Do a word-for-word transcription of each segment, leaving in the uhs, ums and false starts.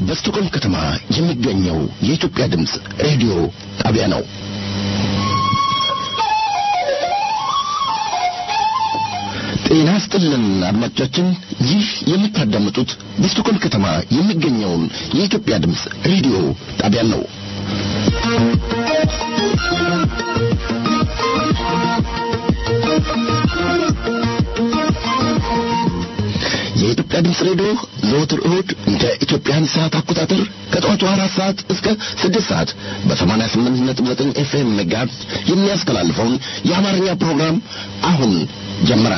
በስቶኮልም ከተማ የሚገኘው የኢትዮጵያ ድምጽ ሬዲዮ ጣቢያ ነው። ጤና ይስጥልን አድማጮቻችን፣ ይህ የምታዳምጡት በስቶኮልም ከተማ የሚገኘውን የኢትዮጵያ ድምጽ ሬዲዮ ጣቢያ ነው። የኢትዮጵያ ድምጽ ሬዲዮ ዘወትር እሁድ እንደ ኢትዮጵያን ሰዓት አቆጣጠር ከጠዋቱ አራት ሰዓት እስከ ስድስት ሰዓት በሰማንያ ስምንት ነጥብ ዘጠኝ ኤፍኤም ሜጋሄርዝ የሚያስተላልፈውን የአማርኛ ፕሮግራም አሁን ጀመረ።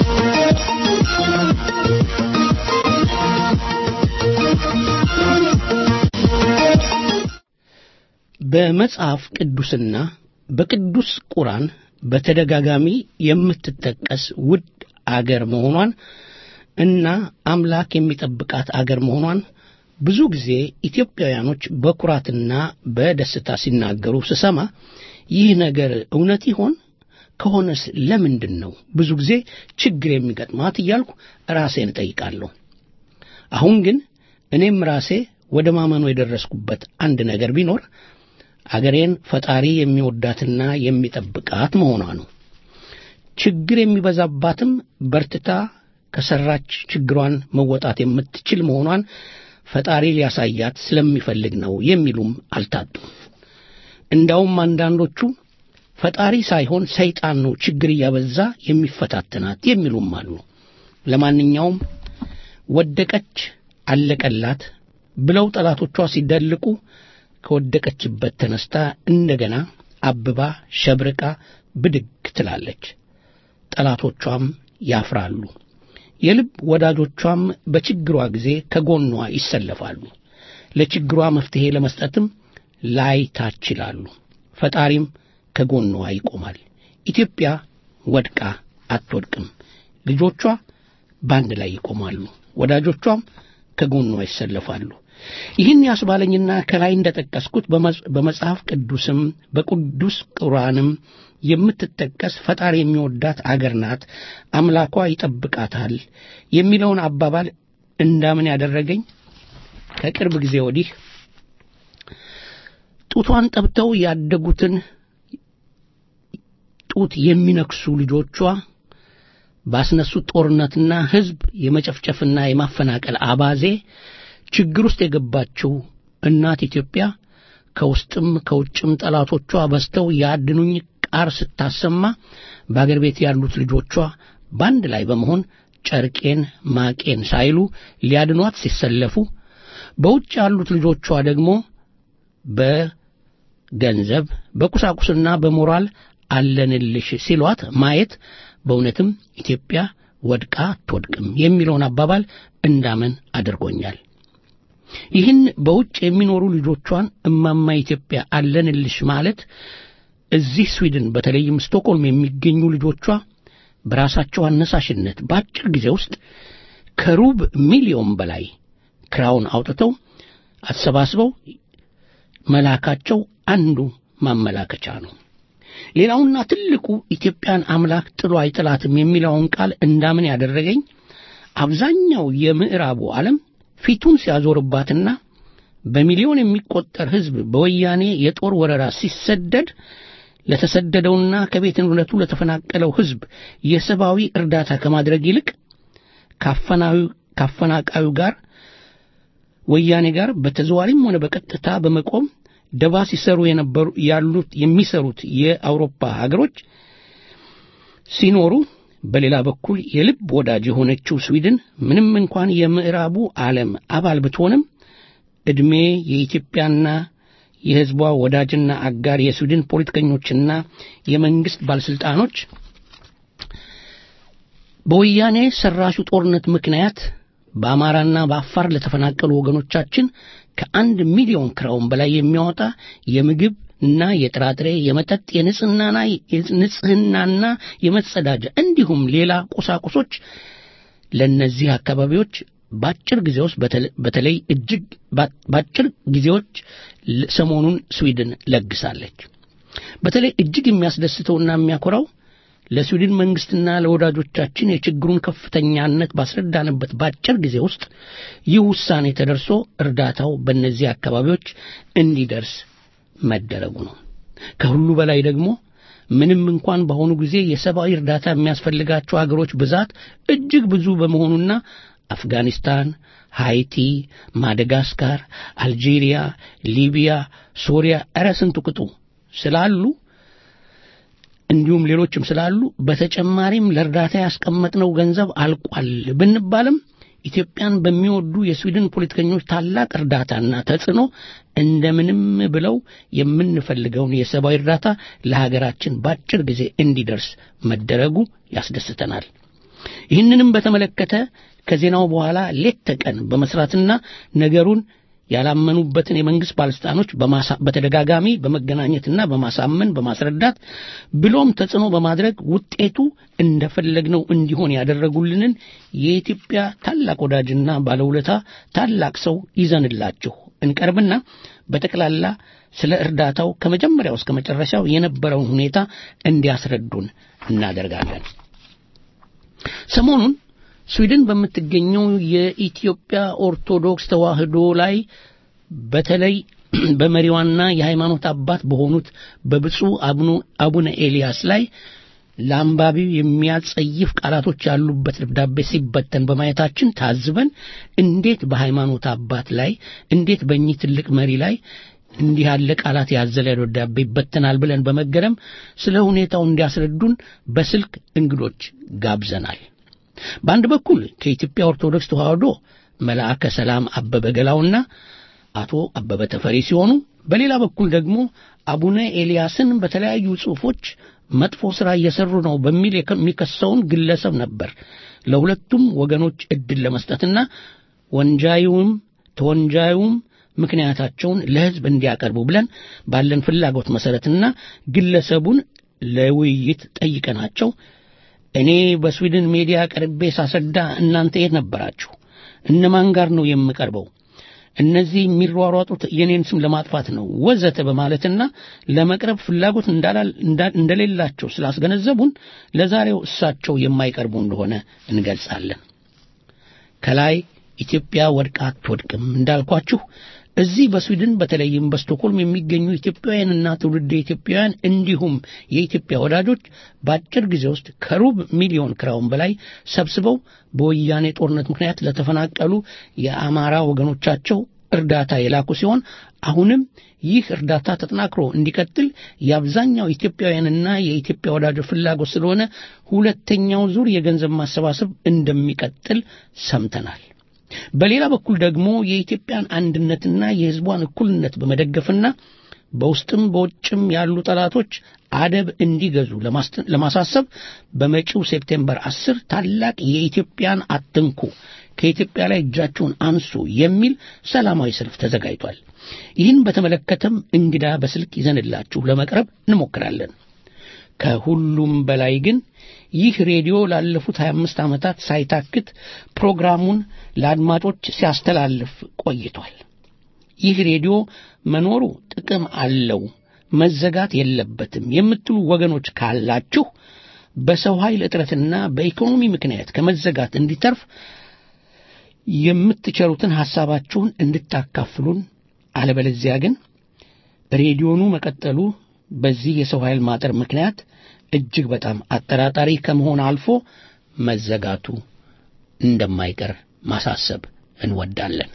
በመጽሐፍ ቅዱስና በቅዱስ ቁርአን በተደጋጋሚ የምትጠቀስ ውድ አገር መሆኗን እና አምላክ የሚጠብቃት አገር መሆኗን ብዙ ጊዜ ኢትዮጵያውያኖች በኩራትና በደስታ ሲናገሩ ስሰማ ይህ ነገር እውነት ይሆን? ከሆነስ ለምንድን ነው ብዙ ጊዜ ችግር የሚገጥማት እያልኩ ራሴን ጠይቃለሁ። አሁን ግን እኔም ራሴ ወደ ማመኑ የደረስኩበት አንድ ነገር ቢኖር አገሬን ፈጣሪ የሚወዳትና የሚጠብቃት መሆኗ ነው። ችግር የሚበዛባትም በርትታ ከሰራች ችግሯን መወጣት የምትችል መሆኗን ፈጣሪ ሊያሳያት ስለሚፈልግ ነው የሚሉም አልታጡም። እንዳውም አንዳንዶቹ ፈጣሪ ሳይሆን ሰይጣን ነው ችግር እያበዛ የሚፈታተናት የሚሉም አሉ። ለማንኛውም ወደቀች አለቀላት ብለው ጠላቶቿ ሲደልቁ ከወደቀችበት ተነስታ እንደገና አብባ ሸብርቃ ብድግ ትላለች። ጠላቶቿም ያፍራሉ። የልብ ወዳጆቿም በችግሯ ጊዜ ከጎኗ ይሰለፋሉ። ለችግሯ መፍትሄ ለመስጠትም ላይ ታች ይላሉ። ፈጣሪም ከጎኗ ይቆማል። ኢትዮጵያ ወድቃ አትወድቅም። ልጆቿ ባንድ ላይ ይቆማሉ። ወዳጆቿም ከጎኗ ይሰለፋሉ። ይህን ያስባለኝና ከላይ እንደተጠቀስኩት በመጽሐፍ ቅዱስም በቅዱስ ቁርአንም የምትጠቀስ ፈጣሪ የሚወዳት አገር ናት፣ አምላኳ ይጠብቃታል የሚለውን አባባል እንዳምን ያደረገኝ ከቅርብ ጊዜ ወዲህ ጡቷን ጠብተው ያደጉትን ጡት የሚነክሱ ልጆቿ ባስነሱት ጦርነትና ሕዝብ የመጨፍጨፍና የማፈናቀል አባዜ ችግር ውስጥ የገባችው እናት ኢትዮጵያ ከውስጥም ከውጭም ጠላቶቿ በስተው ያድኑኝ ቃር ስታሰማ በአገር ቤት ያሉት ልጆቿ ባንድ ላይ በመሆን ጨርቄን ማቄን ሳይሉ ሊያድኗት ሲሰለፉ፣ በውጭ ያሉት ልጆቿ ደግሞ በገንዘብ በቁሳቁስና በሞራል አለንልሽ ሲሏት ማየት በእውነትም ኢትዮጵያ ወድቃ አትወድቅም የሚለውን አባባል እንዳመን አድርጎኛል። ይህን በውጭ የሚኖሩ ልጆቿን እማማ ኢትዮጵያ አለንልሽ ማለት እዚህ ስዊድን በተለይም ስቶክሆልም የሚገኙ ልጆቿ በራሳቸው አነሳሽነት በአጭር ጊዜ ውስጥ ከሩብ ሚሊዮን በላይ ክራውን አውጥተው አሰባስበው መላካቸው አንዱ ማመላከቻ ነው። ሌላውና ትልቁ ኢትዮጵያን አምላክ ጥሎ አይጥላትም የሚለውን ቃል እንዳምን ያደረገኝ አብዛኛው የምዕራቡ ዓለም ፊቱን ሲያዞርባትና በሚሊዮን የሚቆጠር ሕዝብ በወያኔ የጦር ወረራ ሲሰደድ ለተሰደደውና ከቤት ንብረቱ ለተፈናቀለው ሕዝብ የሰብአዊ እርዳታ ከማድረግ ይልቅ ካፈናዩ ካፈናቃዩ ጋር ወያኔ ጋር በተዘዋዋሪም ሆነ በቀጥታ በመቆም ደባ ሲሰሩ የነበሩ ያሉት የሚሰሩት የአውሮፓ ሀገሮች ሲኖሩ፣ በሌላ በኩል የልብ ወዳጅ የሆነችው ስዊድን ምንም እንኳን የምዕራቡ ዓለም አባል ብትሆንም እድሜ የኢትዮጵያና የሕዝቧ ወዳጅና አጋር የስዊድን ፖለቲከኞችና የመንግስት ባለስልጣኖች በወያኔ ሰራሹ ጦርነት ምክንያት በአማራና በአፋር ለተፈናቀሉ ወገኖቻችን ከአንድ ሚሊዮን ክራውን በላይ የሚያወጣ የምግብ እና የጥራጥሬ የመጠጥ የንጽህናና የንጽህናና የመጸዳጃ እንዲሁም ሌላ ቁሳቁሶች ለነዚህ አካባቢዎች ባጭር ጊዜ ውስጥ በተለይ እጅግ ባጭር ጊዜዎች ሰሞኑን ስዊድን ለግሳለች። በተለይ እጅግ የሚያስደስተውና የሚያኮራው ለስዊድን መንግስትና ለወዳጆቻችን የችግሩን ከፍተኛነት ባስረዳንበት ባጭር ጊዜ ውስጥ ይህ ውሳኔ ተደርሶ እርዳታው በእነዚህ አካባቢዎች እንዲደርስ መደረጉ ነው። ከሁሉ በላይ ደግሞ ምንም እንኳን በአሁኑ ጊዜ የሰብአዊ እርዳታ የሚያስፈልጋቸው አገሮች ብዛት እጅግ ብዙ በመሆኑና አፍጋኒስታን፣ ሃይቲ፣ ማዳጋስካር፣ አልጄሪያ፣ ሊቢያ፣ ሶሪያ ኧረ ስንቱ ቅጡ ስላሉ እንዲሁም ሌሎችም ስላሉ በተጨማሪም ለእርዳታ ያስቀመጥነው ገንዘብ አልቋል ብንባልም ኢትዮጵያን በሚወዱ የስዊድን ፖለቲከኞች ታላቅ እርዳታና ተጽዕኖ እንደምንም ብለው የምንፈልገውን የሰብአዊ እርዳታ ለሀገራችን ባጭር ጊዜ እንዲደርስ መደረጉ ያስደስተናል። ይህንንም በተመለከተ ከዜናው በኋላ ሌት ተቀን በመስራትና ነገሩን ያላመኑበትን የመንግስት ባለስልጣኖች በተደጋጋሚ በመገናኘትና በማሳመን በማስረዳት ብሎም ተጽዕኖ በማድረግ ውጤቱ እንደፈለግነው እንዲሆን ያደረጉልንን የኢትዮጵያ ታላቅ ወዳጅና ባለውለታ ታላቅ ሰው ይዘንላችሁ እንቀርብና በጠቅላላ ስለ እርዳታው ከመጀመሪያው እስከ መጨረሻው የነበረውን ሁኔታ እንዲያስረዱን እናደርጋለን። ሰሞኑን ስዊድን በምትገኘው የኢትዮጵያ ኦርቶዶክስ ተዋሕዶ ላይ በተለይ በመሪዋና የሃይማኖት አባት በሆኑት በብፁዕ አቡነ ኤልያስ ላይ ለአንባቢው የሚያጸይፍ ቃላቶች ያሉበት ደብዳቤ ሲበተን በማየታችን ታዝበን እንዴት በሃይማኖት አባት ላይ እንዴት በእኚህ ትልቅ መሪ ላይ እንዲህ ያለ ቃላት ያዘለ ደብዳቤ ይበተናል ብለን በመገረም ስለ ሁኔታው እንዲያስረዱን በስልክ እንግዶች ጋብዘናል። በአንድ በኩል ከኢትዮጵያ ኦርቶዶክስ ተዋሕዶ መልአከ ሰላም አበበ ገላውና አቶ አበበ ተፈሪ ሲሆኑ በሌላ በኩል ደግሞ አቡነ ኤልያስን በተለያዩ ጽሑፎች መጥፎ ሥራ እየሰሩ ነው በሚል የሚከሰውን ግለሰብ ነበር ለሁለቱም ወገኖች እድል ለመስጠትና ወንጃዩም ተወንጃዩም ምክንያታቸውን ለሕዝብ እንዲያቀርቡ ብለን ባለን ፍላጎት መሰረትና ግለሰቡን ለውይይት ጠይቀናቸው እኔ በስዊድን ሚዲያ ቀርቤ ሳሰዳ እናንተ የት ነበራችሁ? እነማን ጋር ነው የምቀርበው? እነዚህ የሚሯሯጡት የኔን ስም ለማጥፋት ነው ወዘተ በማለትና ለመቅረብ ፍላጎት እንደሌላቸው ስላስገነዘቡን ለዛሬው እሳቸው የማይቀርቡ እንደሆነ እንገልጻለን። ከላይ ኢትዮጵያ ወድቃ አትወድቅም እንዳልኳችሁ እዚህ በስዊድን በተለይም በስቶክሆልም የሚገኙ ኢትዮጵያውያንና ትውልደ ኢትዮጵያውያን እንዲሁም የኢትዮጵያ ወዳጆች በአጭር ጊዜ ውስጥ ከሩብ ሚሊዮን ክራውን በላይ ሰብስበው በወያኔ ጦርነት ምክንያት ለተፈናቀሉ የአማራ ወገኖቻቸው እርዳታ የላኩ ሲሆን አሁንም ይህ እርዳታ ተጠናክሮ እንዲቀጥል የአብዛኛው ኢትዮጵያውያንና የኢትዮጵያ ወዳጆች ፍላጎት ስለሆነ ሁለተኛው ዙር የገንዘብ ማሰባሰብ እንደሚቀጥል ሰምተናል። በሌላ በኩል ደግሞ የኢትዮጵያን አንድነትና የሕዝቧን እኩልነት በመደገፍና በውስጥም በውጭም ያሉ ጠላቶች አደብ እንዲገዙ ለማሳሰብ በመጪው ሴፕቴምበር አስር ታላቅ የኢትዮጵያን አትንኩ ከኢትዮጵያ ላይ እጃችሁን አንሱ የሚል ሰላማዊ ሰልፍ ተዘጋጅቷል። ይህን በተመለከተም እንግዳ በስልክ ይዘንላችሁ ለመቅረብ እንሞክራለን። ከሁሉም በላይ ግን ይህ ሬዲዮ ላለፉት ሀያ አምስት ዓመታት ሳይታክት ፕሮግራሙን ለአድማጮች ሲያስተላልፍ ቆይቷል። ይህ ሬዲዮ መኖሩ ጥቅም አለው፣ መዘጋት የለበትም የምትሉ ወገኖች ካላችሁ በሰው ኃይል እጥረትና በኢኮኖሚ ምክንያት ከመዘጋት እንዲተርፍ የምትቸሩትን ሐሳባችሁን እንድታካፍሉን፣ አለበለዚያ ግን ሬዲዮኑ መቀጠሉ በዚህ የሰው ኃይል ማጠር ምክንያት እጅግ በጣም አጠራጣሪ ከመሆን አልፎ መዘጋቱ እንደማይቀር ማሳሰብ እንወዳለን።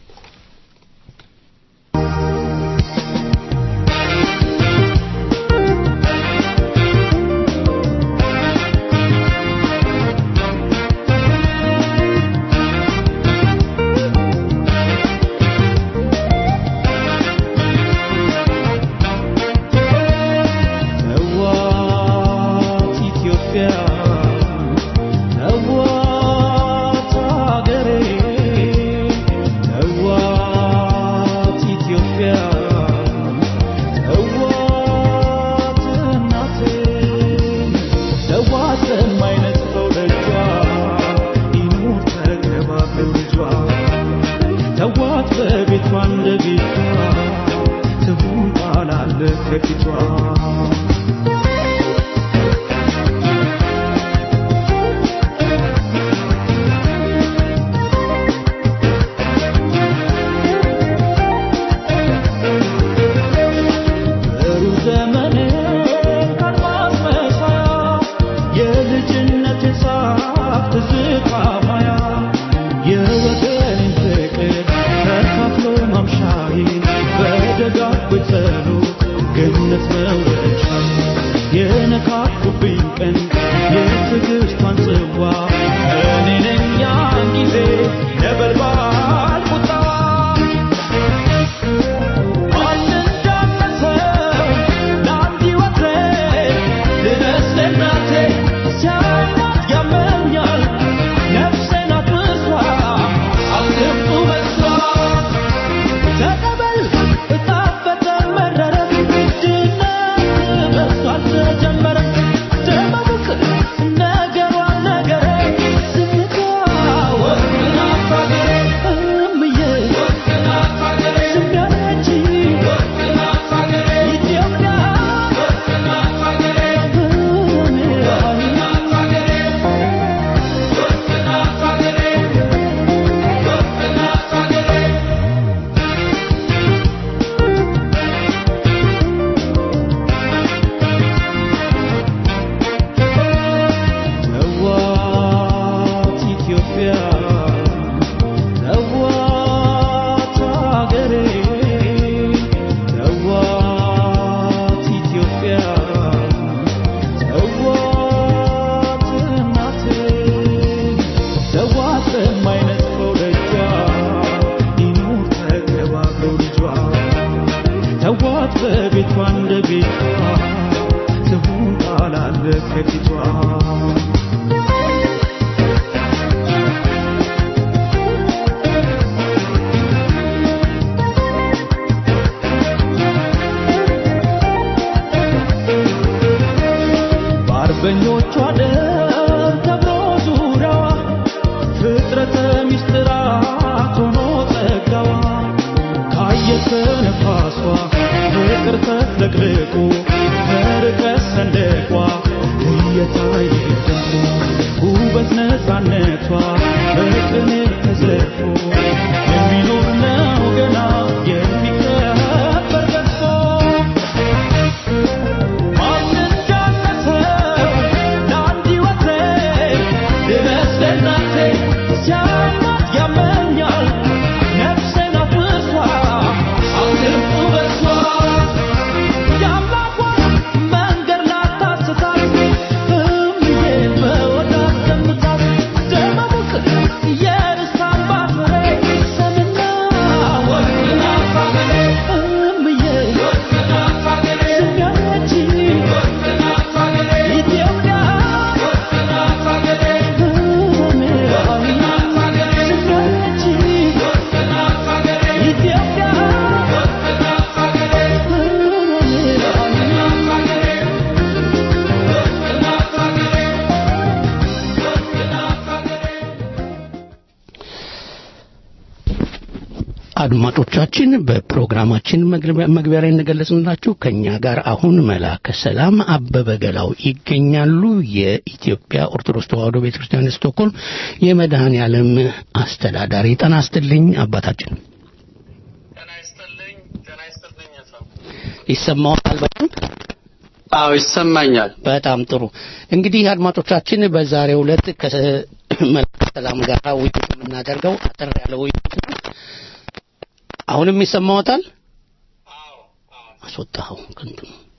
አድማጮቻችን በፕሮግራማችን መግቢያ ላይ እንደገለጽንላችሁ ከኛ ጋር አሁን መላከ ሰላም አበበ ገላው ይገኛሉ። የኢትዮጵያ ኦርቶዶክስ ተዋሕዶ ቤተክርስቲያን ስቶክሆልም የመድኃኔ ዓለም አስተዳዳሪ። ጤና ይስጥልኝ አባታችን። ጤና ይስጥልኝ። ጤና ይስጥልኝ። ይሰማዎታል? በጣም አዎ ይሰማኛል። በጣም ጥሩ። እንግዲህ አድማጮቻችን በዛሬው ዕለት ከመላከ ሰላም ጋር ውይይት የምናደርገው አጠር ያለ ውይይት ነው። አሁንም ይሰማዎታል? አዎ አዎ አስወጣው ከንቱ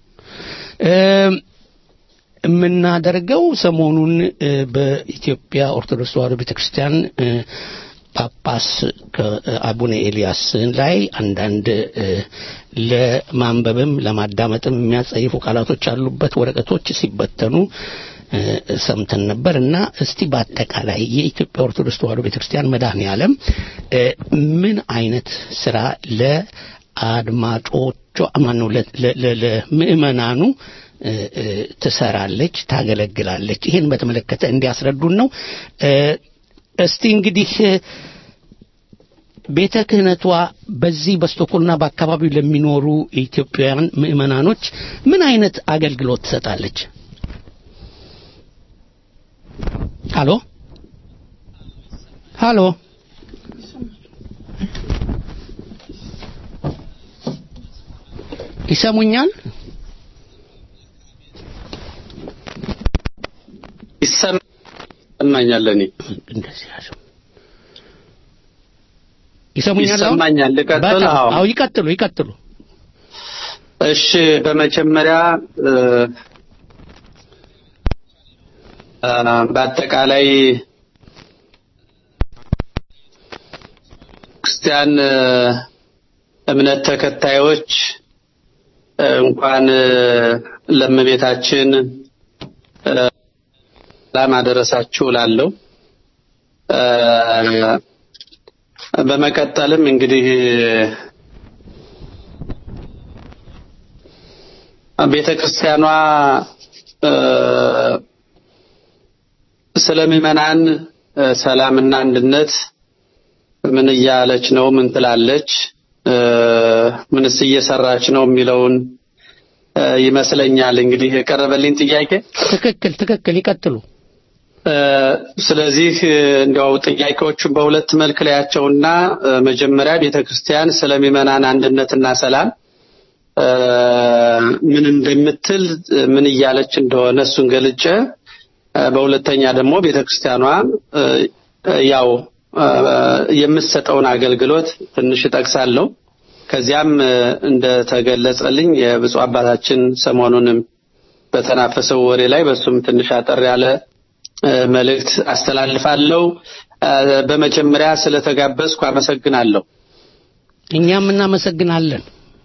የምናደርገው ሰሞኑን በኢትዮጵያ ኦርቶዶክስ ተዋሕዶ ቤተክርስቲያን ጳጳስ ከአቡነ ኤልያስ ላይ አንዳንድ ለማንበብም ለማዳመጥም የሚያጸይፉ ቃላቶች አሉበት ወረቀቶች ሲበተኑ ሰምተን ነበርና እስቲ በአጠቃላይ የኢትዮጵያ ኦርቶዶክስ ተዋሕዶ ቤተክርስቲያን መድኃኔ ዓለም ምን አይነት ስራ ለአድማጮቿ ማነው ለምእመናኑ ትሰራለች ታገለግላለች? ይሄን በተመለከተ እንዲያስረዱን ነው። እስቲ እንግዲህ ቤተ ክህነቷ በዚህ በስቶኮልምና በአካባቢው ለሚኖሩ ኢትዮጵያውያን ምእመናኖች ምን አይነት አገልግሎት ትሰጣለች? ሃሎ ሃሎ ይሰሙኛል? ይሰማኛል። እኔ እንደዚህ ያለው ይሰሙኛል? ይሰማኛል። ልቀጥል? አዎ ይቀጥሉ ይቀጥሉ። እሺ በመጀመሪያ በአጠቃላይ ክርስቲያን እምነት ተከታዮች እንኳን ለእመቤታችን ሰላም አደረሳችሁ እላለሁ። በመቀጠልም እንግዲህ ቤተክርስቲያኗ ስለምእመናን ሰላምና አንድነት ምን እያለች ነው? ምን ትላለች? ምንስ እየሰራች ነው የሚለውን ይመስለኛል እንግዲህ የቀረበልኝ ጥያቄ። ትክክል ትክክል ይቀጥሉ። ስለዚህ እንዲያው ጥያቄዎቹን በሁለት መልክ ላያቸውና መጀመሪያ ቤተክርስቲያን ስለምእመናን አንድነትና ሰላም ምን እንደምትል ምን እያለች እንደሆነ እሱን ገልጬ በሁለተኛ ደግሞ ቤተክርስቲያኗ ያው የምትሰጠውን አገልግሎት ትንሽ ጠቅሳለሁ። ከዚያም እንደተገለጸልኝ የብፁዕ አባታችን ሰሞኑንም በተናፈሰው ወሬ ላይ በሱም ትንሽ አጠር ያለ መልእክት አስተላልፋለሁ። በመጀመሪያ ስለተጋበዝኩ አመሰግናለሁ። እኛም እናመሰግናለን።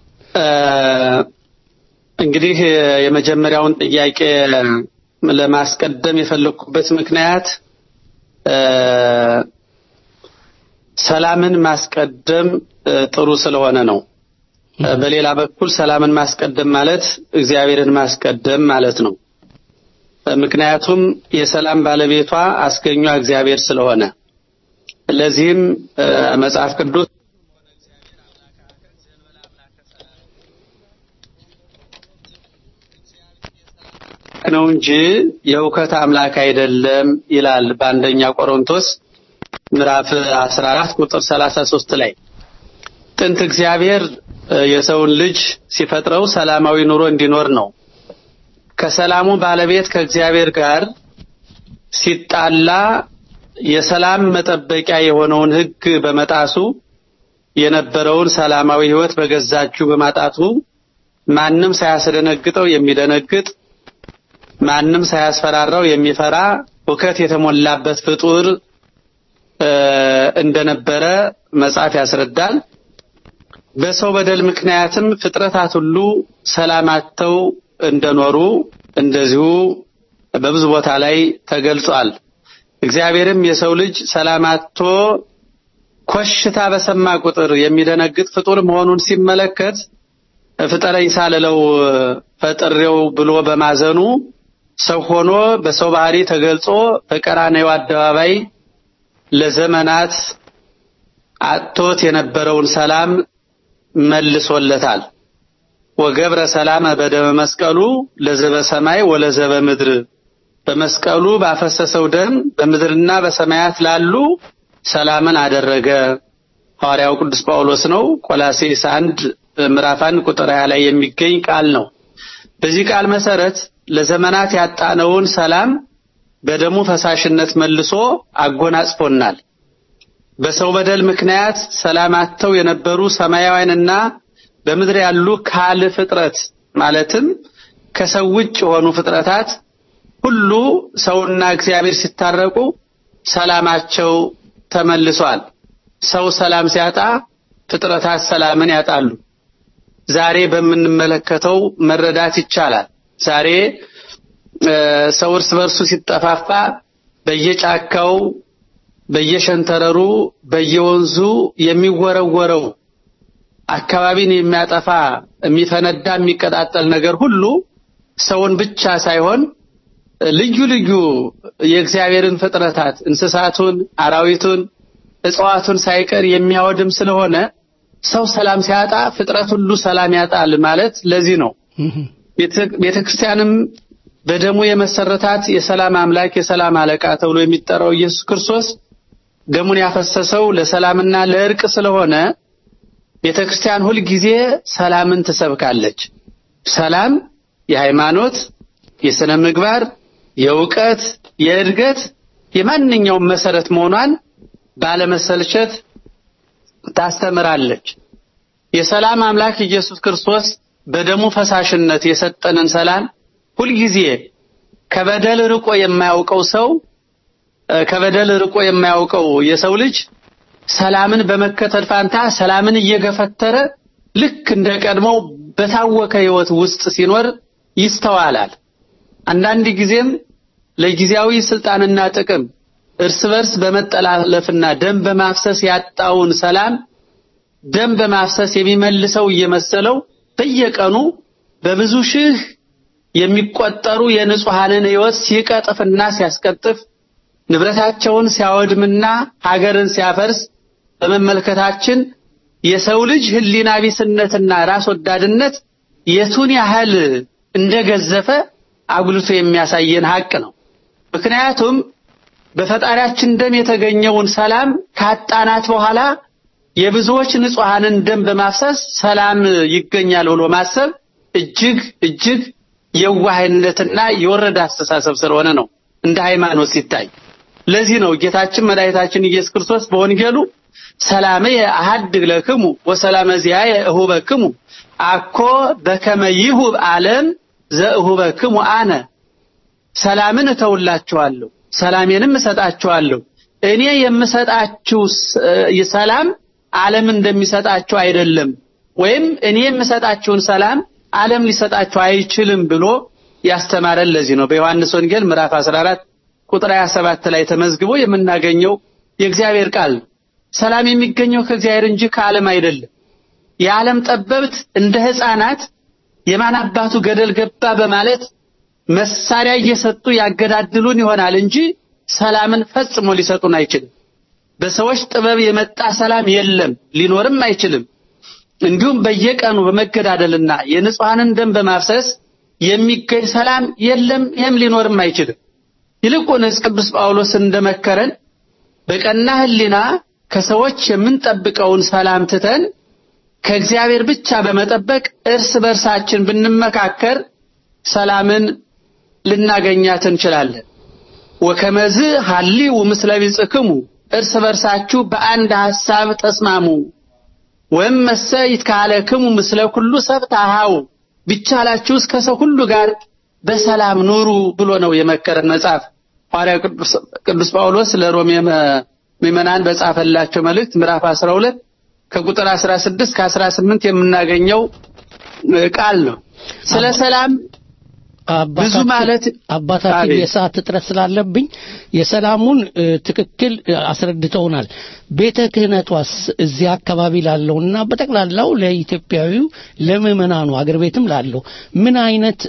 እንግዲህ የመጀመሪያውን ጥያቄ ለማስቀደም የፈለኩበት ምክንያት ሰላምን ማስቀደም ጥሩ ስለሆነ ነው። በሌላ በኩል ሰላምን ማስቀደም ማለት እግዚአብሔርን ማስቀደም ማለት ነው። ምክንያቱም የሰላም ባለቤቷ አስገኟ እግዚአብሔር ስለሆነ ለዚህም መጽሐፍ ቅዱስ ነው እንጂ የውከት አምላክ አይደለም ይላል በአንደኛ ቆሮንቶስ ምዕራፍ አስራ አራት ቁጥር ሰላሳ ሶስት ላይ ጥንት እግዚአብሔር የሰውን ልጅ ሲፈጥረው ሰላማዊ ኑሮ እንዲኖር ነው። ከሰላሙ ባለቤት ከእግዚአብሔር ጋር ሲጣላ የሰላም መጠበቂያ የሆነውን ሕግ በመጣሱ የነበረውን ሰላማዊ ሕይወት በገዛጁ በማጣቱ ማንንም ሳያስደነግጠው የሚደነግጥ ማንንም ሳያስፈራራው የሚፈራ ሁከት የተሞላበት ፍጡር እንደነበረ መጽሐፍ ያስረዳል። በሰው በደል ምክንያትም ፍጥረታት ሁሉ ሰላማቸው እንደኖሩ እንደዚሁ በብዙ ቦታ ላይ ተገልጿል። እግዚአብሔርም የሰው ልጅ ሰላማቶ ኮሽታ በሰማ ቁጥር የሚደነግጥ ፍጡር መሆኑን ሲመለከት ፍጠረኝ ሳልለው ፈጥሬው ብሎ በማዘኑ ሰው ሆኖ በሰው ባህሪ ተገልጾ በቀራንዮ አደባባይ ለዘመናት አጥቶት የነበረውን ሰላም መልሶለታል። ወገብረ ሰላም በደመ መስቀሉ ለዘበ ሰማይ ወለዘበ ምድር በመስቀሉ ባፈሰሰው ደም በምድርና በሰማያት ላሉ ሰላምን አደረገ። ሐዋርያው ቅዱስ ጳውሎስ ነው። ቆላስይስ አንድ ምዕራፍ አንድ ቁጥር ሃያ ላይ የሚገኝ ቃል ነው። በዚህ ቃል መሰረት ለዘመናት ያጣነውን ሰላም በደሙ ፈሳሽነት መልሶ አጎናጽፎናል። በሰው በደል ምክንያት ሰላማቸው የነበሩ ሰማያውያንና በምድር ያሉ ካል ፍጥረት ማለትም ከሰው ውጭ የሆኑ ፍጥረታት ሁሉ ሰውና እግዚአብሔር ሲታረቁ ሰላማቸው ተመልሷል። ሰው ሰላም ሲያጣ ፍጥረታት ሰላምን ያጣሉ። ዛሬ በምንመለከተው መረዳት ይቻላል። ዛሬ ሰው እርስ በርሱ ሲጠፋፋ በየጫካው በየሸንተረሩ በየወንዙ የሚወረወረው አካባቢን የሚያጠፋ የሚፈነዳ የሚቀጣጠል ነገር ሁሉ ሰውን ብቻ ሳይሆን ልዩ ልዩ የእግዚአብሔርን ፍጥረታት እንስሳቱን፣ አራዊቱን፣ እጽዋቱን ሳይቀር የሚያወድም ስለሆነ ሰው ሰላም ሲያጣ ፍጥረት ሁሉ ሰላም ያጣል ማለት ለዚህ ነው። ቤተክርስቲያንም በደሙ የመሰረታት የሰላም አምላክ የሰላም አለቃ ተብሎ የሚጠራው ኢየሱስ ክርስቶስ ደሙን ያፈሰሰው ለሰላምና ለእርቅ ስለሆነ ቤተክርስቲያን ሁሉ ጊዜ ሰላምን ትሰብካለች። ሰላም የሃይማኖት፣ የሥነ ምግባር፣ የእውቀት፣ የእድገት የማንኛውም መሰረት መሆኗን ባለመሰልቸት ታስተምራለች። የሰላም አምላክ ኢየሱስ ክርስቶስ በደሙ ፈሳሽነት የሰጠንን ሰላም ሁሉ ጊዜ ከበደል ርቆ የማያውቀው ሰው ከበደል ርቆ የማያውቀው የሰው ልጅ ሰላምን በመከተል ፋንታ ሰላምን እየገፈተረ ልክ እንደቀድሞው በታወከ ህይወት ውስጥ ሲኖር ይስተዋላል። አንዳንድ ጊዜም ለጊዜያዊ ስልጣንና ጥቅም እርስ በርስ በመጠላለፍና ደም በማፍሰስ ያጣውን ሰላም ደም በማፍሰስ የሚመልሰው እየመሰለው በየቀኑ በብዙ ሺህ የሚቆጠሩ የንጹሃንን ህይወት ሲቀጥፍና ሲያስቀጥፍ ንብረታቸውን ሲያወድምና ሀገርን ሲያፈርስ በመመልከታችን የሰው ልጅ ህሊና ቢስነትና ራስ ወዳድነት የቱን ያህል እንደገዘፈ አጉልቶ የሚያሳየን ሀቅ ነው። ምክንያቱም በፈጣሪያችን ደም የተገኘውን ሰላም ካጣናት በኋላ የብዙዎች ንጹሃንን ደም በማፍሰስ ሰላም ይገኛል ብሎ ማሰብ እጅግ እጅግ የዋህነትና የወረደ አስተሳሰብ ስለሆነ ነው እንደ ሃይማኖት ሲታይ። ለዚህ ነው ጌታችን መድኃኒታችን ኢየሱስ ክርስቶስ በወንጌሉ ሰላም የአሐድግ ለክሙ ወሰላም ዚያየ እሁበክሙ አኮ በከመ ይሁብ ዓለም ዘእሁበክሙ አነ ሰላምን እተውላችኋለሁ ሰላሜንም እሰጣችኋለሁ እኔ የምሰጣችሁ ሰላም ዓለም እንደሚሰጣችሁ አይደለም ወይም እኔ የምሰጣችሁን ሰላም ዓለም ሊሰጣችሁ አይችልም ብሎ ያስተማረን ለዚህ ነው። በዮሐንስ ወንጌል ምዕራፍ አስራ አራት ቁጥር ሃያ ሰባት ላይ ተመዝግቦ የምናገኘው የእግዚአብሔር ቃል ሰላም የሚገኘው ከእግዚአብሔር እንጂ ከዓለም አይደለም። የዓለም ጠበብት እንደ ሕፃናት የማን አባቱ ገደል ገባ በማለት መሳሪያ እየሰጡ ያገዳድሉን ይሆናል እንጂ ሰላምን ፈጽሞ ሊሰጡን አይችልም። በሰዎች ጥበብ የመጣ ሰላም የለም ሊኖርም አይችልም። እንዲሁም በየቀኑ በመገዳደልና የንጹሃንን ደም በማፍሰስ የሚገኝ ሰላም የለም፣ ይህም ሊኖርም አይችልም። ይልቁንስ ቅዱስ ጳውሎስ እንደመከረን በቀና ህሊና ከሰዎች የምንጠብቀውን ሰላም ትተን ከእግዚአብሔር ብቻ በመጠበቅ እርስ በርሳችን ብንመካከር ሰላምን ልናገኛት እንችላለን። ወከመዝ ሐሊው ምስለ ቢጽክሙ እርስ በርሳችሁ በአንድ ሐሳብ ተስማሙ። ወመሰ ይትካለክሙ ምስለ ኩሉ ሰብታሃው ቢቻላችሁ እስከ ሰው ሁሉ ጋር በሰላም ኑሩ ብሎ ነው የመከረን መጽሐፍ ሐዋርያው ቅዱስ ቅዱስ ጳውሎስ ለሮሜ ምዕመናን በጻፈላቸው መልእክት ምዕራፍ አስራ ሁለት ከቁጥር አስራ ስድስት እስከ አስራ ስምንት የምናገኘው ቃል ነው። ስለ ሰላም ብዙ ማለት አባታችን የሰዓት እጥረት ስላለብኝ የሰላሙን ትክክል አስረድተውናል። ቤተ ክህነቷስ እዚህ አካባቢ ላለውና በጠቅላላው ለኢትዮጵያዊው ለምዕመናኑ አገር ቤትም ላለው ምን አይነት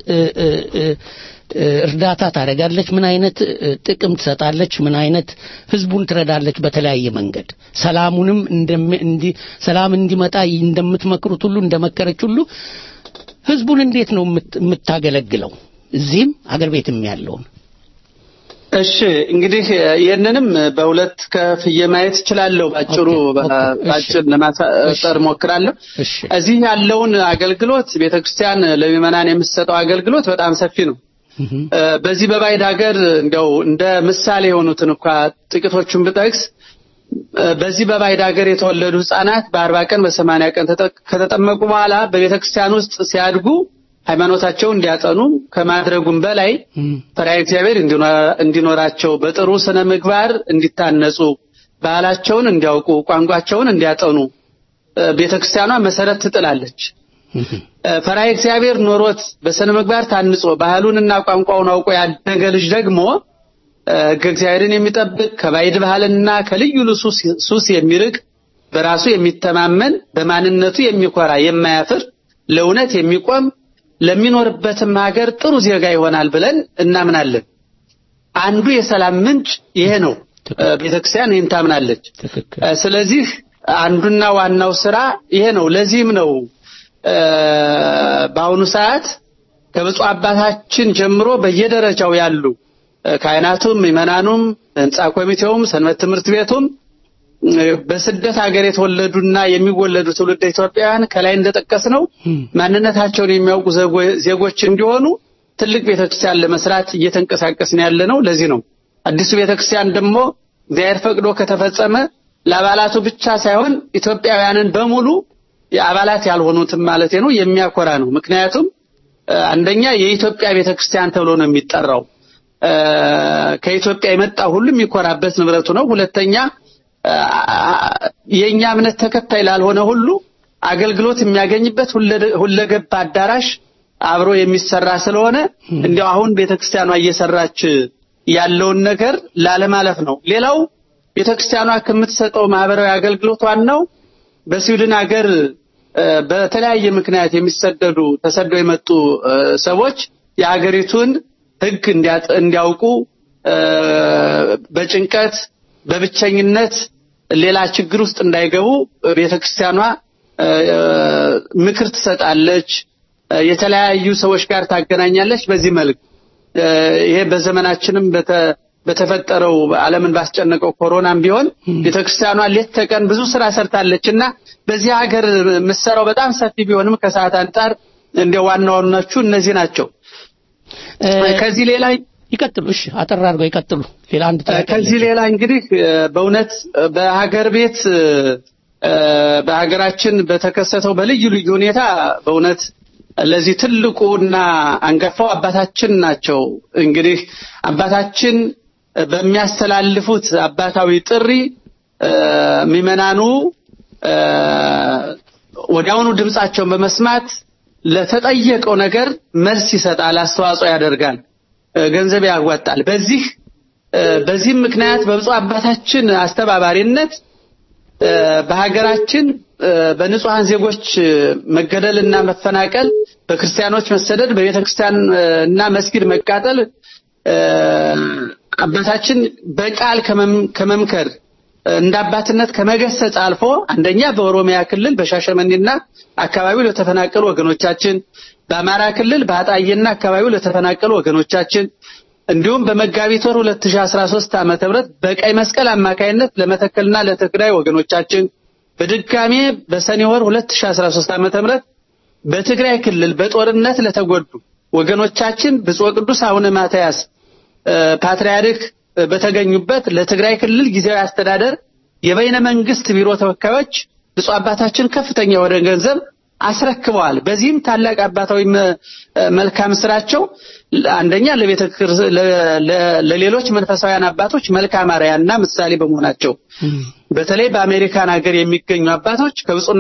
እርዳታ ታደርጋለች? ምን አይነት ጥቅም ትሰጣለች? ምን አይነት ህዝቡን ትረዳለች? በተለያየ መንገድ ሰላሙንም እንዲ ሰላም እንዲመጣ እንደምትመክሩት ሁሉ እንደመከረች ሁሉ ህዝቡን እንዴት ነው የምታገለግለው? እዚህም አገር ቤትም ያለውን እሺ እንግዲህ የነንም በሁለት ከፍዬ ማየት ይችላልው ባጭሩ ባጭር ለማሳጠር ሞክራለሁ። እዚህ ያለውን አገልግሎት ቤተክርስቲያን ለምዕመናን የምትሰጠው አገልግሎት በጣም ሰፊ ነው። በዚህ በባይድ ሀገር እንደው እንደ ምሳሌ የሆኑትን እንኳን ጥቂቶቹን ብጠቅስ በዚህ በባይድ ሀገር የተወለዱ ህፃናት በአርባ ቀን በሰማንያ ቀን ከተጠመቁ በኋላ በቤተክርስቲያን ውስጥ ሲያድጉ ሃይማኖታቸውን እንዲያጠኑ ከማድረጉም በላይ ፈሪሃ እግዚአብሔር እንዲኖራቸው በጥሩ ስነ ምግባር እንዲታነጹ ባህላቸውን እንዲያውቁ ቋንቋቸውን እንዲያጠኑ ቤተክርስቲያኗ መሰረት ትጥላለች። ፈሪሃ እግዚአብሔር ኖሮት በስነ ምግባር ታንጾ ባህሉንና ቋንቋውን አውቆ ያደገ ልጅ ደግሞ እግዚአብሔርን የሚጠብቅ ከባይድ ባህልና ከልዩ ሱስ የሚርቅ በራሱ የሚተማመን በማንነቱ የሚኮራ የማያፍር ለእውነት የሚቆም ለሚኖርበትም ሀገር ጥሩ ዜጋ ይሆናል ብለን እናምናለን። አንዱ የሰላም ምንጭ ይሄ ነው። ቤተክርስቲያን ይህን ታምናለች። ስለዚህ አንዱና ዋናው ስራ ይሄ ነው። ለዚህም ነው በአሁኑ ሰዓት ከብፁዕ አባታችን ጀምሮ በየደረጃው ያሉ ካህናቱም ምዕመናኑም ህንጻ ኮሚቴውም ሰንበት ትምህርት ቤቱም በስደት ሀገር የተወለዱና የሚወለዱ ትውልደ ኢትዮጵያውያን ከላይ እንደተጠቀስነው ማንነታቸውን የሚያውቁ ዜጎች እንዲሆኑ ትልቅ ቤተክርስቲያን ለመስራት እየተንቀሳቀስን ያለነው ለዚህ ነው። አዲሱ ቤተክርስቲያን ደግሞ እግዚአብሔር ፈቅዶ ከተፈጸመ ለአባላቱ ብቻ ሳይሆን ኢትዮጵያውያንን በሙሉ የአባላት ያልሆኑትም ማለት ነው የሚያኮራ ነው። ምክንያቱም አንደኛ የኢትዮጵያ ቤተክርስቲያን ተብሎ ነው የሚጠራው። ከኢትዮጵያ የመጣ ሁሉ የሚኮራበት ንብረቱ ነው። ሁለተኛ የኛ እምነት ተከታይ ላልሆነ ሁሉ አገልግሎት የሚያገኝበት ሁለገብ አዳራሽ አብሮ የሚሰራ ስለሆነ እንዲያው አሁን ቤተክርስቲያኗ እየሰራች ያለውን ነገር ላለማለፍ ነው። ሌላው ቤተክርስቲያኗ ከምትሰጠው ማህበራዊ አገልግሎት ዋናው በስዊድን ሀገር በተለያየ ምክንያት የሚሰደዱ ተሰደው የመጡ ሰዎች የሀገሪቱን ህግ እንዲያውቁ በጭንቀት በብቸኝነት ሌላ ችግር ውስጥ እንዳይገቡ ቤተክርስቲያኗ ምክር ትሰጣለች። የተለያዩ ሰዎች ጋር ታገናኛለች። በዚህ መልኩ ይሄ በዘመናችንም በተፈጠረው ዓለምን ባስጨነቀው ኮሮናም ቢሆን ቤተክርስቲያኗ ሌት ተቀን ብዙ ስራ ሰርታለችና በዚህ ሀገር መሰራው በጣም ሰፊ ቢሆንም ከሰዓት አንፃር እንደ ዋናዎቹ እነዚህ ናቸው። ከዚህ ሌላ ይቀጥሉ። እሺ አጠር አድርገው ይቀጥሉ። ሌላ አንድ ጥያቄ ከዚህ ሌላ እንግዲህ በእውነት በሀገር ቤት በሀገራችን በተከሰተው በልዩ ልዩ ሁኔታ በእውነት ለዚህ ትልቁና አንገፋው አባታችን ናቸው። እንግዲህ አባታችን በሚያስተላልፉት አባታዊ ጥሪ ምዕመናኑ ወዲያውኑ ድምጻቸውን በመስማት ለተጠየቀው ነገር መልስ ይሰጣል፣ አስተዋጽኦ ያደርጋል፣ ገንዘብ ያዋጣል። በዚህ በዚህ ምክንያት በብፁዕ አባታችን አስተባባሪነት በሀገራችን በንጹሃን ዜጎች መገደልና መፈናቀል፣ በክርስቲያኖች መሰደድ፣ በቤተክርስቲያንና መስጊድ መቃጠል አባታችን በቃል ከመምከር እንደ አባትነት ከመገሰጽ አልፎ አንደኛ በኦሮሚያ ክልል በሻሸመኔና አካባቢው ለተፈናቀሉ ወገኖቻችን፣ በአማራ ክልል በአጣዬና አካባቢው ለተፈናቀሉ ወገኖቻችን፣ እንዲሁም በመጋቢት ወር ሁለት ሺህ አስራ ሶስት ዓመተ ምህረት በቀይ መስቀል አማካይነት ለመተከልና ለትግራይ ወገኖቻችን በድጋሜ በሰኔ ወር ሁለት ሺህ አስራ ሶስት ዓመተ ምህረት በትግራይ ክልል በጦርነት ለተጎዱ ወገኖቻችን ብፁዕ ቅዱስ አቡነ ማትያስ ፓትርያርክ በተገኙበት ለትግራይ ክልል ጊዜያዊ አስተዳደር የበይነ መንግስት ቢሮ ተወካዮች ብፁዕ አባታችን ከፍተኛ ወደ ገንዘብ አስረክበዋል። በዚህም ታላቅ አባታዊ መልካም ስራቸው አንደኛ ለቤተ ለሌሎች መንፈሳውያን አባቶች መልካም አርአያና ምሳሌ በመሆናቸው በተለይ በአሜሪካን ሀገር የሚገኙ አባቶች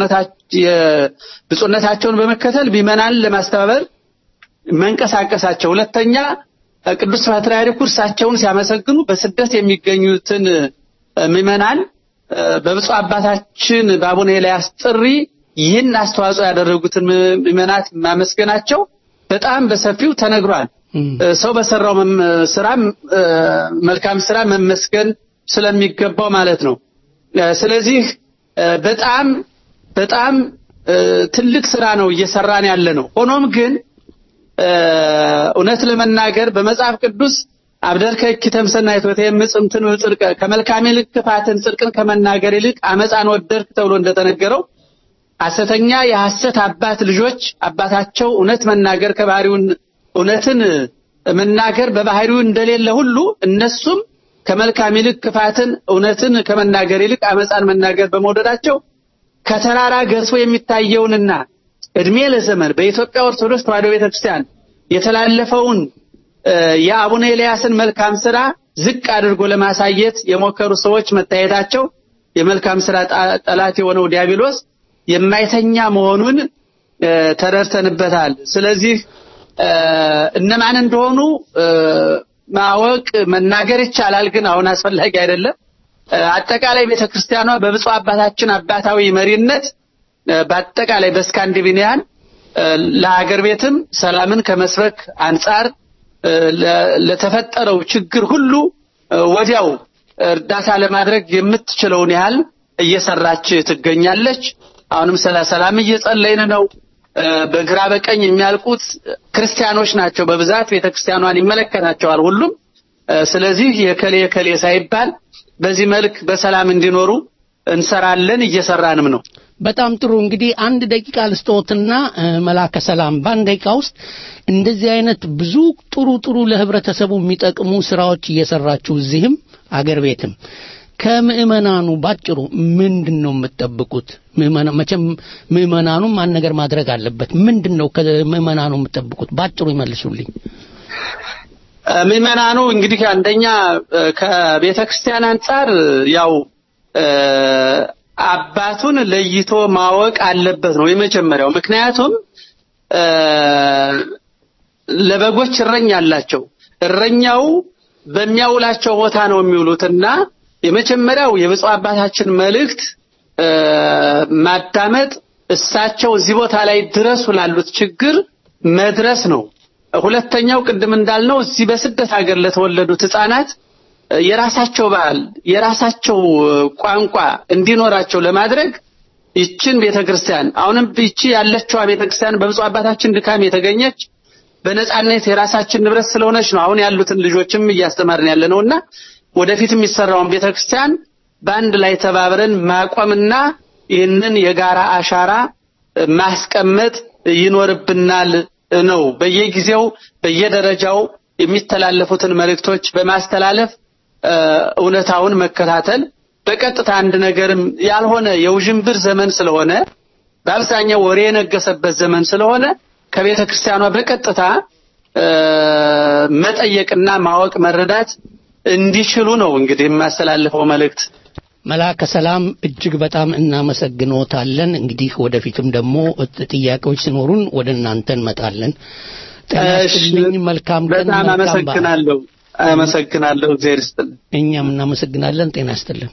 ከብፁዕነታቸውን በመከተል ቢመናን ለማስተባበር መንቀሳቀሳቸው፣ ሁለተኛ ቅዱስ ፓትርያርኩ እርሳቸውን ሲያመሰግኑ በስደት የሚገኙትን ምዕመናን በብፁዕ አባታችን በአቡነ ኤልያስ ጥሪ ይህን አስተዋጽኦ ያደረጉትን ምዕመናት ማመስገናቸው በጣም በሰፊው ተነግሯል። ሰው በሰራው ስራ መልካም ስራ መመስገን ስለሚገባው ማለት ነው። ስለዚህ በጣም በጣም ትልቅ ስራ ነው እየሰራን ያለ ነው። ሆኖም ግን እውነት ለመናገር በመጽሐፍ ቅዱስ አብደርከ ከተምሰናይት ወተየምጽምትን ጽድቅ ከመልካም ይልቅ ክፋትን ጽድቅን ከመናገር ይልቅ አመፃን ወደድክ ተብሎ እንደተነገረው ሐሰተኛ የሐሰት አባት ልጆች አባታቸው እውነት መናገር ከባህሪውን እውነትን መናገር በባህሪው እንደሌለ ሁሉ እነሱም ከመልካም ይልቅ ክፋትን እውነትን ከመናገር ይልቅ አመፃን መናገር በመወደዳቸው ከተራራ ገዝፎ የሚታየውንና እድሜ ለዘመን በኢትዮጵያ ኦርቶዶክስ ተዋሕዶ ቤተክርስቲያን የተላለፈውን የአቡነ ኤልያስን መልካም ስራ ዝቅ አድርጎ ለማሳየት የሞከሩ ሰዎች መታየታቸው የመልካም ስራ ጠላት የሆነው ዲያብሎስ የማይተኛ መሆኑን ተረድተንበታል። ስለዚህ እነማን እንደሆኑ ማወቅ መናገር ይቻላል፣ ግን አሁን አስፈላጊ አይደለም። አጠቃላይ ቤተክርስቲያኗ በብፁዕ አባታችን አባታዊ መሪነት በአጠቃላይ በስካንዲኔቪያን ለሀገር ቤትም ሰላምን ከመስበክ አንፃር ለተፈጠረው ችግር ሁሉ ወዲያው እርዳታ ለማድረግ የምትችለውን ያህል እየሰራች ትገኛለች። አሁንም ስለ ሰላም እየጸለይን ነው። በግራ በቀኝ የሚያልቁት ክርስቲያኖች ናቸው በብዛት ቤተክርስቲያኗን ይመለከታቸዋል ሁሉም። ስለዚህ የከሌ የከሌ ሳይባል በዚህ መልክ በሰላም እንዲኖሩ እንሰራለን፣ እየሰራንም ነው። በጣም ጥሩ። እንግዲህ አንድ ደቂቃ ልስጥዎትና መላከ ሰላም በአንድ ደቂቃ ውስጥ እንደዚህ አይነት ብዙ ጥሩ ጥሩ ለህብረተሰቡ የሚጠቅሙ ስራዎች እየሰራችሁ እዚህም አገር ቤትም ከምእመናኑ ባጭሩ ምንድነው የምትጠብቁት? ምእመና መቼም ምእመናኑም ማን ነገር ማድረግ አለበት። ምንድነው ከምእመናኑ የምትጠብቁት? ባጭሩ ይመልሱልኝ። ምእመናኑ እንግዲህ አንደኛ ከቤተክርስቲያን አንፃር ያው አባቱን ለይቶ ማወቅ አለበት ነው የመጀመሪያው። ምክንያቱም ለበጎች እረኛ አላቸው። እረኛው በሚያውላቸው ቦታ ነው የሚውሉትና የመጀመሪያው የብፁዕ አባታችን መልእክት ማዳመጥ፣ እሳቸው እዚህ ቦታ ላይ ድረሱ ላሉት ችግር መድረስ ነው። ሁለተኛው ቅድም እንዳልነው እዚህ በስደት ሀገር ለተወለዱት ህፃናት የራሳቸው ባህል የራሳቸው ቋንቋ እንዲኖራቸው ለማድረግ ይችን ቤተክርስቲያን አሁንም ይቺ ያለችው ቤተክርስቲያን በብፁዕ አባታችን ድካም የተገኘች በነጻነት የራሳችን ንብረት ስለሆነች ነው አሁን ያሉትን ልጆችም እያስተማርን ያለነውና ወደፊት የሚሰራውን ቤተክርስቲያን ባንድ ላይ ተባብረን ማቆምና ይህንን የጋራ አሻራ ማስቀመጥ ይኖርብናል ነው። በየጊዜው በየደረጃው የሚተላለፉትን መልእክቶች በማስተላለፍ እውነታውን መከታተል፣ በቀጥታ አንድ ነገርም ያልሆነ የውዥንብር ዘመን ስለሆነ በአብዛኛው ወሬ የነገሰበት ዘመን ስለሆነ ከቤተ ክርስቲያኗ በቀጥታ መጠየቅና ማወቅ መረዳት እንዲችሉ ነው እንግዲህ የማስተላልፈው መልእክት። መላከ ሰላም እጅግ በጣም እናመሰግኖታለን። እንግዲህ ወደፊትም ደግሞ ጥያቄዎች ሲኖሩን ወደ እናንተ እንመጣለን። ተናስተልኝ መልካም ቀን። በጣም አመሰግናለሁ አመሰግናለሁ። እግዚአብሔር ይስጥልኝ። እኛም እናመሰግናለን። ጤና ይስጥልን።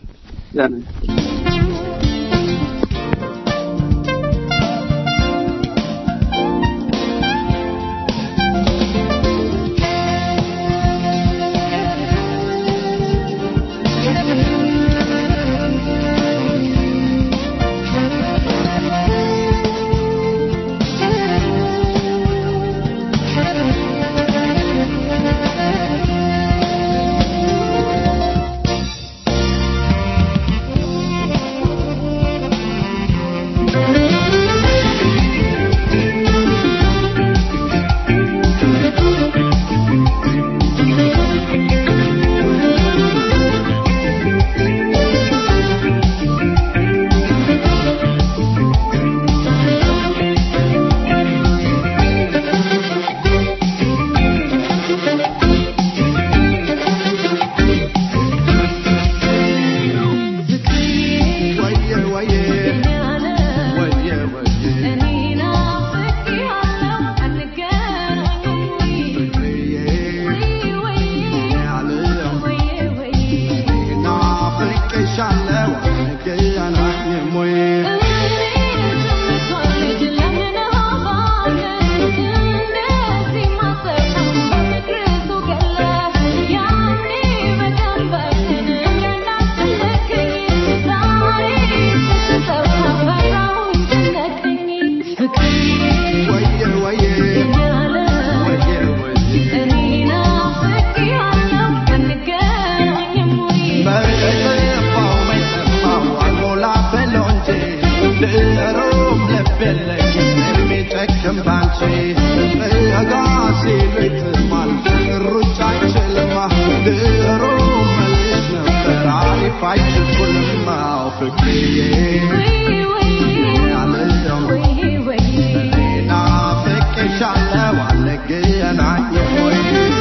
ድሮም ለበለኝ የሚጠቅም ባንቺ ረጋሲ ልትማል ሩጫ አይችልማ ድሮም መልሽ ነበር አሪፍ አይችልማ ፍቅርዬ ያለው ናፍቄሻለሁ አንገናኝም ወይ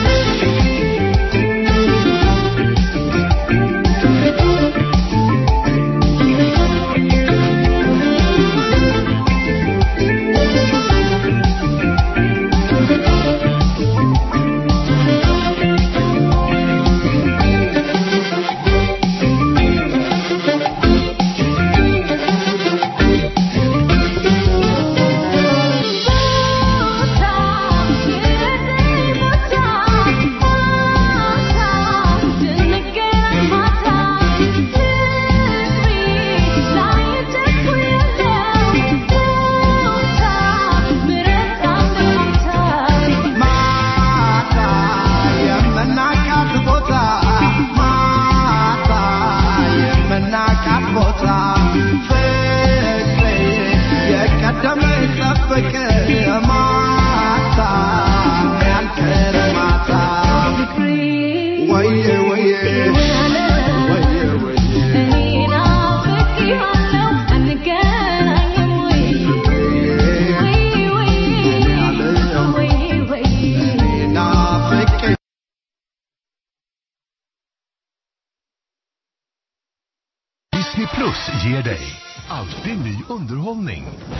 Disney Plus ger dig alltid ny underhållning.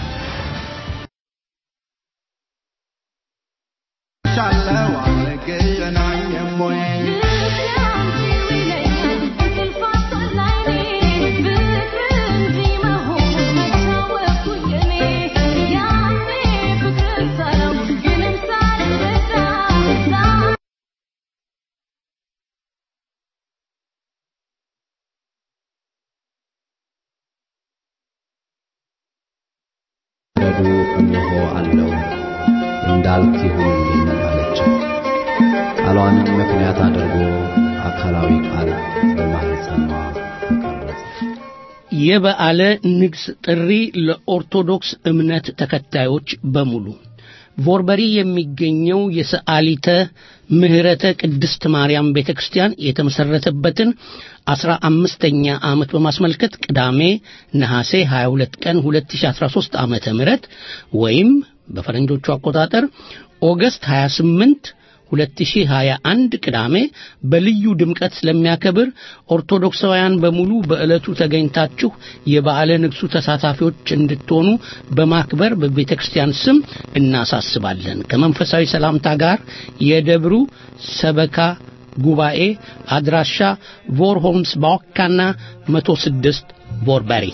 እነሆ አለው እንዳልክ ይሁን አለችው ቃሏንም ምክንያት አድርጎ አካላዊ ቃል በማህፀኗ ተቀረጸ የበዓለ ንግስ ጥሪ ለኦርቶዶክስ እምነት ተከታዮች በሙሉ ቮርበሪ የሚገኘው የሰዓሊተ ምህረተ ቅድስት ማርያም ቤተክርስቲያን የተመሰረተበትን አስራ አምስተኛ ዓመት በማስመልከት ቅዳሜ ነሐሴ ሃያ ሁለት ቀን ሁለት ሺህ አስራ ሦስት ዓመተ ምህረት ወይም በፈረንጆቹ አቆጣጠር ኦገስት ሃያ ስምንት ሁለት ሺህ ሃያ አንድ ቅዳሜ በልዩ ድምቀት ስለሚያከብር ኦርቶዶክሳውያን በሙሉ በእለቱ ተገኝታችሁ የበዓለ ንግሱ ተሳታፊዎች እንድትሆኑ በማክበር በቤተክርስቲያን ስም እናሳስባለን ከመንፈሳዊ ሰላምታ ጋር የደብሩ ሰበካ ጉባኤ አድራሻ ቮርሆምስ ባካና መቶ ስድስት ቮርበሪ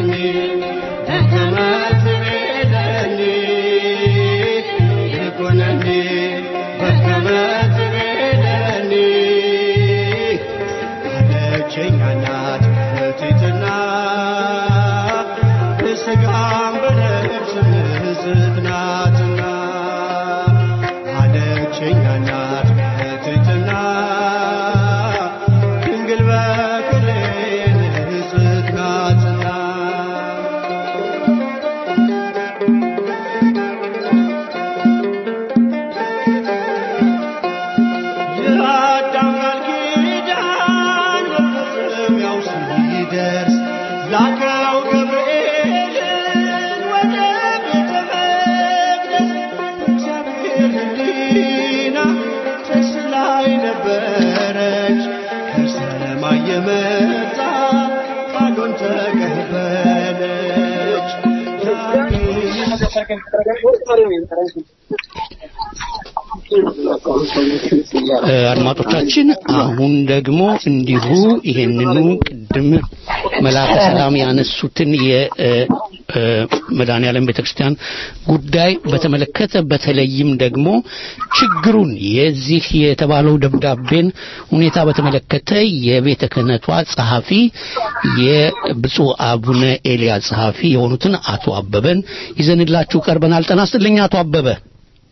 አድማጮቻችን አሁን ደግሞ እንዲሁ ይሄንኑ ቅድም መላከ ሰላም ያነሱትን የመድኃኔዓለም ቤተክርስቲያን ጉዳይ በተመለከተ በተለይም ደግሞ ችግሩን የዚህ የተባለው ደብዳቤን ሁኔታ በተመለከተ የቤተ ክህነቷ ጸሐፊ የብፁዕ አቡነ ኤልያስ ጸሐፊ የሆኑትን አቶ አበበን ይዘንላችሁ ቀርበናል። ጤና ይስጥልኝ አቶ አበበ።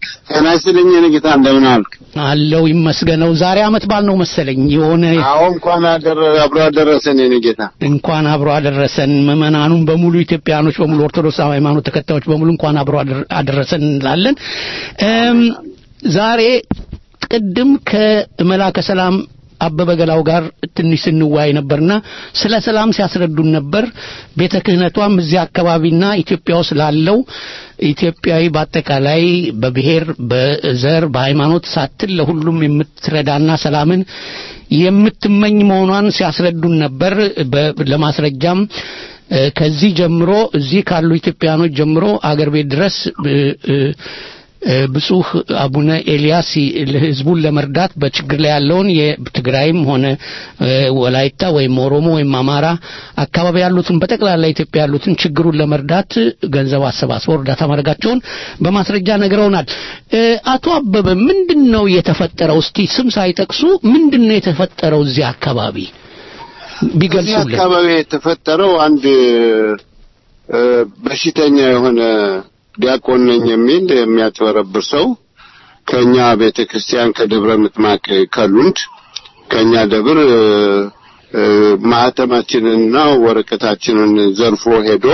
ተናስልኝ ንግታ እንደምን አልክ? አለው ይመስገነው። ዛሬ አመት ባል ነው መሰለኝ የሆነ አዎ እንኳን አደረ አብሮ አደረሰን ንግታ እንኳን አብሮ አደረሰን። መመናኑን በሙሉ ኢትዮጵያኖች በሙሉ ኦርቶዶክስ ሃይማኖት ተከታዮች በሙሉ እንኳን አብሮ አደረሰን እንላለን። እም ዛሬ ቅድም ከመላከ ሰላም አበበ ገላው ጋር ትንሽ ስንዋይ ነበርና ስለ ሰላም ሲያስረዱን ነበር። ቤተ ክህነቷም እዚህ አካባቢና ኢትዮጵያ ውስጥ ላለው ኢትዮጵያዊ በአጠቃላይ በብሔር በዘር በሃይማኖት ሳትል ለሁሉም የምትረዳና ሰላምን የምትመኝ መሆኗን ሲያስረዱን ነበር። ለማስረጃም ከዚህ ጀምሮ እዚህ ካሉ ኢትዮጵያኖች ጀምሮ አገር ቤት ድረስ ብፁዕ አቡነ ኤልያስ ለህዝቡን ለመርዳት በችግር ላይ ያለውን የትግራይም ሆነ ወላይታ ወይም ኦሮሞ ወይም አማራ አካባቢ ያሉትን በጠቅላላ ኢትዮጵያ ያሉትን ችግሩን ለመርዳት ገንዘብ አሰባስበው እርዳታ ማድረጋቸውን በማስረጃ ነግረውናል። አቶ አበበ ምንድነው የተፈጠረው? እስቲ ስም ሳይጠቅሱ ምንድነው የተፈጠረው እዚህ አካባቢ ቢገልጹልን። እዚህ አካባቢ የተፈጠረው አንድ በሽተኛ የሆነ ዲያቆን ነኝ የሚል የሚያጭበረብር ሰው ከኛ ቤተክርስቲያን ከደብረ ምጥማቅ ከሉንድ ከኛ ደብር ማህተማችንንና ወረቀታችንን ዘርፎ ሄዶ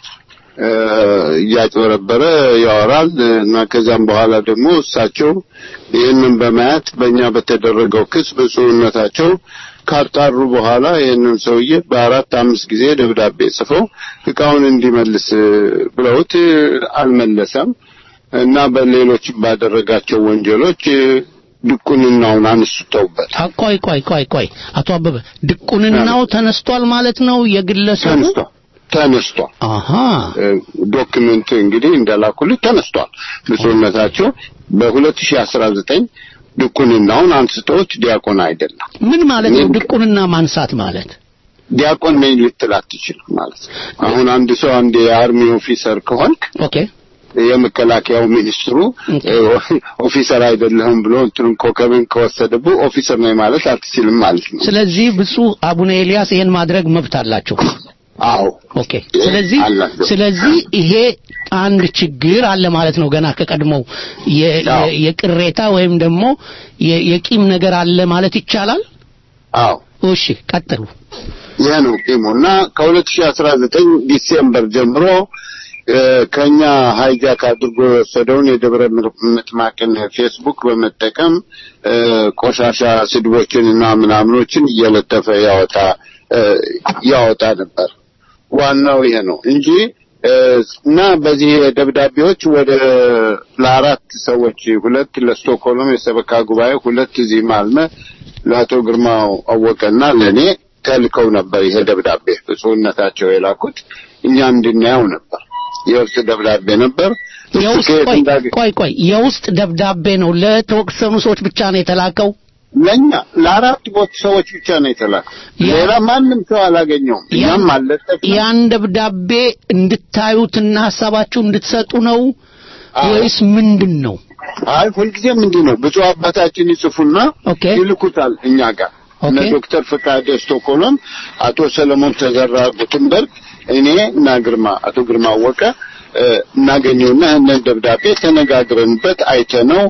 ያጭበረበረ ያወራል እና ከዛም በኋላ ደግሞ እሳቸው ይህንን በማየት በእኛ በተደረገው ክስ በጽሁነታቸው ካጣሩ በኋላ ይህንን ሰውዬ በአራት አምስት ጊዜ ደብዳቤ ጽፈው እቃውን እንዲመልስ ብለውት አልመለሰም እና በሌሎች ባደረጋቸው ወንጀሎች ድቁንናውን አንስተውበት። ቆይ ቆይ ቆይ ቆይ አቶ አበበ ድቁንናው ተነስቷል ማለት ነው? የግለሰቡ ተነስቷል። አሃ ዶክመንት እንግዲህ እንደላኩልኝ ተነስቷል። ብፁዕነታቸው በ2019 ድቁንናውን አንስተውት ዲያቆን አይደለም። ምን ማለት ነው ድቁንና ማንሳት ማለት? ዲያቆን ነኝ ልትላት ትችላል ማለት ነው። አሁን አንድ ሰው አንድ የአርሚ ኦፊሰር ከሆንክ ኦኬ የመከላከያው ሚኒስትሩ ኦፊሰር አይደለም ብሎ እንትኑን ኮከብን ከወሰደብህ ኦፊሰር ነኝ ማለት አትችልም ማለት ነው። ስለዚህ ብፁዕ አቡነ ኤልያስ ይሄን ማድረግ መብት አላቸው። አዎ ኦኬ። ስለዚህ ስለዚህ ይሄ አንድ ችግር አለ ማለት ነው። ገና ከቀድሞው የቅሬታ ወይም ደግሞ የቂም ነገር አለ ማለት ይቻላል። አዎ እሺ ቀጥሉ። ያ ነው ቂሙና ከ2019 ዲሴምበር ጀምሮ ከኛ ሃይጃክ አድርጎ የወሰደውን የደብረ ምጥማቅን ፌስቡክ በመጠቀም ቆሻሻ ስድቦችንና ምናምኖችን እየለጠፈ ያወጣ ያወጣ ነበር። ዋናው ይሄ ነው እንጂ እና በዚህ ደብዳቤዎች ወደ ለአራት ሰዎች ሁለት ለስቶክሆልም የሰበካ ጉባኤ ሁለት እዚህ ማልመ ለአቶ ግርማው አወቀና ለኔ ተልከው ነበር። ይሄ ደብዳቤ ብፁዕነታቸው የላኩት እኛ እንድናየው ነበር። የውስጥ ደብዳቤ ነበር። የውስጥ ቆይ ቆይ የውስጥ ደብዳቤ ነው ለተወሰኑ ሰዎች ብቻ ነው የተላከው? ለኛ ለአራት ቦት ሰዎች ብቻ ነው የተላከው። ሌላ ማንም ሰው አላገኘውም። እኛም አለጠፍ ያን ደብዳቤ እንድታዩትና ሐሳባችሁ እንድትሰጡ ነው ወይስ ምንድነው? አይ ሁልጊዜ ምንድነው ብፁዕ አባታችን ይጽፉና ይልኩታል እኛ ጋር እነ ዶክተር ፍቃደ ስቶክሆልም፣ አቶ ሰለሞን ተዘራ ጉትንበርግ፣ እኔ እና ግርማ አቶ ግርማ ወቀ እናገኘውና እነን ደብዳቤ ተነጋግረንበት አይተነው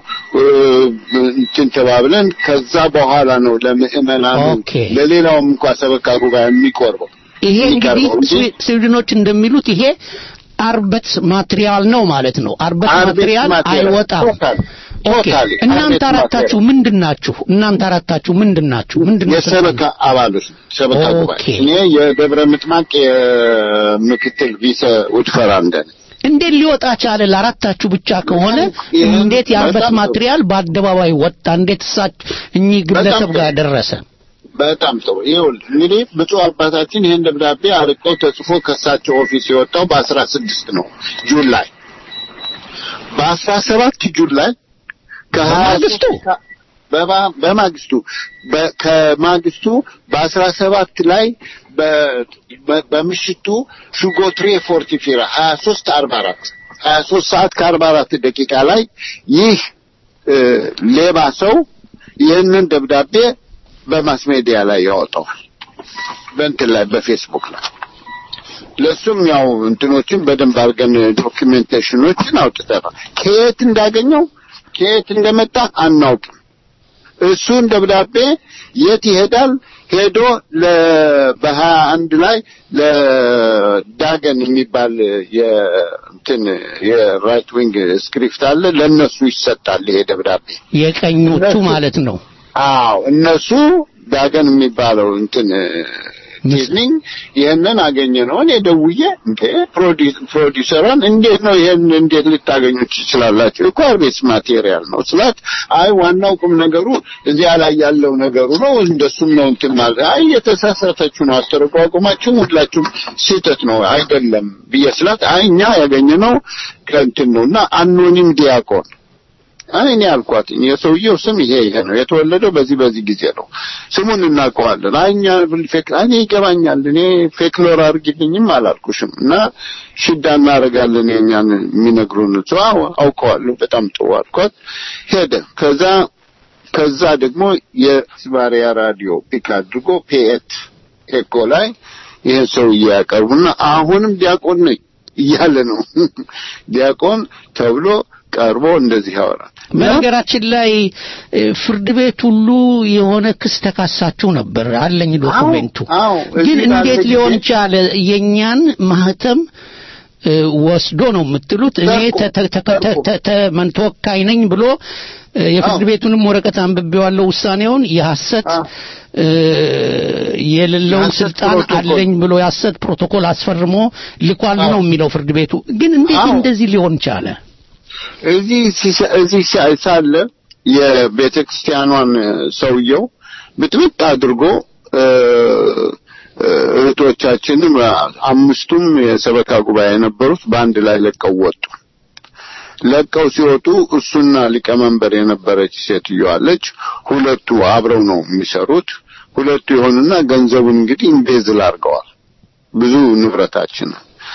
እንትን ተባብለን ከዛ በኋላ ነው ለምእመናኑ ለሌላውም እንኳን ሰበካ ጉባኤ የሚቆርበው። ይሄ እንግዲህ ስዊድኖች እንደሚሉት ይሄ አርበት ማቴሪያል ነው ማለት ነው። አርበት ማቴሪያል አይወጣም። ኦኬ እናንተ አራታችሁ ምንድናችሁ? እናንተ አራታችሁ ምንድናችሁ? ምንድነው? የሰበካ አባሎች ሰበካ ጉባኤ። እኔ የደብረ ምጥማቅ ምክትል ቪሰ ውድፈራንደ እንዴት ሊወጣ ቻለ? ለአራታችሁ ብቻ ከሆነ እንዴት የአርበት ማቴሪያል በአደባባይ ወጣ? እንዴት ሳች እኚህ ግለሰብ ጋር ደረሰ? በጣም ጥሩ። ይኸውልህ እንግዲህ ብፁዕ አባታችን ይሄን ደብዳቤ አርቀው ተጽፎ ከሳቸው ኦፊስ የወጣው በአስራ ስድስት ነው ጁላይ። በአስራ ሰባት ጁላይ ከማግስቱ በማግስቱ ከማግስቱ በአስራ ሰባት ላይ በምሽቱ ሹጎትሬ ፎርቲፊራ ሀያ ሶስት አርባ አራት ሀያ ሶስት ሰዓት ከአርባ አራት ደቂቃ ላይ ይህ ሌባ ሰው ይህንን ደብዳቤ በማስ ሚዲያ ላይ ያወጣዋል። በእንትን ላይ በፌስቡክ ላይ ለሱም ያው እንትኖችን በደንብ አድርገን ዶክመንቴሽኖችን አውጥተናል። ከየት እንዳገኘው ከየት እንደመጣ አናውቅም እሱን ደብዳቤ የት ይሄዳል ሄዶ ለበሃያ አንድ ላይ ለዳገን የሚባል የእንትን የራይት ዊንግ ስክሪፕት አለ ለነሱ ይሰጣል ይሄ ደብዳቤ የቀኞቹ ማለት ነው አዎ እነሱ ዳገን የሚባለው እንትን ዲዝኒንግ ይሄንን አገኘ ነው እኔ ደውዬ እንዴ ፕሮዲውሰሩን እንዴት ነው ይሄን እንዴት ልታገኙት ይችላልላችሁ እኮ አርቤስ ማቴሪያል ነው ስላት አይ ዋናው ቁም ነገሩ እዚህ ላይ ያለው ነገሩ ነው እንደሱም ነው እንትን ማለት አይ የተሳሳተችው ነው አስተረጓጉማችሁ ሁላችሁም ስህተት ነው አይደለም በየስላት አይ እኛ ያገኘነው ከእንትን ነውና አኖኒም ዲያቆን እኔ አልኳት የሰውየው ስም ይሄ ይሄ ነው የተወለደው በዚህ በዚህ ጊዜ ነው ስሙን እናውቀዋለን አይኛ ፌክ እኔ ይገባኛል እኔ ፌክሎር አርግልኝም አላልኩሽም እና ሽዳ እናረጋለን የኛን የሚነግሩን ሰው አውቀዋለሁ በጣም ጥሩ አልኳት ሄደ ከዛ ከዛ ደግሞ የስባሪያ ራዲዮ ፒክ አድርጎ ፒኤት ኤኮ ላይ ይሄ ሰውዬ ያቀርቡና አሁንም ዲያቆን ነኝ እያለ ነው ዲያቆን ተብሎ ቀርቦ እንደዚህ ያወራል ነገራችን ላይ ፍርድ ቤት ሁሉ የሆነ ክስ ተካሳችሁ ነበር አለኝ ዶክመንቱ ግን እንዴት ሊሆን ቻለ የኛን ማህተም ወስዶ ነው የምትሉት እኔ ተመንተወካይ ነኝ ብሎ የፍርድ ቤቱንም ወረቀት አንብቤዋለሁ ውሳኔውን የሐሰት የሌለው ስልጣን አለኝ ብሎ ያሰት ፕሮቶኮል አስፈርሞ ልኳል ነው የሚለው ፍርድ ቤቱ ግን እንዴት እንደዚህ ሊሆን ቻለ እዚህ እዚህ ሳይሳለ የቤተክርስቲያኗን ሰውየው ብጥብጥ አድርጎ እህቶቻችንም አምስቱም የሰበካ ጉባኤ የነበሩት በአንድ ላይ ለቀው ወጡ ለቀው ሲወጡ እሱና ሊቀመንበር የነበረች ሴትዮ አለች ሁለቱ አብረው ነው የሚሰሩት ሁለቱ ይሆንና ገንዘቡን እንግዲህ ኢንቤዝል አድርገዋል ብዙ ንብረታችን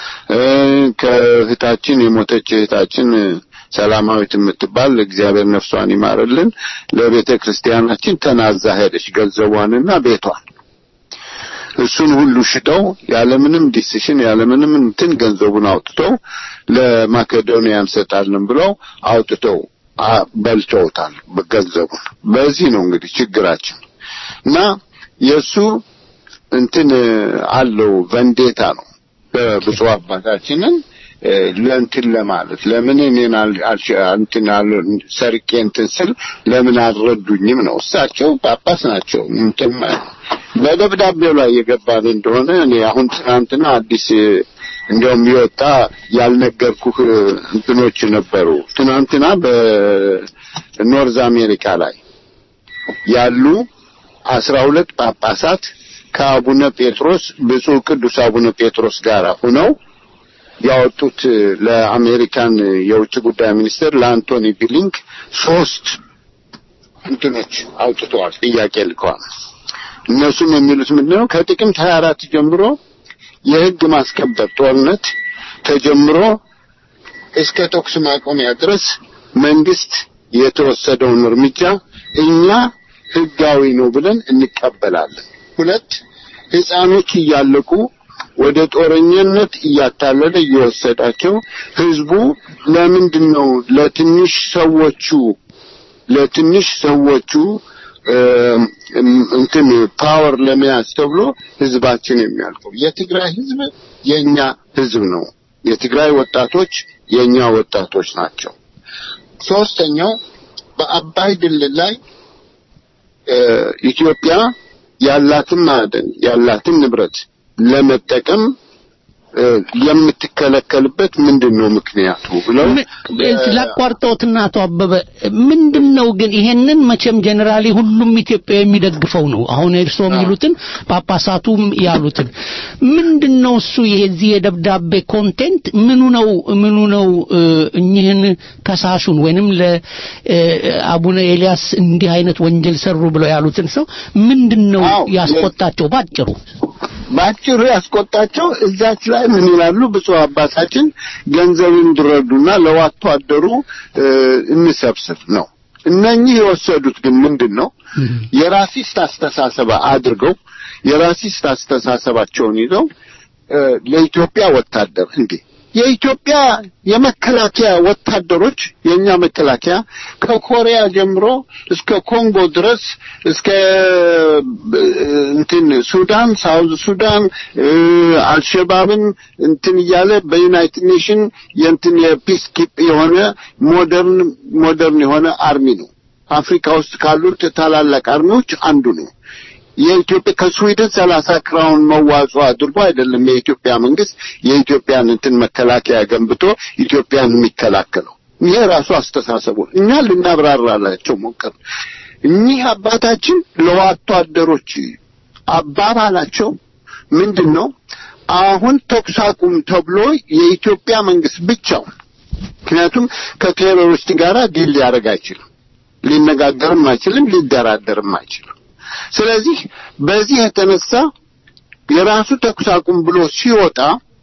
ከእህታችን የሞተች እህታችን ሰላማዊት የምትባል እግዚአብሔር ነፍሷን ይማርልን ለቤተ ክርስቲያናችን ተናዛ ሄደች ገንዘቧንና ቤቷን እሱን ሁሉ ሽጠው ያለምንም ዲሲሽን ያለምንም እንትን ገንዘቡን አውጥተው ለማኬዶኒያን ሰጣልን ብለው አውጥተው በልተውታል በገንዘቡን በዚህ ነው እንግዲህ ችግራችን እና የሱ እንትን አለው ቨንዴታ ነው በብፁዕ አባታችንን ለእንትን ለማለት ለምን እኔን እንትን ሰርቄ እንትን ስል ለምን አልረዱኝም ነው እሳቸው ጳጳስ ናቸው እንትን በደብዳቤው ላይ የገባን እንደሆነ እኔ አሁን ትናንትና አዲስ እንደውም ይወጣ ያልነገርኩህ እንትኖች ነበሩ ትናንትና በኖርዝ አሜሪካ ላይ ያሉ አስራ ሁለት ጳጳሳት ከአቡነ ጴጥሮስ ብፁዕ ቅዱስ አቡነ ጴጥሮስ ጋር ሆነው ያወጡት ለአሜሪካን የውጭ ጉዳይ ሚኒስትር ለአንቶኒ ቢሊንክ ሶስት እንትኖች አውጥተዋል ጥያቄ ልከዋል እነሱም የሚሉት ምንድነው ከጥቅምት ሃያ አራት ጀምሮ የህግ ማስከበር ጦርነት ተጀምሮ እስከ ተኩስ ማቆሚያ ድረስ መንግስት የተወሰደውን እርምጃ እኛ ህጋዊ ነው ብለን እንቀበላለን ሁለት ህፃኖች እያለቁ ወደ ጦረኝነት እያታለለ እየወሰዳቸው ህዝቡ ለምንድነው ለትንሽ ሰዎቹ ለትንሽ ሰዎቹ እንትን ፓወር ለመያዝ ተብሎ ህዝባችን የሚያልቀው የትግራይ ህዝብ የኛ ህዝብ ነው የትግራይ ወጣቶች የኛ ወጣቶች ናቸው ሶስተኛው በአባይ ድልድይ ላይ ኢትዮጵያ ያላትን ማዕድን ያላትን ንብረት ለመጠቀም የምትከለከልበት ምንድነው ምክንያቱ ብለው ለቋርጦትና አቶ አበበ ምንድነው ግን ይሄንን መቼም ጀነራሊ ሁሉም ኢትዮጵያ የሚደግፈው ነው አሁን እርሶ የሚሉትን ጳጳሳቱም ያሉትን ምንድነው እሱ የዚህ የደብዳቤ ኮንቴንት ምኑ ነው ምኑ ነው እኚህን ከሳሹን ወይንም ለአቡነ ኤልያስ እንዲህ አይነት ወንጀል ሰሩ ብለው ያሉትን ሰው ምንድነው ያስቆጣቸው ባጭሩ ባጭሩ ያስቆጣቸው እዛች ላይ ምን ይላሉ ብፁዕ አባታችን ገንዘብን ድረዱና ለዋቶ አደሩ እንሰብስብ ነው እነኚህ የወሰዱት ግን ምንድነው የራሲስት አስተሳሰብ አድርገው የራሲስት አስተሳሰባቸውን ይዘው ለኢትዮጵያ ወታደር እንዴ የኢትዮጵያ የመከላከያ ወታደሮች የኛ መከላከያ ከኮሪያ ጀምሮ እስከ ኮንጎ ድረስ እስከ እንትን ሱዳን ሳውዝ ሱዳን አልሸባብን እንትን ያለ በዩናይትድ ኔሽን የእንትን የፒስ ኪፕ የሆነ ሞደርን ሞደርን የሆነ አርሚ ነው አፍሪካ ውስጥ ካሉት ታላላቅ አርሚዎች አንዱ ነው የኢትዮጵያ ከስዊድን ሰላሳ ክራውን መዋጮ አድርጎ አይደለም የኢትዮጵያ መንግስት የኢትዮጵያን እንትን መከላከያ ገንብቶ ኢትዮጵያን የሚከላከለው ይሄ ራሱ አስተሳሰቡ እኛ ልናብራራላቸው ሞከር እኚህ አባታችን ለወታደሮች አባባላቸው ምንድነው አሁን ተኩስ አቁም ተብሎ የኢትዮጵያ መንግስት ብቻው ምክንያቱም ከቴሮሪስት ጋር ዲል ሊያደርግ አይችልም ሊነጋገርም አይችልም ሊደራደርም አይችልም ስለዚህ በዚህ የተነሳ የራሱ ተኩስ አቁም ብሎ ሲወጣ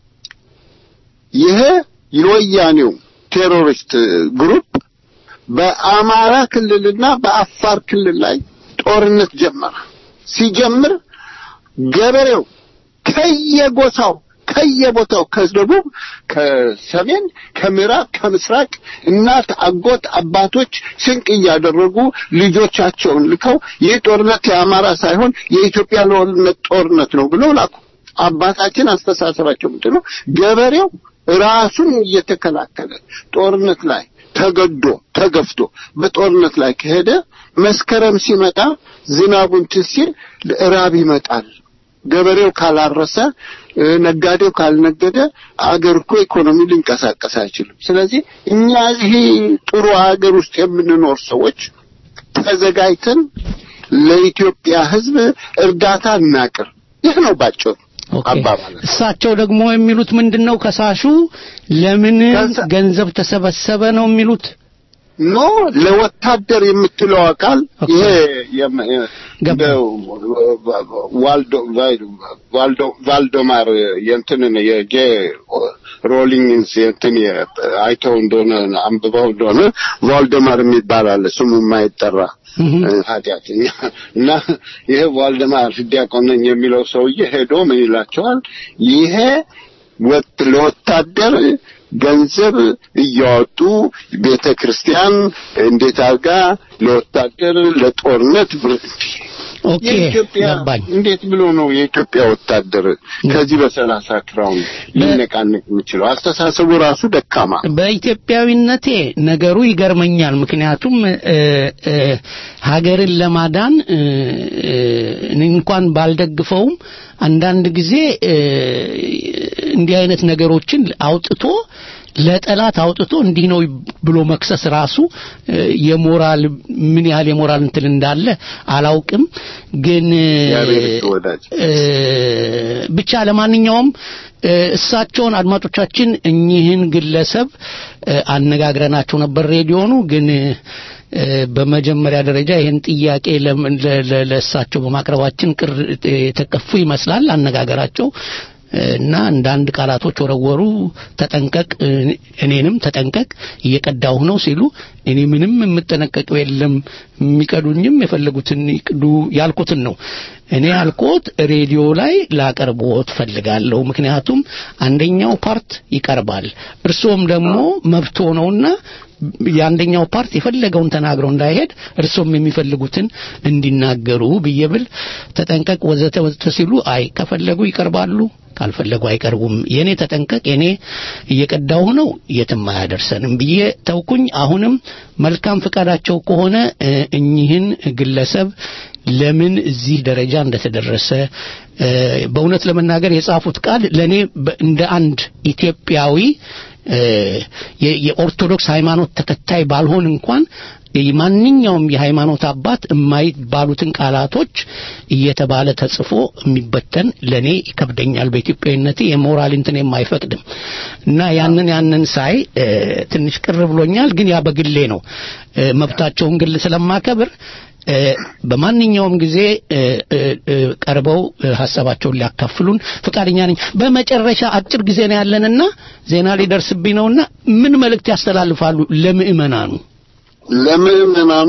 ይሄ የወያኔው ቴሮሪስት ግሩፕ በአማራ ክልልና በአፋር ክልል ላይ ጦርነት ጀመረ ሲጀምር ገበሬው ከየጎሳው ከየቦታው ከደቡብ ከሰሜን ከምዕራብ ከምስራቅ እናት አጎት አባቶች ስንቅ ያደረጉ ልጆቻቸውን ልከው የጦርነት የአማራ ሳይሆን የኢትዮጵያ ጦርነት ጦርነት ነው ብለው ላኩ አባታችን አስተሳሰባቸው ምንድነው ገበሬው ራሱን እየተከላከለ ጦርነት ላይ ተገዶ ተገፍቶ በጦርነት ላይ ከሄደ መስከረም ሲመጣ ዝናቡን ትሲል ራብ ይመጣል ገበሬው ካላረሰ ነጋዴው ካልነገደ አገር እኮ ኢኮኖሚ ሊንቀሳቀስ አይችልም ስለዚህ እኛ እዚህ ጥሩ አገር ውስጥ የምንኖር ሰዎች ተዘጋጅተን ለኢትዮጵያ ህዝብ እርዳታ እናቅር ይህ ነው ባጭሩ አባባል እሳቸው ደግሞ የሚሉት ምንድነው ከሳሹ ለምን ገንዘብ ተሰበሰበ ነው የሚሉት ኖ ለወታደር የምትለው አቃል ይሄ ዋልዶ ዋልዶ ዋልዶማር የእንትን የጄ ሮሊንግስ የእንትን አይተው እንደሆነ አንብበው እንደሆነ ዋልዶማር የሚባል አለ ስሙ የማይጠራ ኃጢአተኛ እና ይሄ ዋልዶማር ዲያቆን የሚለው ሰውዬ ሄዶ ምን ይላቸዋል ይሄ ወጥ ለወታደር ገንዘብ እያወጡ ቤተክርስቲያን እንዴት አርጋ ለወታደር ለጦርነት ኦኬ ያባኝ እንዴት ብሎ ነው የኢትዮጵያ ወታደር ከዚህ በሰላሳ ክራውን ሊነቃነቅ የሚችለው አስተሳሰቡ ራሱ ደካማ በኢትዮጵያዊነቴ ነገሩ ይገርመኛል ምክንያቱም ሀገርን ለማዳን እንኳን ባልደግፈውም አንዳንድ ጊዜ እንዲህ አይነት ነገሮችን አውጥቶ ለጠላት አውጥቶ እንዲህ ነው ብሎ መክሰስ ራሱ የሞራል ምን ያህል የሞራል እንትን እንዳለ አላውቅም ግን ብቻ ለማንኛውም እሳቸውን አድማጮቻችን እኚህን ግለሰብ አነጋግረናቸው ነበር ሬዲዮኑ ግን በመጀመሪያ ደረጃ ይሄን ጥያቄ ለእሳቸው በማቅረባችን ቅር ተከፉ ይመስላል አነጋገራቸው እና አንዳንድ ቃላቶች ወረወሩ ተጠንቀቅ እኔንም ተጠንቀቅ እየቀዳው ነው ሲሉ እኔ ምንም የምጠነቀቀው የለም የሚቀዱኝም የፈለጉትን ይቅዱ ያልኩትን ነው እኔ ያልኩት ሬዲዮ ላይ ላቀርቦት ፈልጋለሁ ምክንያቱም አንደኛው ፓርት ይቀርባል እርሶም ደግሞ መብቶ ነውና ያንደኛው ፓርት የፈለገውን ተናግረው እንዳይሄድ እርሶም የሚፈልጉትን እንዲናገሩ ብየብል ተጠንቀቅ ወዘተ ወዘተ ሲሉ አይ ከፈለጉ ይቀርባሉ ካልፈለጉ አይቀርቡም የኔ ተጠንቀቅ የኔ እየቀዳው ነው የትም አያደርሰንም ብዬ ተውኩኝ አሁንም መልካም ፍቃዳቸው ከሆነ እኚህን ግለሰብ ለምን እዚህ ደረጃ እንደተደረሰ በእውነት ለመናገር የጻፉት ቃል ለኔ እንደ አንድ ኢትዮጵያዊ የኦርቶዶክስ ሃይማኖት ተከታይ ባልሆን እንኳን ማንኛውም የሃይማኖት አባት የማይባሉትን ቃላቶች እየተባለ ተጽፎ የሚበተን ለኔ ይከብደኛል በኢትዮጵያዊነቴ የሞራል እንትን የማይፈቅድም እና ያንን ያንን ሳይ ትንሽ ቅር ብሎኛል ግን ያ በግሌ ነው መብታቸውን ግል ስለማከብር በማንኛውም ጊዜ ቀርበው ሐሳባቸውን ሊያካፍሉን ፍቃደኛ ነኝ በመጨረሻ አጭር ጊዜ ነው ያለንና ዜና ሊደርስብኝ ነውና ምን መልእክት ያስተላልፋሉ ለምእመናኑ ለምእመናኑ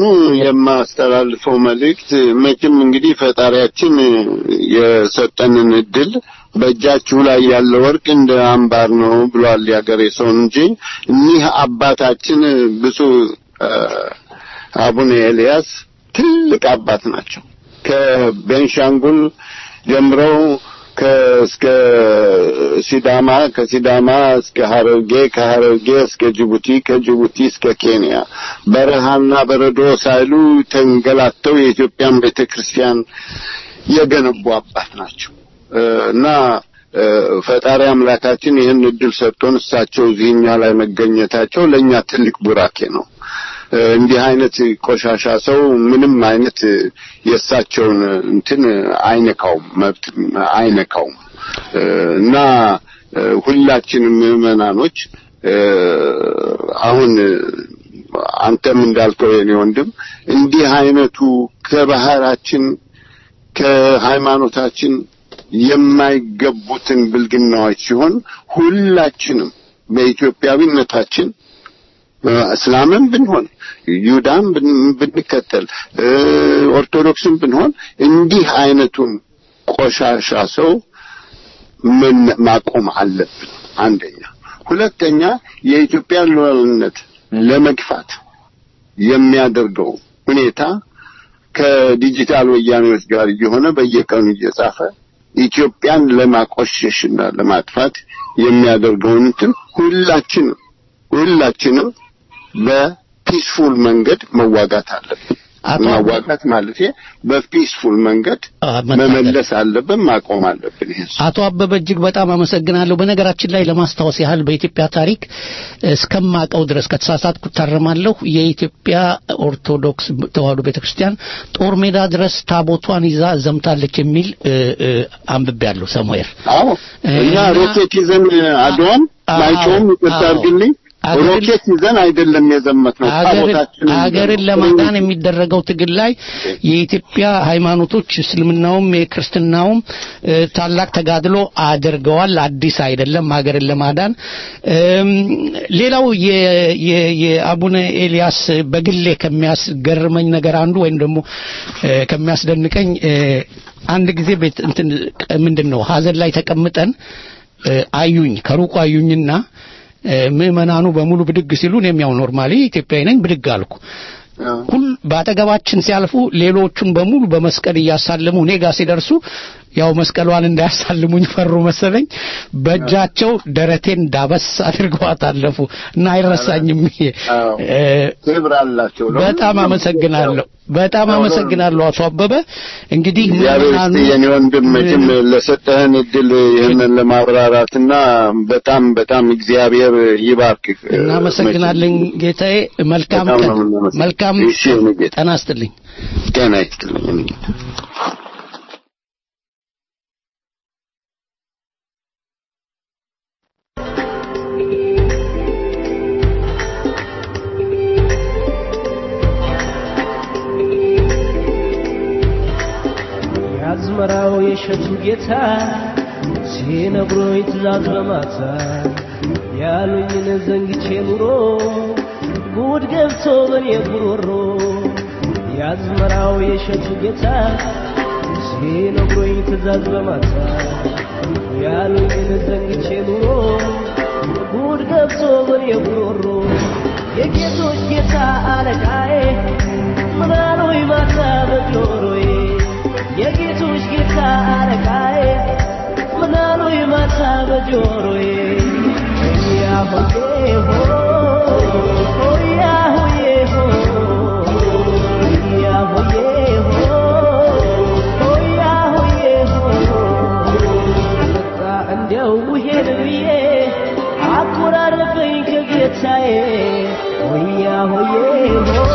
የማስተላልፈው መልእክት መቼም እንግዲህ ፈጣሪያችን የሰጠንን እድል በእጃችሁ ላይ ያለ ወርቅ እንደ አምባር ነው ብሏል ያገሬ ሰው እንጂ እኒህ አባታችን ብፁዕ አቡነ ኤልያስ ትልቅ አባት ናቸው። ከቤንሻንጉል ጀምረው ከእስከ ሲዳማ ከሲዳማ እስከ ሐረርጌ ከሐረርጌ እስከ ጅቡቲ ከጅቡቲ እስከ ኬንያ በረሃና በረዶ ሳይሉ ተንገላተው የኢትዮጵያን ቤተክርስቲያን የገነቡ አባት ናቸው እና ፈጣሪ አምላካችን ይህን እድል ሰጥቶን እሳቸው እዚህኛ ላይ መገኘታቸው ለኛ ትልቅ ቡራኬ ነው። እንዲህ አይነት ቆሻሻ ሰው ምንም አይነት የሳቸውን እንትን አይነካውም መብት አይነካውም እና ሁላችንም ምዕመናኖች አሁን አንተም እንዳልከው የኔ ወንድም እንዲህ አይነቱ ከባህራችን ከሃይማኖታችን የማይገቡትን ብልግናዎች ሲሆን ሁላችንም በኢትዮጵያዊነታችን እስላምን ብንሆን ይሁዳን ብንከተል ኦርቶዶክስን ብንሆን እንዲህ አይነቱን ቆሻሻ ሰው ምን ማቆም አለብን። አንደኛ። ሁለተኛ የኢትዮጵያን ሉዓላዊነት ለመግፋት የሚያደርገው ሁኔታ ከዲጂታል ወያኔዎች ጋር የሆነ በየቀኑ እየጻፈ ኢትዮጵያን ለማቆሸሽና ለማጥፋት የሚያደርገውን እንትን ሁላችንም ሁላችንም በፒስፉል መንገድ መዋጋት አለብን። መዋጋት ማለት በፒስፉል መንገድ መመለስ አለብን፣ ማቆም አለብን። ይሄ አቶ አበበ እጅግ በጣም አመሰግናለሁ። በነገራችን ላይ ለማስታወስ ያህል በኢትዮጵያ ታሪክ እስከማቀው ድረስ ከተሳሳትኩ ታረማለሁ። የኢትዮጵያ ኦርቶዶክስ ተዋሕዶ ቤተክርስቲያን ጦር ሜዳ ድረስ ታቦቷን ይዛ ዘምታለች የሚል አንብቤያለሁ ሰሞየር። አዎ እኛ ሮኬት ይዘን አድዋን ማይጮም ይቀርታልኝ ሮኬት ይዘን አይደለም የዘመትነው ታቦታችን አገርን ለማዳን የሚደረገው ትግል ላይ የኢትዮጵያ ሃይማኖቶች እስልምናውም የክርስትናውም ታላቅ ተጋድሎ አድርገዋል። አዲስ አይደለም አገርን ለማዳን። ሌላው የአቡነ ኤልያስ በግሌ ከሚያስገርመኝ ነገር አንዱ ወይም ደግሞ ከሚያስደንቀኝ አንድ ጊዜ ቤት እንትን ምንድነው ሐዘን ላይ ተቀምጠን አዩኝ ከሩቁ አዩኝና ምዕመናኑ በሙሉ ብድግ ሲሉ እኔም ያው ኖርማሊ ኢትዮጵያዊ ነኝ ብድግ አልኩ። ሁሉ ባጠገባችን ሲያልፉ ሌሎቹን በሙሉ በመስቀል እያሳለሙ እኔ ጋር ሲደርሱ ያው መስቀሏን እንዳያሳልሙኝ ፈሩ መሰለኝ በእጃቸው ደረቴን ዳበስ አድርገው አጣለፉ እና አይረሳኝም። ክብራላቸው በጣም አመሰግናለሁ በጣም አመሰግናለሁ አቶ አበበ። እንግዲህ ምናምን የኔ ወንድም መቼም ለሰጠህን እድል ይሄንን ለማብራራትና በጣም በጣም እግዚአብሔር ይባርክህ። እናመሰግናለን ጌታዬ። መልካም ቀን መልካም ጤና ይስጥልኝ። ጤና ይስጥልኝ። አዝመራው የሸቱ ጌታ ሲነግሮኝ ትእዛዝ በማታ ያሉኝን ዘንግቼ ኑሮ ጉድ ገብቶ በኔ ጉሮሮ ያዝመራው የሸቱ ጌታ ሲነግሮኝ ትእዛዝ በማታ ያሉኝን ዘንግቼ ኑሮ ጉድ ገብቶ በኔ ጉሮሮ የጌቶች ጌታ አለቃዬ ምናሉኝ ማታ በጆሮዬ የጌቶች ጌታ አለቃዬ ምናሉኝ ማታ በጆሮዬ ያሆዬ ሆ ያሆዬ ሆ ያሆዬ ሆ ያሆዬ ሆ በቃ እንደው ሄድ ብዬ አቆራረፈኝ ከጌታዬ ያሆዬ ሆ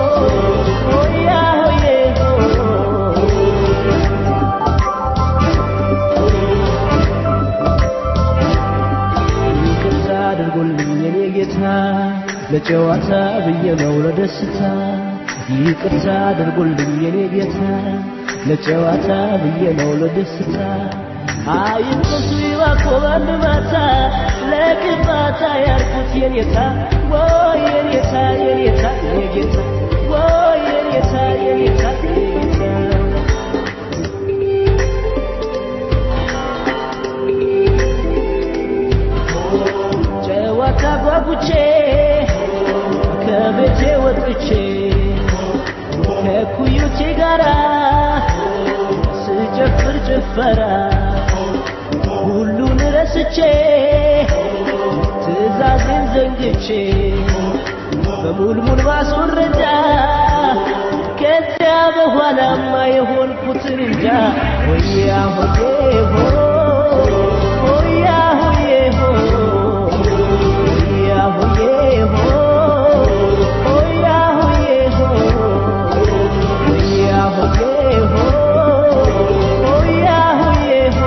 ለጨዋታ ብዬ ነው ለደስታ ይቅርታ አድርጉልኝ የኔ ጌታ ለጨዋታ ብዬ ነው ለደስታ አይንሱ ይባኮ ባንድ ማታ ለክፋታ ያርኩት የኔታ ወይ የኔታ የኔታ የጌታ ወይ የኔታ የኔታ የጌታ ጓጉቼ ከቤቴ ወጥቼ ከኩዮቼ ጋራ ስጨፍር ጭፈራ ሁሉን ረስቼ ትእዛዝን ዘንግቼ በሙልሙል ማስወረጃ ከዚያ በኋላማ የሆንኩትን እንጃ ሆያ ሆዬ ሆ ሆያ ሆዬ ሆ ሆያ ሆዬ ሆ ሆያ ሆዬ ሆ ሆያ ሆዬ ሆ ሆያ ሆዬ ሆ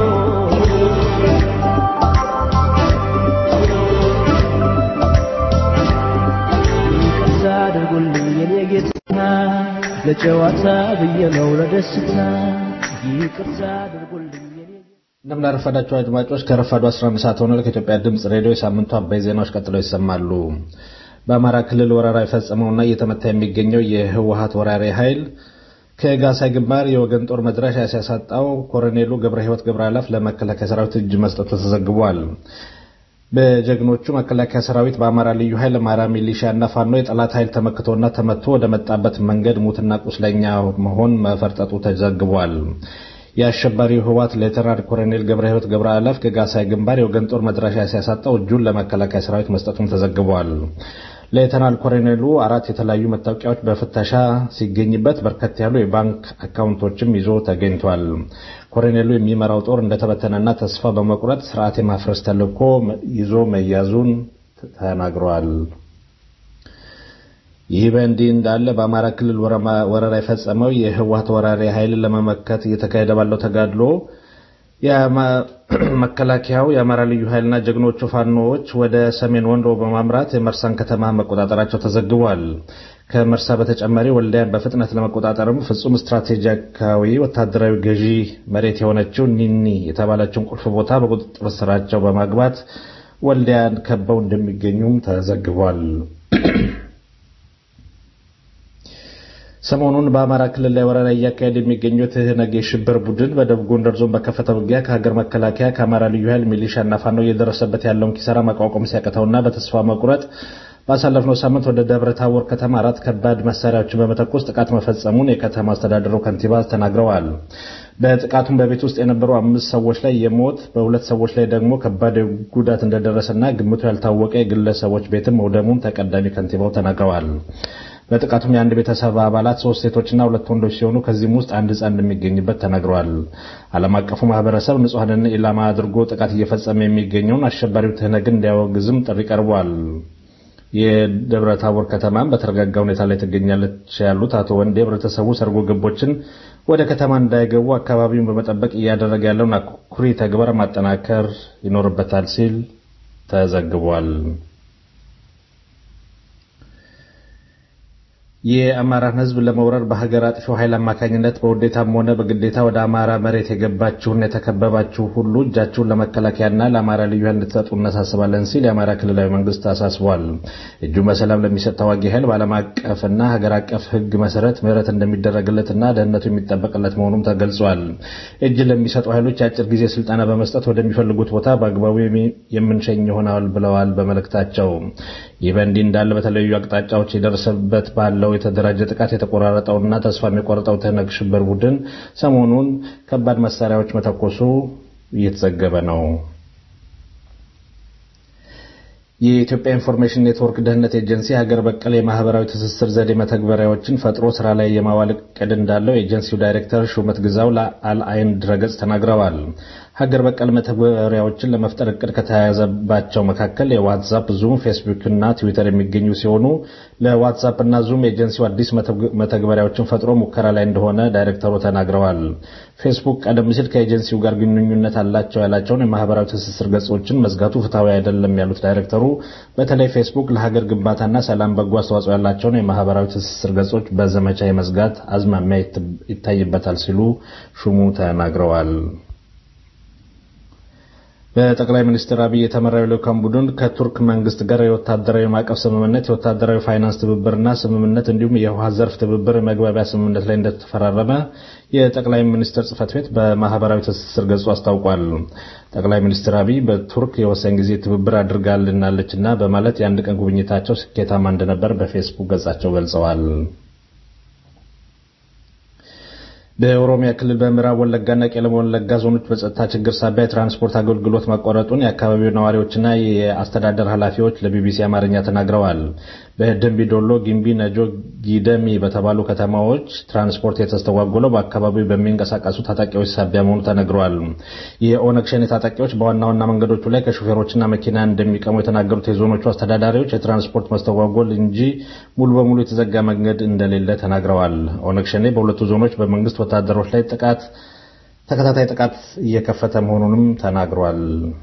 አድርጉልኝ የኔ ጌታ ለጨዋታ ብዬ ነው ለደስታ ይቅርታ አድርጉልኝ የኔ እንደምን አረፈዳችሁ አድማጮች ከረፋዱ አስራ አንድ ሰዓት ሆኗል ከኢትዮጵያ ድምጽ ሬዲዮ የሳምንቱ አበይ ዜናዎች ቀጥለው ይሰማሉ በአማራ ክልል ወረራ የፈጸመውና እየተመታ የሚገኘው የህወሓት ወራሪ ኃይል ከጋሳይ ግንባር የወገን ጦር መድረሻ ሲያሳጣው ኮሎኔሉ ገብረ ህይወት ገብረአላፍ ለመከላከያ ሰራዊት እጅ መስጠቱ ተዘግቧል በጀግኖቹ መከላከያ ሰራዊት በአማራ ልዩ ኃይል አማራ ሚሊሻና ፋኖ የጠላት ኃይል ተመክቶና ተመቶ ወደ መጣበት መንገድ ሙትና ቁስለኛ መሆን መፈርጠጡ ተዘግቧል የአሸባሪው ህወሓት ሌተናል ኮሎኔል ገብረ ህይወት ገብረአላፍ ከጋሳይ ግንባር የወገን ጦር መድረሻ ሲያሳጣው እጁን ለመከላከያ ሰራዊት መስጠቱን ተዘግቧል ሌተናል ኮሎኔሉ አራት የተለያዩ መታወቂያዎች በፍተሻ ሲገኝበት በርከት ያሉ የባንክ አካውንቶችም ይዞ ተገኝቷል ኮሎኔሉ የሚመራው ጦር እንደተበተነና ተስፋ በመቁረጥ ስርዓት የማፍረስ ተልዕኮ ይዞ መያዙን ተናግሯል ይህ በእንዲህ እንዳለ በአማራ ክልል ወረራ የፈጸመው የህወሓት ወራሪ ኃይል ለመመከት እየተካሄደ ባለው ተጋድሎ የመከላከያው የአማራ ልዩ ኃይልና ጀግኖቹ ፋኖዎች ወደ ሰሜን ወንዶ በማምራት የመርሳን ከተማ መቆጣጠራቸው ተዘግቧል ከመርሳ በተጨማሪ ወልዲያን በፍጥነት ለመቆጣጠርም ፍጹም ስትራቴጂካዊ ወታደራዊ ገዢ መሬት የሆነችው ኒኒ የተባለችውን ቁልፍ ቦታ በቁጥጥር ስራቸው በማግባት ወልዲያን ከበው እንደሚገኙም ተዘግቧል ሰሞኑን በአማራ ክልል ላይ ወረራ እያካሄደ የሚገኘው ትህነግ የሽብር ቡድን በደቡብ ጎንደር ዞን በከፈተው ውጊያ ከሀገር መከላከያ ከአማራ ልዩ ኃይል ሚሊሻና ፋኖ እየደረሰበት ያለውን ኪሳራ መቋቋም ሲያቅተውና በተስፋ መቁረጥ ባሳለፍነው ሳምንት ወደ ደብረ ታቦር ከተማ አራት ከባድ መሳሪያዎችን በመተኮስ ጥቃት መፈጸሙን የከተማ አስተዳደሩ ከንቲባ ተናግረዋል በጥቃቱም በቤት ውስጥ የነበሩ አምስት ሰዎች ላይ የሞት በሁለት ሰዎች ላይ ደግሞ ከባድ ጉዳት እንደደረሰና ግምቱ ያልታወቀ የግለሰቦች ቤትም መውደሙን ተቀዳሚ ከንቲባው ተናግረዋል በጥቃቱም የአንድ ቤተሰብ አባላት ሶስት ሴቶችና ሁለት ወንዶች ሲሆኑ ከዚህም ውስጥ አንድ ህፃን እንደሚገኝበት ተናግሯል ዓለም አቀፉ ማህበረሰብ ንጹሃንን ኢላማ አድርጎ ጥቃት እየፈጸመ የሚገኘውን አሸባሪው ትህነግን እንዲያወግዝም ጥሪ ቀርቧል የደብረ ታቦር ከተማም በተረጋጋ ሁኔታ ላይ ትገኛለች ያሉት አቶ ወንዴ ህብረተሰቡ ሰርጎ ገቦችን ወደ ከተማ እንዳይገቡ አካባቢውን በመጠበቅ እያደረገ ያለውን አኩሪ ተግባር ማጠናከር ይኖርበታል ሲል ተዘግቧል የአማራን ህዝብ ለመውረር በሀገር አጥፊው ኃይል አማካኝነት በውዴታም ሆነ በግዴታ ወደ አማራ መሬት የገባችሁና የተከበባችሁ ሁሉ እጃችሁን ለመከላከያና ለአማራ ልዩ ኃይል እንድትሰጡ እናሳስባለን ሲል የአማራ ክልላዊ መንግስት አሳስቧል እጁን በሰላም ለሚሰጥ ተዋጊ ኃይል በዓለም አቀፍና ሀገር አቀፍ ህግ መሰረት ምህረት እንደሚደረግለትና ደህንነቱ የሚጠበቅለት መሆኑም ተገልጿል እጅ ለሚሰጡ ኃይሎች የአጭር ጊዜ ስልጠና በመስጠት ወደሚፈልጉት ቦታ በአግባቡ የምንሸኝ ይሆናል ብለዋል በመልእክታቸው ይህ በእንዲህ እንዳለ በተለያዩ አቅጣጫዎች የደረሰበት ባለው የተደራጀ ጥቃት የተቆራረጠውና ተስፋ የሚቆርጠው ትህነግ ሽብር ቡድን ሰሞኑን ከባድ መሳሪያዎች መተኮሱ እየተዘገበ ነው የኢትዮጵያ ኢንፎርሜሽን ኔትወርክ ደህንነት ኤጀንሲ ሀገር በቀል የማህበራዊ ትስስር ዘዴ መተግበሪያዎችን ፈጥሮ ስራ ላይ የማዋል ዕቅድ እንዳለው የኤጀንሲው ዳይሬክተር ሹመት ግዛው ለአልአይን ድረገጽ ተናግረዋል ሀገር በቀል መተግበሪያዎችን ለመፍጠር ዕቅድ ከተያያዘባቸው መካከል የዋትስአፕ ዙም ፌስቡክ እና ትዊተር የሚገኙ ሲሆኑ ለዋትስአፕ እና ዙም ኤጀንሲው አዲስ መተግበሪያዎችን ፈጥሮ ሙከራ ላይ እንደሆነ ዳይሬክተሩ ተናግረዋል ፌስቡክ ቀደም ሲል ከኤጀንሲው ጋር ግንኙነት አላቸው ያላቸውን የማህበራዊ ትስስር ገጾችን መዝጋቱ ፍትሃዊ አይደለም ያሉት ዳይሬክተሩ በተለይ ፌስቡክ ለሀገር ግንባታና ሰላም በጎ አስተዋጽኦ ያላቸውን የማህበራዊ ትስስር ገጾች በዘመቻ የመዝጋት አዝማሚያ ይታይበታል ሲሉ ሹሙ ተናግረዋል በጠቅላይ ሚኒስትር አብይ የተመራው ልዑካን ቡድን ከቱርክ መንግስት ጋር የወታደራዊ ማዕቀፍ ስምምነት፣ የወታደራዊ ፋይናንስ ትብብርና ስምምነት እንዲሁም የውሃ ዘርፍ ትብብር መግባቢያ ስምምነት ላይ እንደተፈራረመ የጠቅላይ ሚኒስትር ጽህፈት ቤት በማህበራዊ ትስስር ገጹ አስታውቋል። ጠቅላይ ሚኒስትር አብይ በቱርክ የወሰን ጊዜ ትብብር አድርጋልናለችና በማለት የአንድ ቀን ጉብኝታቸው ስኬታማ እንደነበር በፌስቡክ ገጻቸው ገልጸዋል። በኦሮሚያ ክልል በምዕራብ ወለጋና ቄለም ወለጋ ዞኖች በጸጥታ ችግር ሳቢያ የትራንስፖርት አገልግሎት መቋረጡን የአካባቢው ነዋሪዎችና የአስተዳደር ኃላፊዎች ለቢቢሲ አማርኛ ተናግረዋል። በደምቢ ዶሎ፣ ጊምቢ፣ ነጆ፣ ጊደሚ በተባሉ ከተማዎች ትራንስፖርት የተስተጓጎለው በአካባቢው በሚንቀሳቀሱ ታጣቂዎች ሳቢያ መሆኑ ተነግሯል። የኦነግ ሸኔ ታጣቂዎች በዋና ዋና መንገዶቹ ላይ ከሹፌሮችና መኪና እንደሚቀሙ የተናገሩት የዞኖቹ አስተዳዳሪዎች የትራንስፖርት መስተጓጎል እንጂ ሙሉ በሙሉ የተዘጋ መንገድ እንደሌለ ተናግረዋል። ኦነግ ሸኔ በሁለቱ ዞኖች በመንግስት ወታደሮች ላይ ጥቃት ተከታታይ ጥቃት እየከፈተ መሆኑንም ተናግሯል።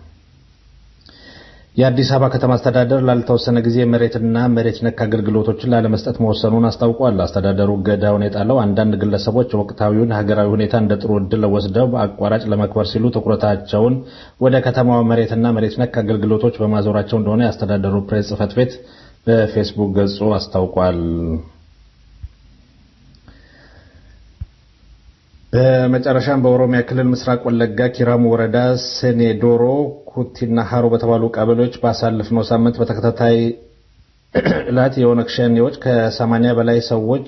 የአዲስ አበባ ከተማ አስተዳደር ላልተወሰነ ጊዜ መሬትና መሬት ነክ አገልግሎቶችን ላለመስጠት መወሰኑን አስታውቋል። አስተዳደሩ ገዳውን የጣለው አንዳንድ ግለሰቦች ወቅታዊውን ሀገራዊ ሁኔታ እንደ ጥሩ ዕድል ወስደው በአቋራጭ ለመክበር ሲሉ ትኩረታቸውን ወደ ከተማዋ መሬትና መሬት ነክ አገልግሎቶች በማዞራቸው እንደሆነ የአስተዳደሩ ፕሬስ ጽህፈት ቤት በፌስቡክ ገጹ አስታውቋል። በመጨረሻም በኦሮሚያ ክልል ምስራቅ ወለጋ ኪራሙ ወረዳ ሰኔ ዶሮ ኩቲና ሀሮ በተባሉ ቀበሌዎች ባሳለፍነው ሳምንት በተከታታይ ዕለት የኦነግ ሸኔዎች ከሰማንያ በላይ ሰዎች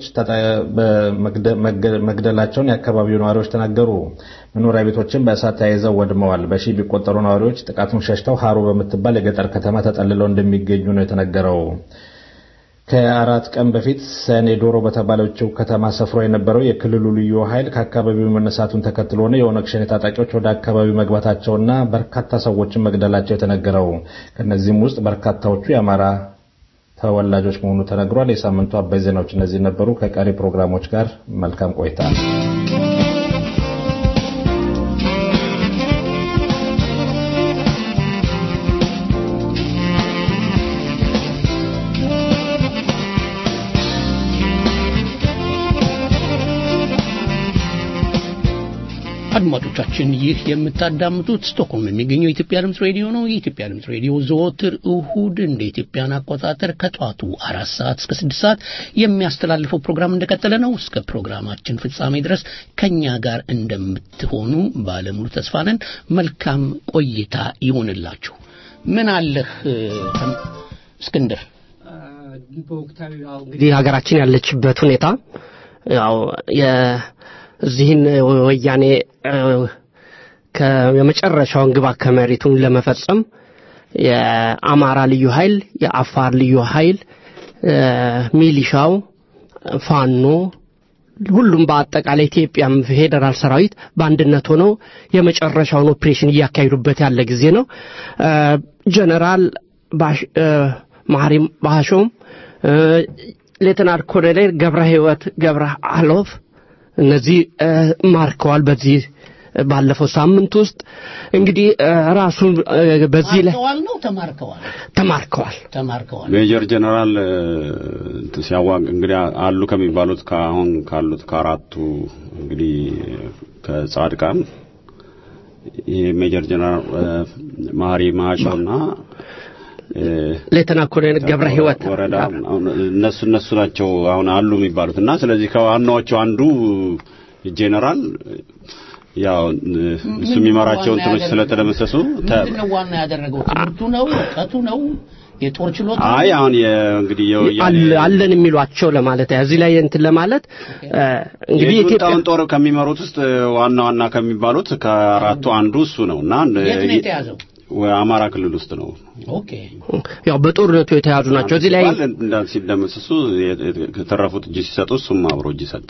መግደላቸውን የአካባቢው ነዋሪዎች ተናገሩ። መኖሪያ ቤቶችን በእሳት ተያይዘው ወድመዋል። በሺ የሚቆጠሩ ነዋሪዎች ጥቃቱን ሸሽተው ሀሮ በምትባል የገጠር ከተማ ተጠልለው እንደሚገኙ ነው የተነገረው። ከአራት ቀን በፊት ሰኔ ዶሮ በተባለችው ከተማ ሰፍሮ የነበረው የክልሉ ልዩ ኃይል ከአካባቢው መነሳቱን ተከትሎ ነው የኦነግ ሸኔ ታጣቂዎች ወደ አካባቢው መግባታቸውና በርካታ ሰዎችን መግደላቸው የተነገረው። ከነዚህም ውስጥ በርካታዎቹ የአማራ ተወላጆች መሆኑ ተነግሯል። የሳምንቱ አበይ ዜናዎች እነዚህ ነበሩ። ከቀሪ ፕሮግራሞች ጋር መልካም ቆይታ። አድማጮቻችን ይህ የምታዳምጡት ስቶክሆልም የሚገኘው የኢትዮጵያ ድምጽ ሬዲዮ ነው። የኢትዮጵያ ድምጽ ሬዲዮ ዘወትር እሁድ እንደ ኢትዮጵያን አቆጣጠር ከጧቱ አራት ሰዓት እስከ ስድስት ሰዓት የሚያስተላልፈው ፕሮግራም እንደቀጠለ ነው። እስከ ፕሮግራማችን ፍጻሜ ድረስ ከኛ ጋር እንደምትሆኑ ባለሙሉ ተስፋ ነን። መልካም ቆይታ ይሁንላችሁ። ምን አለህ እስክንድር? በወቅታዊ እንግዲህ ሀገራችን ያለችበት ሁኔታ ያው እዚህን ወያኔ ከመጨረሻውን ግባ ከመሬቱን ለመፈጸም የአማራ ልዩ ኃይል፣ የአፋር ልዩ ኃይል፣ ሚሊሻው፣ ፋኖ ሁሉም በአጠቃላይ ኢትዮጵያ ፌደራል ሰራዊት በአንድነት ሆነው የመጨረሻውን ኦፕሬሽን እያካሄዱበት ያለ ጊዜ ነው። ጀነራል ማሪ ባሾም፣ ሌተናል ኮሎኔል ገብረ ህይወት ገብረ አሎፍ እነዚህ ማርከዋል። በዚህ ባለፈው ሳምንት ውስጥ እንግዲህ ራሱ በዚህ ላይ ነው ተማርከዋል ተማርከዋል ተማርከዋል ሜጀር ጀነራል ሲያዋግ እንግዲህ አሉ ከሚባሉት ካሁን ካሉት ከአራቱ እንግዲህ ከጻድቃን የሜጀር ጀነራል ማሪ ማሻና ሌተና ኮሎኔል ገብረ ህይወት ወረዳ እነሱ እነሱ ናቸው አሁን አሉ የሚባሉትና ስለዚህ ከዋናዎቹ አንዱ ጄኔራል ያው እሱ የሚመራቸው እንትኖች ስለተደመሰሱ ምንድነው ዋና ያደረገው? ትምህርቱ ነው ወጣቱ ነው የጦር ችሎታ? አይ አሁን እንግዲህ አለን የሚሏቸው ለማለት እዚህ ላይ እንትን ለማለት እንግዲህ የኢትዮጵያን ጦር ከሚመሩት ውስጥ ዋና ዋና ከሚባሉት ከአራቱ አንዱ እሱ ነውና የት ነው የተያዘው? አማራ ክልል ውስጥ ነው። ኦኬ ያው በጦርነቱ የተያዙ ናቸው። እዚህ ላይ እንዳል ሲደመሰሱ ከተረፉት እጅ ሲሰጡ እሱም አብሮ እጅ ሰጠ።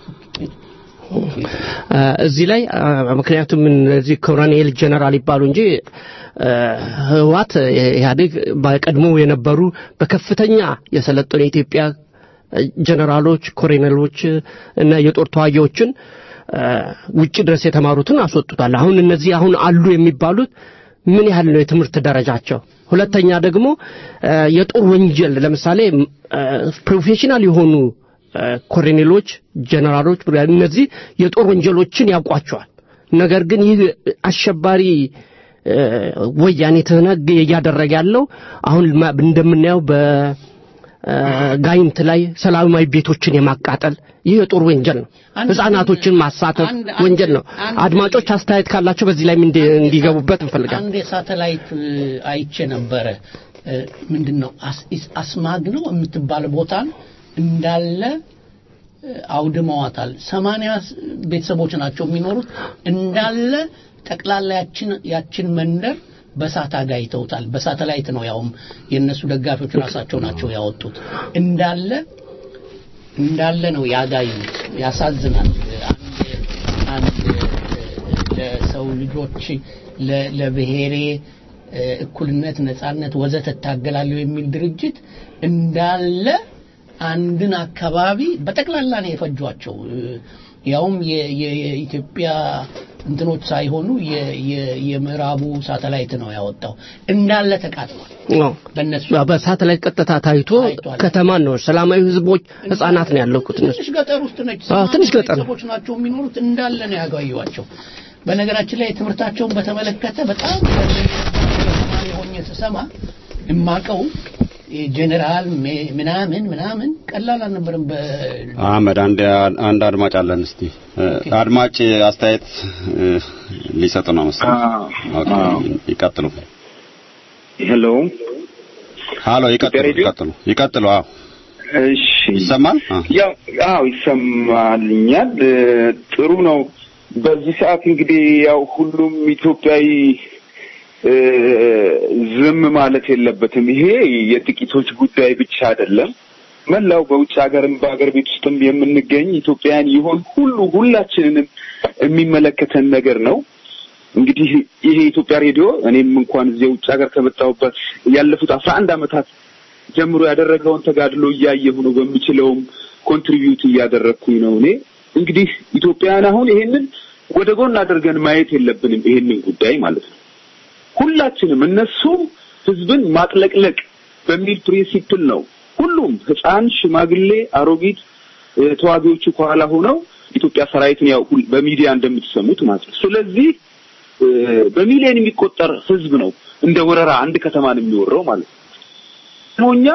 እዚህ ላይ ምክንያቱም እነዚህ ኮሎኔል ጀነራል ይባሉ እንጂ ህዋት ኢህአዴግ በቀድሞ የነበሩ በከፍተኛ የሰለጠኑ የኢትዮጵያ ጀነራሎች፣ ኮሎኔሎች እና የጦር ተዋጊዎችን ውጪ ድረስ የተማሩትን አስወጥቷል። አሁን እነዚህ አሁን አሉ የሚባሉት ምን ያህል ነው የትምህርት ደረጃቸው? ሁለተኛ ደግሞ የጦር ወንጀል ለምሳሌ ፕሮፌሽናል የሆኑ ኮሎኔሎች፣ ጀነራሎች እነዚህ የጦር ወንጀሎችን ያውቋቸዋል። ነገር ግን ይህ አሸባሪ ወያኔ ተነግ ያደረገ ያለው አሁን እንደምናየው በ ጋይንት ላይ ሰላማዊ ቤቶችን የማቃጠል ይህ የጦር ወንጀል ነው። ህፃናቶችን ማሳተፍ ወንጀል ነው። አድማጮች አስተያየት ካላቸው በዚህ ላይ እንዲገቡበት እንፈልጋለን። አንድ ሳተላይት አይቼ ነበረ። ምንድነው አስማግ ነው የምትባል ቦታን እንዳለ አውድመዋታል። ሰማንያ ቤተሰቦች ናቸው የሚኖሩት እንዳለ ጠቅላላ ያችን ያችን መንደር በሳት አጋይተውታል። በሳተላይት ነው ያውም የነሱ ደጋፊዎች ራሳቸው ናቸው ያወጡት። እንዳለ እንዳለ ነው ያጋዩት። ያሳዝናል። አንድ ለሰው ልጆች ለብሔሬ እኩልነት ነጻነት ወዘተ ታገላለው የሚል ድርጅት እንዳለ አንድን አካባቢ በጠቅላላ ነው የፈጇቸው። ያውም የኢትዮጵያ እንትኖች ሳይሆኑ የምዕራቡ ሳተላይት ነው ያወጣው። እንዳለ ተቃጥሏል። በእነሱ በሳተላይት ቀጥታ ታይቶ ከተማን ነው ሰላማዊ ህዝቦች ህፃናት ነው ያለቁት። ትንሽ ገጠር ውስጥ ነች። ትንሽ ገጠር ህዝቦች ናቸው የሚኖሩት እንዳለ ነው ያጋዩዋቸው። በነገራችን ላይ ትምህርታቸውን በተመለከተ በጣም ተማሪ ሆኜ ተሰማ እማቀው ጀነራል ምናምን ምናምን ቀላል አልነበረም። በአህመድ አንድ አንድ አድማጭ አለን። እስቲ አድማጭ አስተያየት ሊሰጥ ነው መሰለኝ። ኦኬ ይቀጥሉ። ሄሎ ሃሎ ይቀጥሉ ይቀጥሉ ይቀጥሉ። አዎ እሺ ይሰማል? ያው አዎ ይሰማልኛል። ጥሩ ነው። በዚህ ሰዓት እንግዲህ ያው ሁሉም ኢትዮጵያዊ ዝም ማለት የለበትም። ይሄ የጥቂቶች ጉዳይ ብቻ አይደለም። መላው በውጭ ሀገርም በአገር ቤት ውስጥም የምንገኝ ኢትዮጵያውያን ይሆን ሁሉ ሁላችንንም የሚመለከተን ነገር ነው። እንግዲህ ይሄ ኢትዮጵያ ሬዲዮ እኔም እንኳን እዚህ ውጭ ሀገር ከመጣሁበት ያለፉት አስራ አንድ አመታት ጀምሮ ያደረገውን ተጋድሎ እያየሁ ነው። በሚችለውም ኮንትሪቢዩት እያደረኩኝ ነው። እኔ እንግዲህ ኢትዮጵያውያን አሁን ይሄንን ወደ ጎን አድርገን ማየት የለብንም። ይሄንን ጉዳይ ማለት ነው ሁላችንም እነሱ ህዝብን ማጥለቅለቅ በሚል ፕሪንሲፕል ነው ሁሉም ህፃን፣ ሽማግሌ፣ አሮጊት ተዋጊዎቹ ከኋላ ሆነው ኢትዮጵያ ሰራዊትን ያው በሚዲያ እንደምትሰሙት ማለት ነው። ስለዚህ በሚሊዮን የሚቆጠር ህዝብ ነው እንደ ወረራ አንድ ከተማን የሚወረው ማለት ነው። እኛ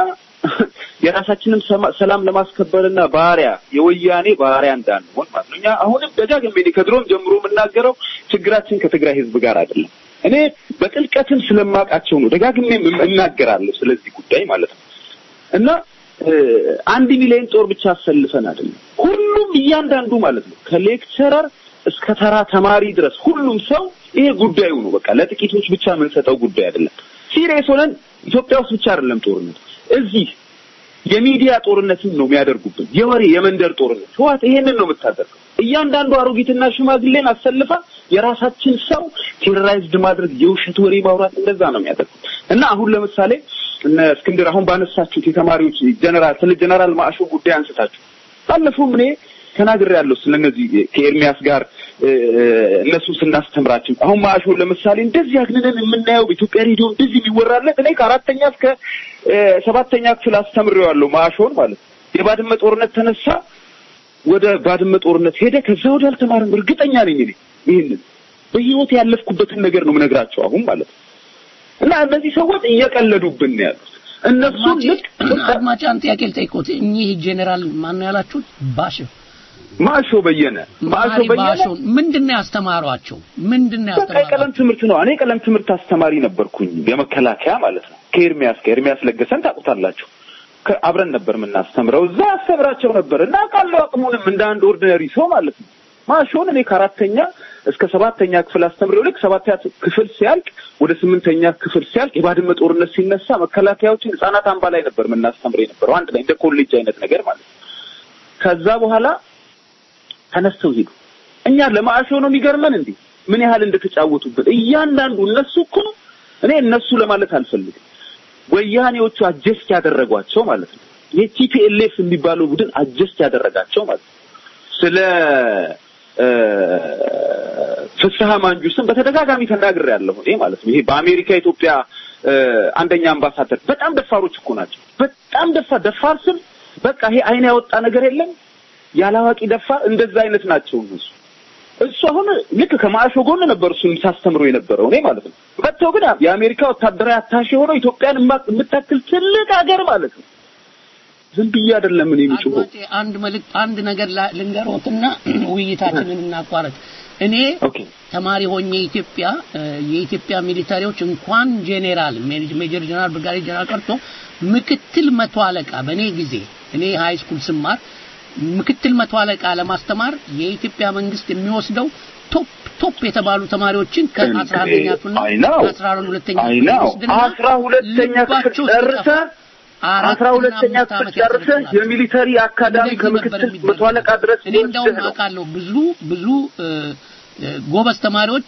የራሳችንን ሰላም ለማስከበርና ባሪያ የወያኔ ባሪያ እንዳንሆን ማለት ነው። እኛ አሁንም ደጋግሜ ከድሮም ጀምሮ የምናገረው ችግራችን ከትግራይ ህዝብ ጋር አይደለም። እኔ በጥልቀትም ስለማቃቸው ነው ደጋግሜ እናገራለሁ ስለዚህ ጉዳይ ማለት ነው። እና አንድ ሚሊዮን ጦር ብቻ አሰልፈን አይደለም ሁሉም እያንዳንዱ ማለት ነው ከሌክቸረር እስከ ተራ ተማሪ ድረስ ሁሉም ሰው ይሄ ጉዳዩ ነው። በቃ ለጥቂቶች ብቻ የምንሰጠው ጉዳይ አይደለም። ሲሪየስ ሆነን ኢትዮጵያ ውስጥ ብቻ አይደለም ጦርነት እዚህ የሚዲያ ጦርነትን ነው የሚያደርጉብን። የወሬ የመንደር ጦርነት ህዋት ይሄንን ነው የምታደርገው። እያንዳንዱ አሮጊትና ሽማግሌን አሰልፋ የራሳችን ሰው ቴሮራይዝድ ማድረግ የውሸት ወሬ ማውራት እንደዛ ነው የሚያደርጉት። እና አሁን ለምሳሌ እነ እስክንድር አሁን ባነሳችሁት የተማሪዎች ጀነራል ስለ ጀነራል ማአሾ ጉዳይ አንስታችሁ ባለፈው እኔ ተናግሬያለሁ። ስለነዚህ ከኤርሚያስ ጋር እነሱ ስናስተምራችሁ አሁን ማአሾ ለምሳሌ እንደዚህ አግነን የምናየው በኢትዮጵያ ሬዲዮ እንደዚህ የሚወራለት እኔ ከአራተኛ እስከ ሰባተኛ ክፍል አስተምሬዋለሁ ማአሾን ማለት የባድመ ጦርነት ተነሳ ወደ ባድመ ጦርነት ሄደ። ከዛ ወደ አልተማረም እርግጠኛ ነኝ እኔ ይሄንን በህይወት ያለፍኩበትን ነገር ነው የምነግራቸው አሁን ማለት እና እነዚህ ሰዎች እየቀለዱብን ነው ያሉት። እነሱ ልክ አድማጫን ጥያቄ ልጠይቆት እኚህ ጄኔራል ማን ያላችሁት ባሽ ማሾ በየነ ማሾ በየነ ምንድነው ያስተማሯቸው? ምንድነው ያስተማሯቸው? ቀለም ትምህርት ነው። እኔ ቀለም ትምህርት አስተማሪ ነበርኩኝ በመከላከያ ማለት ነው። ከኤርሚያስ ከኤርሚያስ ለገሰን ታውቁታላችሁ። አብረን ነበር የምናስተምረው እዛ አስተምራቸው ነበር እና ቃለው አቅሙንም እንደ አንድ ኦርዲናሪ ሰው ማለት ነው። ማሾን እኔ ከአራተኛ እስከ ሰባተኛ ክፍል አስተምሬው ልክ ሰባተኛ ክፍል ሲያልቅ ወደ ስምንተኛ ክፍል ሲያልቅ የባድመ ጦርነት ሲነሳ መከላከያዎችን ህፃናት አምባ ላይ ነበር የምናስተምረው የነበረው አንድ ላይ እንደ ኮሌጅ አይነት ነገር ማለት ነው። ከዛ በኋላ ተነስተው ሄዱ። እኛ ለማአሾ ነው የሚገርመን እንዴ ምን ያህል እንደተጫወቱበት እያንዳንዱ እነሱ እኮ እኔ እነሱ ለማለት አልፈልግም ወያኔዎቹ አጀስት ያደረጓቸው ማለት ነው። የቲፒኤልኤፍ የሚባለው ቡድን አጀስት ያደረጋቸው ማለት ነው። ስለ ፍስሐ ማንጁስን በተደጋጋሚ ተናግሬያለሁ እኔ ማለት ነው። ይሄ በአሜሪካ ኢትዮጵያ አንደኛ አምባሳደር በጣም ደፋሮች እኮ ናቸው። በጣም ደፋር ደፋር ስል በቃ ይሄ አይን ያወጣ ነገር የለም ያላዋቂ ደፋር እንደዛ አይነት ናቸው እነሱ። እሱ አሁን ልክ ከማሾ ጎን ነበር እሱን ሳስተምሮ የነበረው እኔ ማለት ነው መጥተው ግን የአሜሪካ ወታደራዊ አታሼ ሆኖ ኢትዮጵያን የምታክል ትልቅ ሀገር ማለት ነው ዝም ብዬ አይደለም እኔ የምጮኸው አንድ መልእክት አንድ ነገር ልንገሮትና ውይይታችንን እናቋረጥ እኔ ተማሪ ሆኜ ኢትዮጵያ የኢትዮጵያ ሚሊታሪዎች እንኳን ጄኔራል ሜጀር ጄኔራል ብርጋዴር ጄኔራል ቀርቶ ምክትል መቶ አለቃ በኔ ጊዜ እኔ ሃይ ስኩል ስማር ምክትል መቶ አለቃ ለማስተማር የኢትዮጵያ መንግስት የሚወስደው ቶፕ ቶፕ የተባሉ ተማሪዎችን ከ11ኛ ክፍል አስራ ሁለተኛ አስራ ሁለተኛ ክፍል ጨርሰ አስራ ሁለተኛ ክፍል ጨርሰ የሚሊታሪ አካዳሚ ከምክትል መቶ አለቃ ድረስ እኔ እንደውም አውቃለሁ ብዙ ብዙ ጎበዝ ተማሪዎች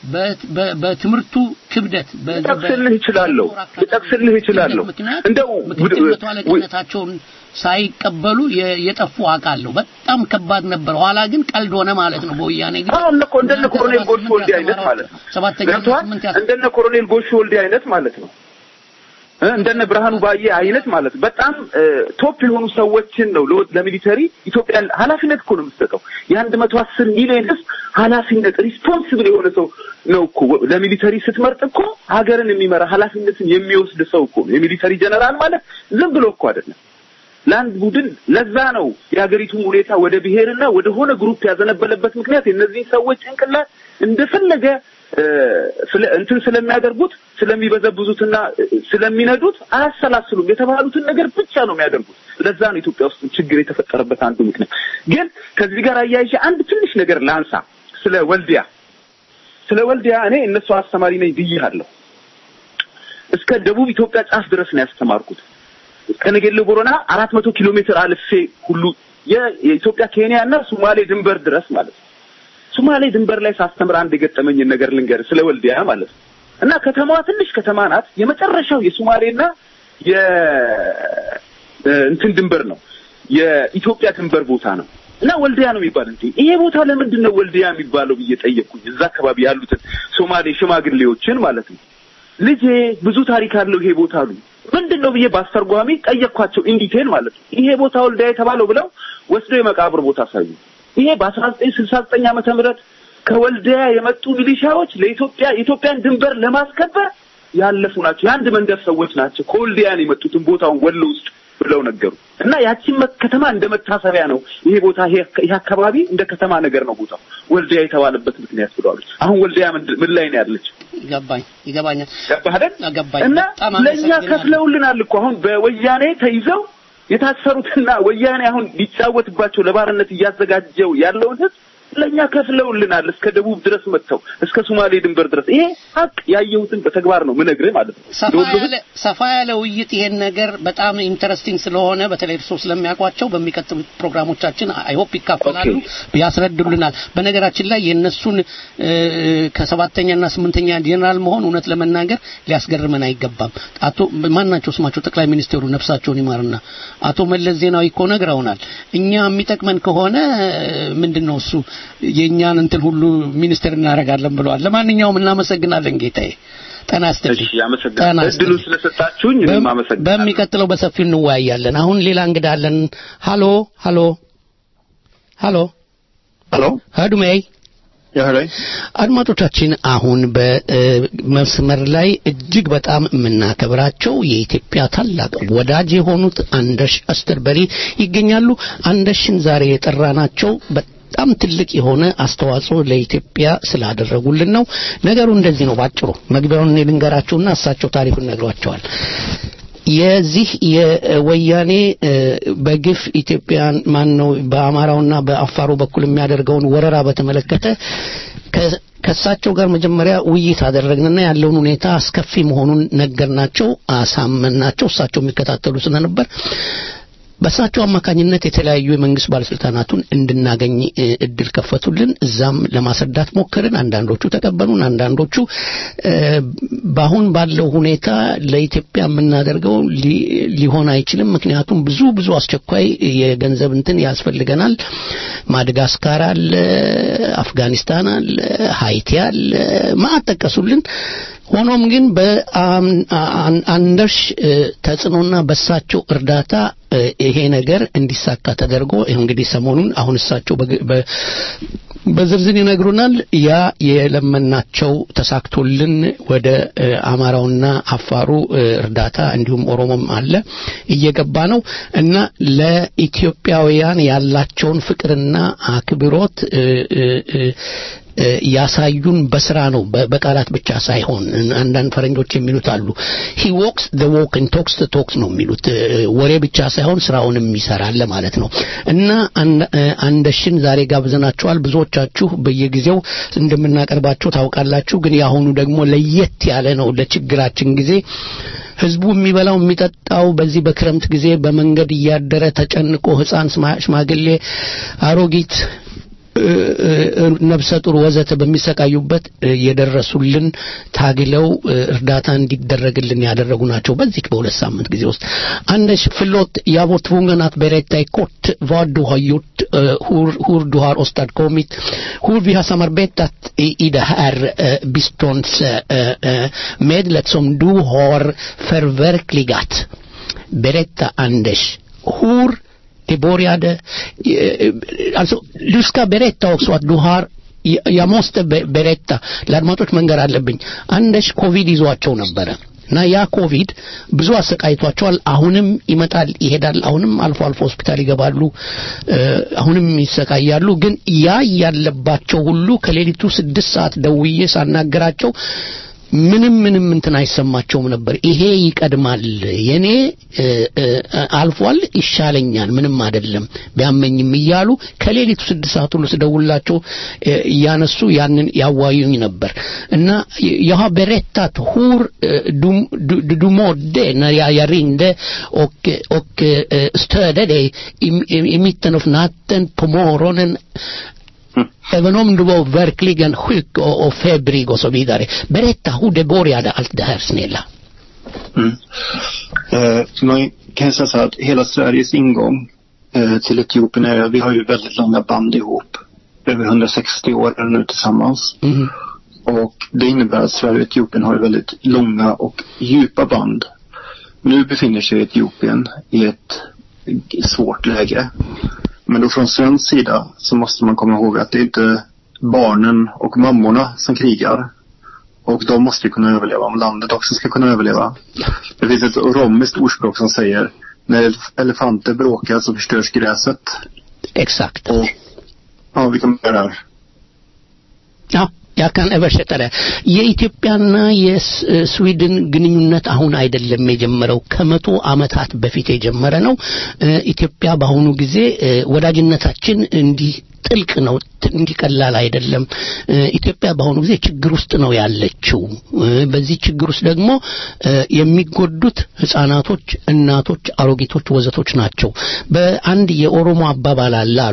በትምርቱ ክብደት በጠቅስልህ ይችላልው በጠቅስልህ ይችላልው እንደው መቶ አለቃነታቸውን ሳይቀበሉ የጠፉ አውቃለሁ በጣም ከባድ ነበር ኋላ ግን ቀልድ ሆነ ማለት ነው በወያኔ ግን አሁን እኮ እንደነ ኮሎኔል ጎሽ ወልዴ አይነት ማለት ነው ሰባተኛ ስምንት እንደነ ኮሎኔል ጎሽ ወልዴ አይነት ማለት ነው እንደነ ብርሃኑ ባዬ አይነት ማለት በጣም ቶፕ የሆኑ ሰዎችን ነው ለሚሊተሪ ኢትዮጵያ ኃላፊነት እኮ ነው የምትሰጠው የ110 ሚሊዮን ህዝብ ኃላፊነት ሪስፖንሲብል የሆነ ሰው ነው እኮ ለሚሊተሪ ስትመርጥ እኮ ሀገርን የሚመራ ኃላፊነትን የሚወስድ ሰው እኮ ነው የሚሊተሪ ጀነራል ማለት ዝም ብሎ እኮ አይደለም ለአንድ ቡድን ለዛ ነው የሀገሪቱን ሁኔታ ወደ ብሔርና ወደ ሆነ ግሩፕ ያዘነበለበት ምክንያት እነዚህ ሰዎች እንቅላት እንደፈለገ ስለ እንትን ስለሚያደርጉት ስለሚበዘብዙትና ስለሚነዱት አያሰላስሉም የተባሉትን ነገር ብቻ ነው የሚያደርጉት ለዛ ነው ኢትዮጵያ ውስጥ ችግር የተፈጠረበት አንዱ ምክንያት ግን ከዚህ ጋር አያይዤ አንድ ትንሽ ነገር ላንሳ ስለ ወልዲያ ስለ ወልዲያ እኔ እነሱ አስተማሪ ነኝ ብዬሃለሁ እስከ ደቡብ ኢትዮጵያ ጫፍ ድረስ ነው ያስተማርኩት ከነገሌ ቦረና አራት መቶ ኪሎ ሜትር አልፌ ሁሉ የኢትዮጵያ ኬንያና ሶማሌ ድንበር ድረስ ማለት ነው ሶማሌ ድንበር ላይ ሳስተምር አንድ የገጠመኝ ነገር ልንገር ስለ ወልዲያ ማለት ነው እና ከተማዋ ትንሽ ከተማ ናት የመጨረሻው የሶማሌና የ እንትን ድንበር ነው የኢትዮጵያ ድንበር ቦታ ነው እና ወልዲያ ነው የሚባለው እንዴ ይሄ ቦታ ለምንድን ነው ወልዲያ የሚባለው ብዬጠየቅኩኝ እዛ አካባቢ ያሉትን ሶማሌ ሽማግሌዎችን ማለት ነው ልጄ ብዙ ታሪክ አለው ይሄ ቦታ አሉ ምንድነው ብዬ ባስተርጓሚ ጠየቅኳቸው ኢንዲቴል ማለት ነው ይሄ ቦታ ወልዲያ የተባለው ብለው ወስደው የመቃብር ቦታ ሳዩ ይሄ በ1969 ዓመተ ምህረት ከወልዲያ የመጡ ሚሊሻዎች ለኢትዮጵያ ኢትዮጵያን ድንበር ለማስከበር ያለፉ ናቸው የአንድ መንደር ሰዎች ናቸው ከወልዲያን የመጡትን ቦታውን ወሎ ውስጥ ብለው ነገሩ እና ያቺን ከተማ እንደመታሰቢያ ነው ይሄ ቦታ ይሄ አካባቢ እንደ ከተማ ነገር ነው ቦታው ወልዲያ የተባለበት ምክንያት ብለዋል አሁን ወልዲያ ምን ላይ ነው ያለች ይገባኝ ይገባኛል ይገባሃል እና ለኛ ከፍለውልናል እኮ አሁን በወያኔ ተይዘው የታሰሩትና ወያኔ አሁን ሊጫወትባቸው ለባርነት እያዘጋጀው ያለው ህዝብ ለኛ ከፍለውልናል እስከ ደቡብ ድረስ መጥተው እስከ ሶማሌ ድንበር ድረስ ይሄ ሀቅ ያየሁትን በተግባር ነው ምነግርህ ማለት ነው ሰፋ ያለ ውይይት ይሄን ነገር በጣም ኢንተረስቲንግ ስለሆነ በተለይ እርሶ ስለሚያውቋቸው በሚቀጥሉት ፕሮግራሞቻችን አይ ሆፕ ይካፈላሉ ያስረዱልናል በነገራችን ላይ የነሱን ከሰባተኛና ስምንተኛ ጄኔራል መሆን እውነት ለመናገር ሊያስገርመን አይገባም አቶ ማናቸው ስማቸው ጠቅላይ ሚኒስትሩ ነፍሳቸውን ይማርና አቶ መለስ ዜናዊ እኮ ነግረውናል እኛ የሚጠቅመን ከሆነ ምንድነው እሱ የኛን እንትን ሁሉ ሚኒስተር እናረጋለን ብለዋል ለማንኛውም እናመሰግናለን ጌታዬ ጠናስተልኝ እሺ ያመሰግናለሁ እድሉ ስለሰጣችሁኝ እኔም አመሰግናለሁ በሚቀጥለው በሰፊው እንወያያለን አሁን ሌላ እንግዳ አለን ሃሎ ሃሎ ሃሎ ሃሎ አዱሜይ አድማጮቻችን አሁን በመስመር ላይ እጅግ በጣም የምናከብራቸው የኢትዮጵያ ታላቅ ወዳጅ የሆኑት አንደሽ አስተርበሪ ይገኛሉ አንደሽን ዛሬ የጠራናቸው በጣም ትልቅ የሆነ አስተዋጽኦ ለኢትዮጵያ ስላደረጉልን ነው ነገሩ እንደዚህ ነው ባጭሩ መግቢያውን ልንገራችሁና እሳቸው ታሪኩን ነግሯቸዋል የዚህ የወያኔ በግፍ ኢትዮጵያን ማን ነው በአማራውና በአፋሩ በኩል የሚያደርገውን ወረራ በተመለከተ ከሳቸው ጋር መጀመሪያ ውይይት አደረግንና ያለውን ሁኔታ አስከፊ መሆኑን ነገርናቸው አሳመናቸው እሳቸው የሚከታተሉ ስለነበር በሳቸው አማካኝነት የተለያዩ የመንግስት ባለስልጣናቱን እንድናገኝ እድል ከፈቱልን እዛም ለማስረዳት ሞከርን አንዳንዶቹ ተቀበሉን አንዳንዶቹ ባሁን ባለው ሁኔታ ለኢትዮጵያ የምናደርገው ሊሆን አይችልም ምክንያቱም ብዙ ብዙ አስቸኳይ የገንዘብ እንትን ያስፈልገናል ማዳጋስካር አለ አፍጋኒስታን አለ ሃይቲ አለ ማጠቀሱልን ሆኖም ግን በአንደርሽ ተጽኖና በሳቸው እርዳታ ይሄ ነገር እንዲሳካ ተደርጎ እንግዲህ ሰሞኑን አሁን እሳቸው በዝርዝር ይነግሩናል ያ የለመናቸው ተሳክቶልን ወደ አማራውና አፋሩ እርዳታ እንዲሁም ኦሮሞም አለ እየገባ ነው እና ለኢትዮጵያውያን ያላቸውን ፍቅርና አክብሮት ያሳዩን በስራ ነው በቃላት ብቻ ሳይሆን አንዳንድ ፈረንጆች የሚሉት አሉ he walks the walk and talks the talks ነው የሚሉት ወሬ ብቻ ሳይሆን ስራውንም ይሰራል ማለት ነው እና አንደሽን ዛሬ ጋብዘናቸዋል ብዙዎቻችሁ በየጊዜው እንደምናቀርባቸው ታውቃላችሁ ግን ያሁኑ ደግሞ ለየት ያለ ነው ለችግራችን ጊዜ ህዝቡ የሚበላው የሚጠጣው በዚህ በክረምት ጊዜ በመንገድ እያደረ ተጨንቆ ህፃን ሽማግሌ አሮጊት ነብሰ ጡር ወዘተ በሚሰቃዩበት የደረሱልን ታግለው እርዳታ እንዲደረግልን ያደረጉ ናቸው በዚህ በሁለት ሳምንት ጊዜ ውስጥ አንደሽ ፍሎት jag var tvungen att berätta i kort vad du har gjort uh, hur, hur du har åstadkommit hur vi har samarbetat i, i det här uh, biståndsmedlet uh, uh, som du har förverkligat berätta Anders hur det började alltså du ska berätta också att du har jag måste berätta ለአድማጮች መንገር አለብኝ አንደሽ ኮቪድ ይዟቸው ነበር እና ያ ኮቪድ ብዙ አሰቃይቷቸዋል አሁንም ይመጣል ይሄዳል አሁንም አልፎ አልፎ ሆስፒታል ይገባሉ አሁንም ይሰቃያሉ ግን ያ ያለባቸው ሁሉ ከሌሊቱ ስድስት ሰዓት ደውዬ ሳናገራቸው ምንም ምንም እንትን አይሰማቸውም ነበር ይሄ ይቀድማል የኔ አልፏል ይሻለኛል ምንም አይደለም ቢያመኝም ይያሉ ከሌሊቱ ስድስት ሰዓት ሁሉ ስደውላቸው ያነሱ ያንን ያዋዩኝ ነበር እና jag har berättat hur du du, du mådde när jag, jag ringde och och stödde dig i, i, i mitten av natten på morgonen även om du var verkligen sjuk och, och febrig och så vidare. Berätta hur det började allt det här snälla. Mm. Eh, man kan säga så att hela Sveriges ingång eh, till Etiopien är vi har ju väldigt långa band ihop. Över hundrasextio år är nu tillsammans. Mm. Och det innebär att Sverige och Etiopien har väldigt långa och djupa band. Nu befinner sig Etiopien i ett svårt läge. Men då från svensk sida så måste man komma ihåg att det är inte barnen och mammorna som krigar. Och de måste ju kunna överleva om landet också ska kunna överleva. Det finns ett romiskt ordspråk som säger när elefanter bråkar så förstörs gräset. Exakt. Och, ja, vi kan börja där. Ja. Jag kan översätta det. የኢትዮጵያና የስዊድን ግንኙነት አሁን አይደለም የጀመረው ከመቶ አመታት በፊት የጀመረ ነው ኢትዮጵያ በአሁኑ ጊዜ ወዳጅነታችን እንዲህ ጥልቅ ነው እንዲቀላል አይደለም ኢትዮጵያ በአሁኑ ጊዜ ችግር ውስጥ ነው ያለችው በዚህ ችግር ውስጥ ደግሞ የሚጎዱት ህፃናቶች እናቶች አሮጊቶች ወዘቶች ናቸው በአንድ የኦሮሞ አባባል አሉ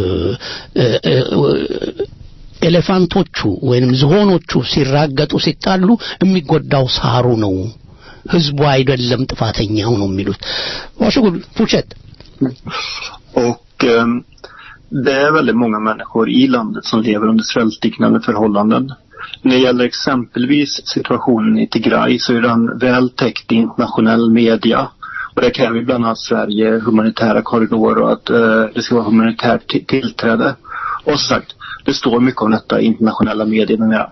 ኤሌፋንቶቹ ወይንም ዝሆኖቹ ሲራገጡ ሲጣሉ የሚጎዳው ሳሩ ነው ህዝቡ አይደለም ጥፋተኛው ነው የሚሉት varsågod fortsätt och um, det är väldigt många människor i landet som lever under svältliknande förhållanden. När det gäller exempelvis situationen i Tigray så är den väl täckt i internationell media. Och det kräver bland annat Sverige humanitära korridorer och att uh, det ska vara humanitärt t- tillträde. Och som sagt det står mycket om detta i internationella medier numera.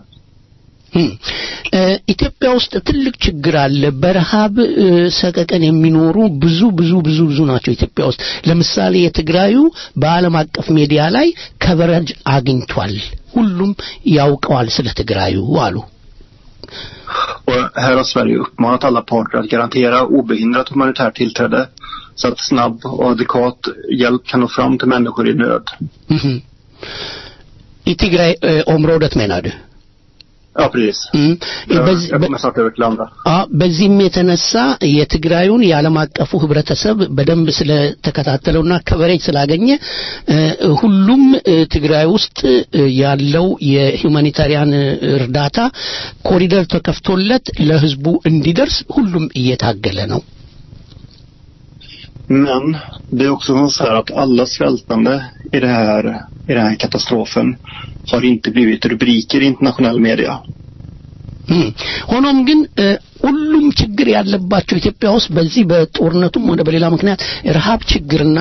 ኢትዮጵያ ውስጥ ትልቅ ችግር አለ በረሃብ ሰቀቀን የሚኖሩ ብዙ ብዙ ብዙ ብዙ ናቸው ኢትዮጵያ ውስጥ ለምሳሌ የትግራዩ በአለም አቀፍ ሚዲያ ላይ ከቨረጅ አግኝቷል ሁሉም ያውቀዋል ስለ ትግራዩ አሉ Och här har Sverige uppmanat alla parter att garantera obehindrat humanitärt tillträde så att snabb och adekvat hjälp kan nå fram till människor i nöd. Mhm. I Tigray området menar du? Ja, precis. Mm. Jag, jag kommer snart över till andra. Ja, በዚህም የተነሳ የትግራዩን የዓለም አቀፉ ህብረተሰብ በደንብ ስለተከታተለውና ከቨሬጅ ስላገኘ ሁሉም ትግራይ ውስጥ ያለው የሁማኒታሪያን እርዳታ ኮሪደር ተከፍቶለት ለህዝቡ እንዲደርስ ሁሉም እየታገለ ነው Men det är också så här att alla svältande i det här i den här katastrofen har inte blivit rubriker i internationell media. ሆኖም ግን ሁሉም ችግር ያለባቸው ኢትዮጵያ ውስጥ በዚህ በጦርነቱም ወደ በሌላ ምክንያት ረሃብ ችግርና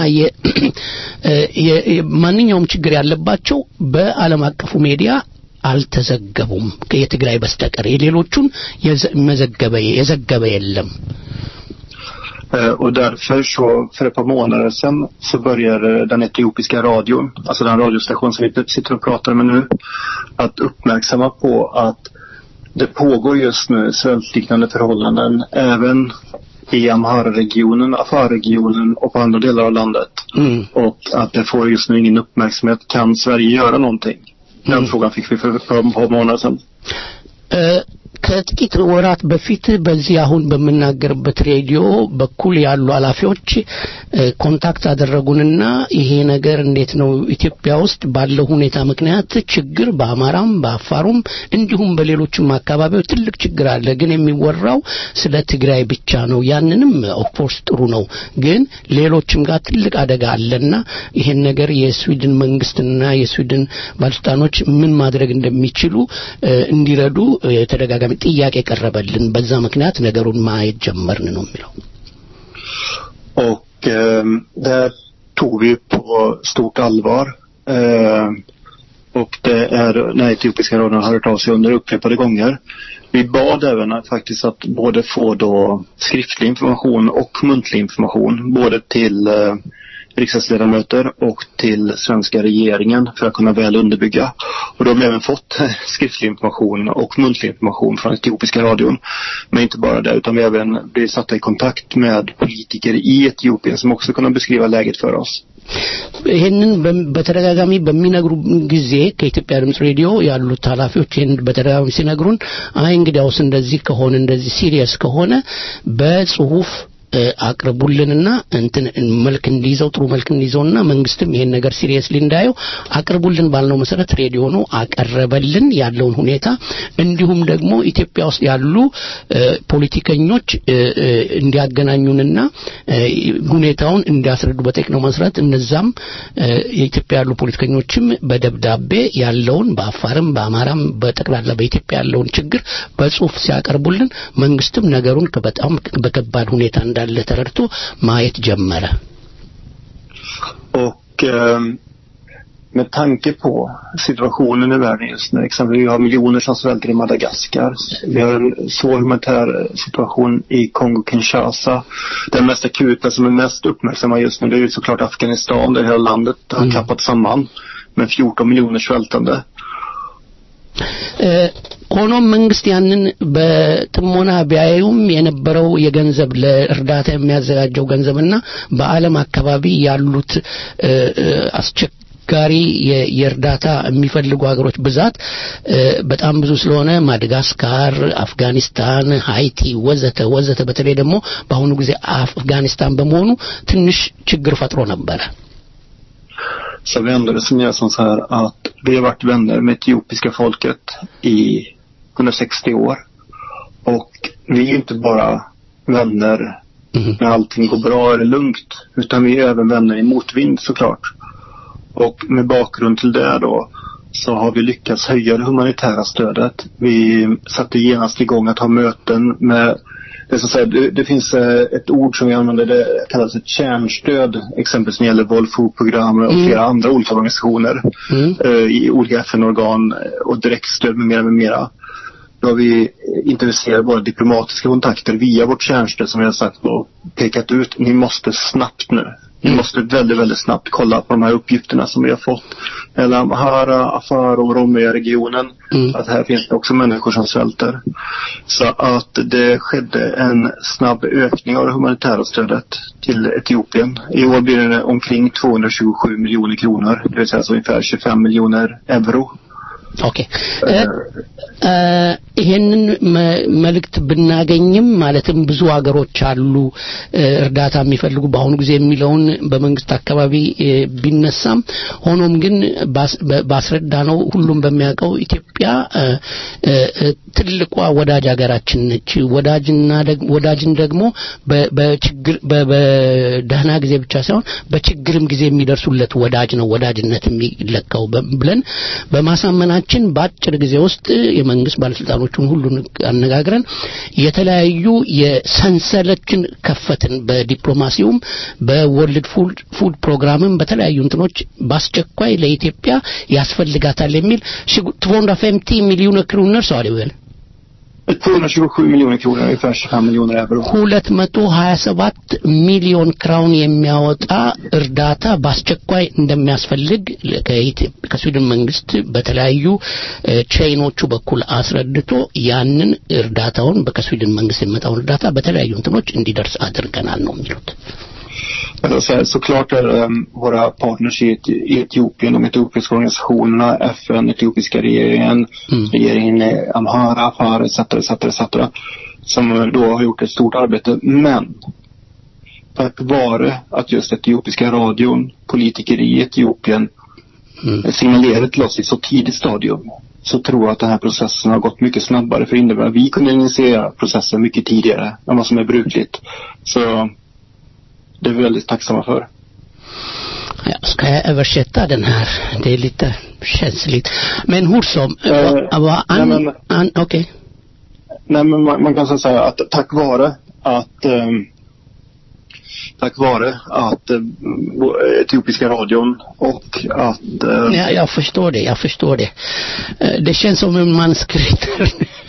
የማንኛውም ችግር ያለባቸው በዓለም አቀፉ ሚዲያ አልተዘገቡም ከየትግራይ በስተቀር የሌሎቹን የመዘገበ የዘገበ የለም Uh, och därför så för ett par månader sedan så började den etiopiska radion, alltså den radiostation som vi sitter och pratar med nu, att uppmärksamma på att det pågår just nu svältliknande förhållanden även i Amhara-regionen, Afar-regionen och på andra delar av landet. Mm. Och att det får just nu ingen uppmärksamhet. Kan Sverige göra någonting? Den mm. frågan fick vi för ett par månader sedan. Uh. ከጥቂት ወራት በፊት በዚህ አሁን በመናገርበት ሬዲዮ በኩል ያሉ አላፊዎች ኮንታክት አደረጉንና ይሄ ነገር እንዴት ነው ኢትዮጵያ ውስጥ ባለው ሁኔታ ምክንያት ችግር በአማራም በአፋሩም እንዲሁም በሌሎችም አካባቢዎች ትልቅ ችግር አለ ግን የሚወራው ስለ ትግራይ ብቻ ነው ያንንም ኦፍ ኮርስ ጥሩ ነው ግን ሌሎችም ጋር ትልቅ አደጋ አለና ይሄን ነገር የስዊድን መንግስትና የስዊድን ባለስልጣኖች ምን ማድረግ እንደሚችሉ እንዲረዱ የተደጋጋሚ ጥያቄ ቀረበልን በዛ ምክንያት ነገሩን ማየት ጀመርን ነው የሚለው och eh, det tog vi på stort allvar eh, och det är när etiopiska radion har hört av sig under upprepade gånger. Vi bad även att faktiskt att både få då skriftlig information och muntlig information både till eh, riksdagsledamöter och till svenska regeringen för att kunna väl underbygga. Och de har även fått skriftlig information och muntlig information från etiopiska radion. Men inte bara det utan vi har även blivit satta i kontakt med politiker i Etiopien som också kan beskriva läget för oss. ይሄንን በተደጋጋሚ በሚነግሩ ጊዜ ከኢትዮጵያ ድምጽ ሬዲዮ ያሉት ኃላፊዎች ይሄን በተደጋጋሚ ሲነግሩን አይ እንግዲያውስ እንደዚህ ከሆነ እንደዚህ ሲሪየስ ከሆነ በጽሁፍ አቅርቡልንና እንትን መልክ እንዲይዘው ጥሩ መልክ እንዲይዘውና መንግስትም ይሄን ነገር ሲሪየስሊ እንዳየው አቅርቡልን ባልነው መሰረት ሬዲዮ ነው አቀረበልን ያለውን ሁኔታ እንዲሁም ደግሞ ኢትዮጵያ ውስጥ ያሉ ፖለቲከኞች እንዲያገናኙንና ሁኔታውን እንዲያስረዱ በቴክኖ መሰረት እነዛም የኢትዮጵያ ያሉ ፖለቲከኞችም በደብዳቤ ያለውን በአፋርም በአማራም በጠቅላላ በኢትዮጵያ ያለውን ችግር በጽሁፍ ሲያቀርቡልን መንግስትም ነገሩን በጣም በከባድ ሁኔታ እንዳለ ተረድቶ ማየት ጀመረ och eh, med tanke på situationen i världen just nu exempelvis vi har miljoner som svälter i Madagaskar vi har en svår humanitär situation i Kongo-Kinshasa den mest akuta som är mest uppmärksamma just nu det är ju såklart Afghanistan där hela landet har mm. kappat samman med fjorton miljoner svältande eh ሆኖም መንግስት ያንን በጥሞና ቢያዩም የነበረው የገንዘብ ለእርዳታ የሚያዘጋጀው ገንዘብና በአለም አካባቢ ያሉት አስቸጋሪ የእርዳታ የሚፈልጉ ሀገሮች ብዛት በጣም ብዙ ስለሆነ ማዳጋስካር አፍጋኒስታን ሃይቲ ወዘተ ወዘተ በተለይ ደግሞ በአሁኑ ጊዜ አፍጋኒስታን በመሆኑ ትንሽ ችግር ፈጥሮ ነበር så vänder det som är som så här att vi har varit vänner med etiopiska folket i hundrasextio år och vi är inte bara vänner mm. när allting går bra eller lugnt utan vi är även vänner i motvind såklart och med bakgrund till det då så har vi lyckats höja det humanitära stödet vi satte genast igång att ha möten med det så säga det, det finns ett ord som vi använder det kallas ett kärnstöd exempelvis som gäller World Food Program och mm. flera andra olika organisationer mm. uh, i olika F N-organ och direktstöd med mera med mera då har vi introducerat våra diplomatiska kontakter via vårt kärnstöd som vi har sagt och pekat ut ni måste snabbt nu vi måste väldigt väldigt snabbt kolla på de här uppgifterna som vi har fått eller Amhara, Afar och Romea-regionen mm. att här finns det också människor som svälter så att det skedde en snabb ökning av det humanitära stödet till Etiopien i år blir det omkring tvåhundratjugosju miljoner kronor det vill säga så ungefär tjugofem miljoner euro ኦኬ ይሄንን መልእክት ብናገኝም ማለትም ብዙ ሀገሮች አሉ እርዳታ የሚፈልጉ በአሁኑ ጊዜ የሚለውን በመንግስት አካባቢ ቢነሳም ሆኖም ግን ባስረዳነው ሁሉም በሚያውቀው ኢትዮጵያ ትልቋ ወዳጅ ሀገራችን ነች ወዳጅና ወዳጅን ደግሞ በችግር በደህና ጊዜ ብቻ ሳይሆን በችግርም ጊዜ የሚደርሱለት ወዳጅ ነው ወዳጅነት የሚለካው ብለን በማሳመናችን በበኩላችን በአጭር ጊዜ ውስጥ የመንግስት ባለስልጣኖችን ሁሉ አነጋግረን የተለያዩ የሰንሰለትን ከፈትን በዲፕሎማሲውም በወርልድ ፉድ ፉድ ፕሮግራምም በተለያዩ እንትኖች በአስቸኳይ ለኢትዮጵያ ያስፈልጋታል የሚል tvåhundrafemtio miljoner kronor sa det väl tvåhundratjugosju miljoner kronor ungefär tjugofem miljoner euro ሁለት መቶ ሀያ ሰባት ሚሊዮን ክራውን የሚያወጣ እርዳታ በአስቸኳይ እንደሚያስፈልግ ከስዊድን መንግስት በተለያዩ ቼይኖቹ በኩል አስረድቶ ያንን እርዳታውን በከስዊድን መንግስት የመጣው እርዳታ በተለያዩ እንትኖች እንዲደርስ አድርገናል ነው የሚሉት Så, så klart är um, våra partners i, i Etiopien, de etiopiska organisationerna, F N, etiopiska regeringen, mm. regeringen i Amhara, Afar, et cetera, et cetera, et cetera, som då har gjort ett stort arbete. Men tack vare att just etiopiska radion, politiker i Etiopien mm. signalerat till oss i så tidigt stadium, så tror jag att den här processen har gått mycket snabbare, för innebär att vi kunde initiera processen mycket tidigare än vad som är brukligt. Så det är vi väldigt tacksamma för. Ja, ska jag översätta den här? Det är lite känsligt. Men hur som? Eh, vad an, nej, men, an, okay. nej, men man, man kan så säga att tack vare att um, tack vare att uh, etiopiska radion och att uh, ja, jag förstår det, jag förstår det. Uh, det känns som en man skryter.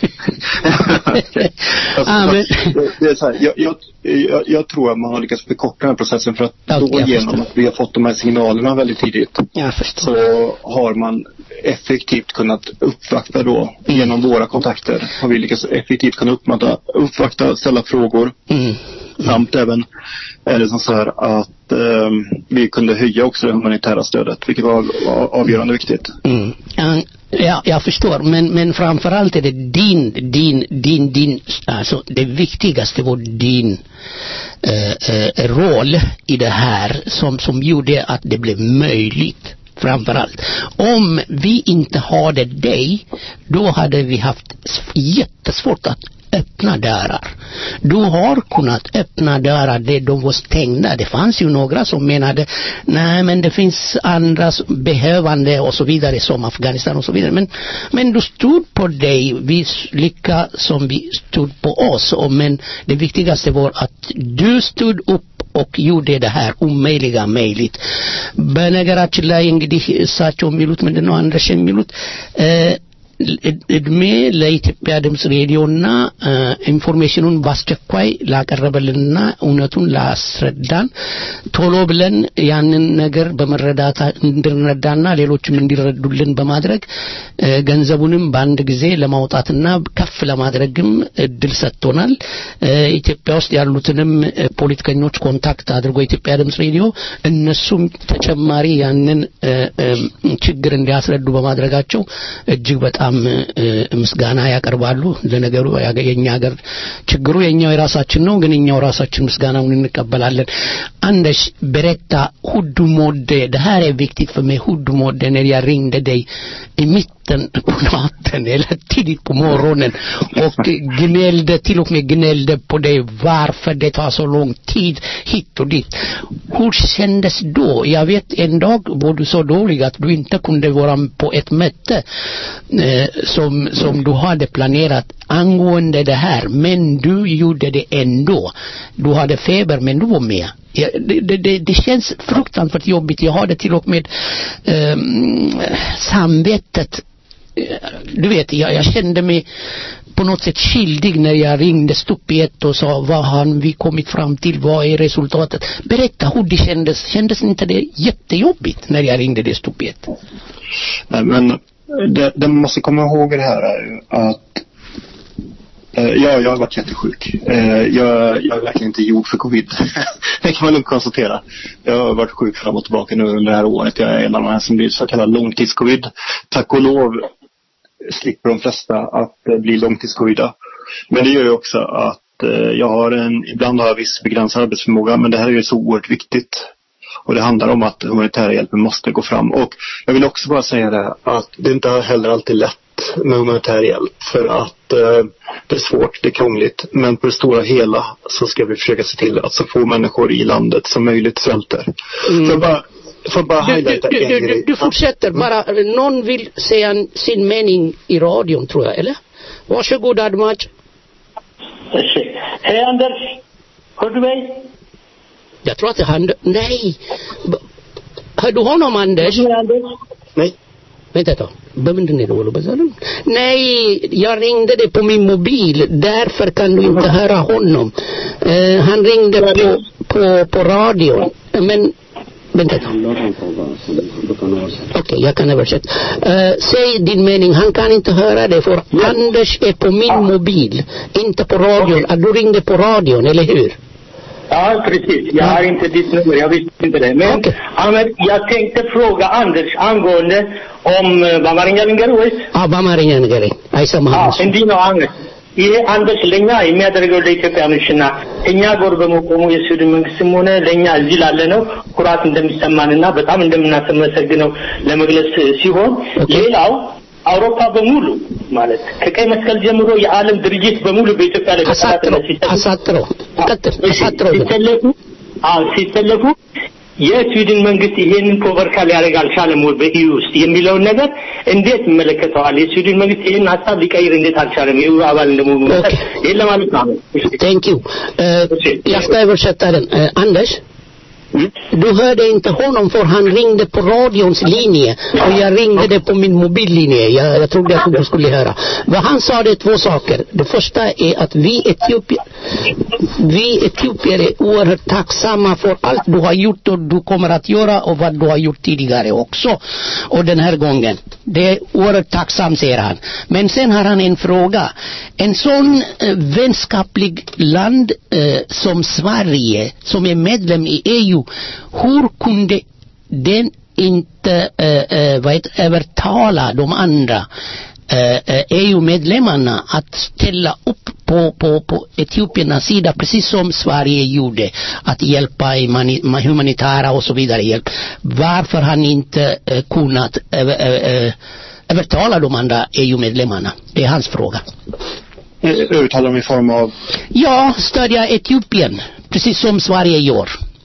alltså, ah, men... det, det är så här, jag, jag, jag, jag tror att man har lyckats förkorta den här processen, för att okay, då genom att vi har fått de här signalerna väldigt tidigt, så har man effektivt kunnat uppvakta då mm. genom våra kontakter har vi lyckats effektivt kunna uppvakta, uppvakta ställa frågor. Mm. Samt även är det så här att eh, vi kunde höja också det humanitära stödet, vilket var, var avgörande viktigt. Mm. Ja, jag förstår, men, men framförallt är det din, din, din, din, alltså det viktigaste var din eh, eh, roll i det här som, som gjorde att det blev möjligt. Framförallt. Om vi inte hade dig, då hade vi haft jättesvårt att öppna dörrar. Du har kunnat öppna dörrar där de var stängda. Det fanns ju några som menade nej, men det finns andra behövande och så vidare som Afghanistan och så vidare. Men, men du stod på dig, vi lika som vi stod på oss. Och, men det viktigaste var att du stod upp och gjorde det här omöjliga möjligt. በነገራችን ላይ እንግዲህ እሳቸው የሚሉት ምንድነው አንድረሽ የሚሉት እድሜ ለኢትዮጵያ ድምጽ ሬዲዮና ኢንፎርሜሽኑን ባስቸኳይ ላቀረበልንና እውነቱን ላስረዳን ቶሎ ብለን ያንን ነገር በመረዳታ እንድንረዳና ሌሎችም እንዲረዱልን በማድረግ ገንዘቡንም በአንድ ጊዜ ለማውጣትና ከፍ ለማድረግም እድል ሰጥቶናል። ኢትዮጵያ ውስጥ ያሉትንም ፖለቲከኞች ኮንታክት አድርጎ ኢትዮጵያ ድምጽ ሬዲዮ እነሱም ተጨማሪ ያንን ችግር እንዲያስረዱ በማድረጋቸው እጅግ በጣም ምስጋና ያቀርባሉ። ለነገሩ የኛ ሀገር ችግሩ የኛው የራሳችን ነው፣ ግን እኛው ራሳችን ምስጋናውን እንቀበላለን። Anders, berätta hur du mådde. Det här är viktigt för mig, hur du mådde när jag ringde dig i mitten på natten eller tidigt på morgonen och gnällde, till och med gnällde på dig varför det tar så lång tid hit och dit. Hur kändes då? Jag vet en dag var du så dålig att du inte kunde vara på ett möte eh, som, som du hade planerat angående det här, men du gjorde det ändå. Du hade feber men du var med. Ja, det, det, det känns fruktansvärt jobbigt. Jag hade till och med eh, samvetet. Du vet, jag, jag kände mig på något sätt skyldig när jag ringde stup i ett och sa vad har vi kommit fram till, vad är resultatet. Berätta hur det kändes. Kändes inte det jättejobbigt när jag ringde det stup i ett? Nej, men det, det man måste komma ihåg det här är att Ja, jag har varit jättesjuk. Jag, jag är verkligen inte gjord för covid. Det kan man lugnt konstatera. Jag har varit sjuk fram och tillbaka nu under det här året. Jag är en av de här som blir så kallad långtidscovid. Tack och lov slipper de flesta att bli långtidscovida. Men det gör ju också att jag har en, ibland har jag viss begränsad arbetsförmåga. Men det här är ju så oerhört viktigt. Och det handlar om att humanitära hjälpen måste gå fram. Och jag vill också bara säga det, att det inte heller alltid lätt med humanitär hjälp, för att eh, det är svårt, det är krångligt, men på det stora hela så ska vi försöka se till att så få människor i landet som möjligt svälter. Mm. För bara får bara du, highlighta du, en du, grej. du, du fortsätter bara. Någon vill säga sin mening i radion, tror jag, eller? Varsågod, Admaj. Hej, Anders. Hör du mig? Jag tror att det han... Nej. Hör du honom, Anders? Nej. Vänta då. Bemönden är då, Lobazalen? Nej, jag ringde det på min mobil. Därför kan du inte höra honom. Uh, han ringde på, på, på radion. Men... Vänta då. Okej, okay, jag kan översätta. Uh, säg din mening. Han kan inte höra det, för Anders är på min mobil. Inte på radion. Okay. Du ringde på radion, eller hur? Ja, precis. Jag har inte ditt nummer, jag visste inte det. Men okay. Ahmed, jag tänkte fråga Anders angående om Bamaringan Garuis. Ah, Bamaringan Garuis. Ay, sama Anders. Ah, hindi no, Ahmed. ይሄ አንደሽ ለኛ የሚያደርገው ለኢትዮጵያኖችና እኛ ጎር በመቆሙ የስዊድን መንግስትም ሆነ ለኛ እዚህ ላለ ነው ኩራት እንደሚሰማንና በጣም እንደምናመሰግነው ለመግለጽ ሲሆን ሌላው አውሮፓ በሙሉ ማለት ከቀይ መስቀል ጀምሮ የዓለም ድርጅት በሙሉ በኢትዮጵያ ላይ ተሳትፈው አሳጥረው ቀጥል አሳጥረው ሲተለፉ አዎ ሲተለፉ የስዊድን መንግስት ይሄንን ፕሮቨርካል ያደርግ አልቻለም ወይ በኢዩ ውስጥ የሚለውን ነገር እንዴት ይመለከታል? የስዊድን መንግስት ይሄን ሐሳብ ሊቀይር እንዴት አልቻለም? የኢዩ አባል እንደመሆኑ ይሄን ለማለት ነው። Thank you. Jag ska översätta den. Anders, du hörde inte honom, för han ringde på radions linje och jag ringde det på min mobillinje. Jag, jag trodde att du skulle höra. Vad han sa, det är två saker. Det första är att vi etiopier vi etiopier är oerhört tacksamma för allt du har gjort och du kommer att göra och vad du har gjort tidigare också. Och den här gången. Det är oerhört tacksam, säger han. Men sen har han en fråga. En sån eh, vänskaplig land eh, som Sverige, som är medlem i E U, hur kunde den inte äh, äh, vet, övertala de andra äh, E U-medlemmarna att ställa upp på, på, på etiopiernas sida, precis som Sverige gjorde, att hjälpa i mani, humanitära och så vidare hjälp. Varför har ni inte äh, kunnat äh, äh, övertala de andra E U-medlemmarna? Det är hans fråga. Övertala dem i form av? Ja, stödja Etiopien, precis som Sverige gör.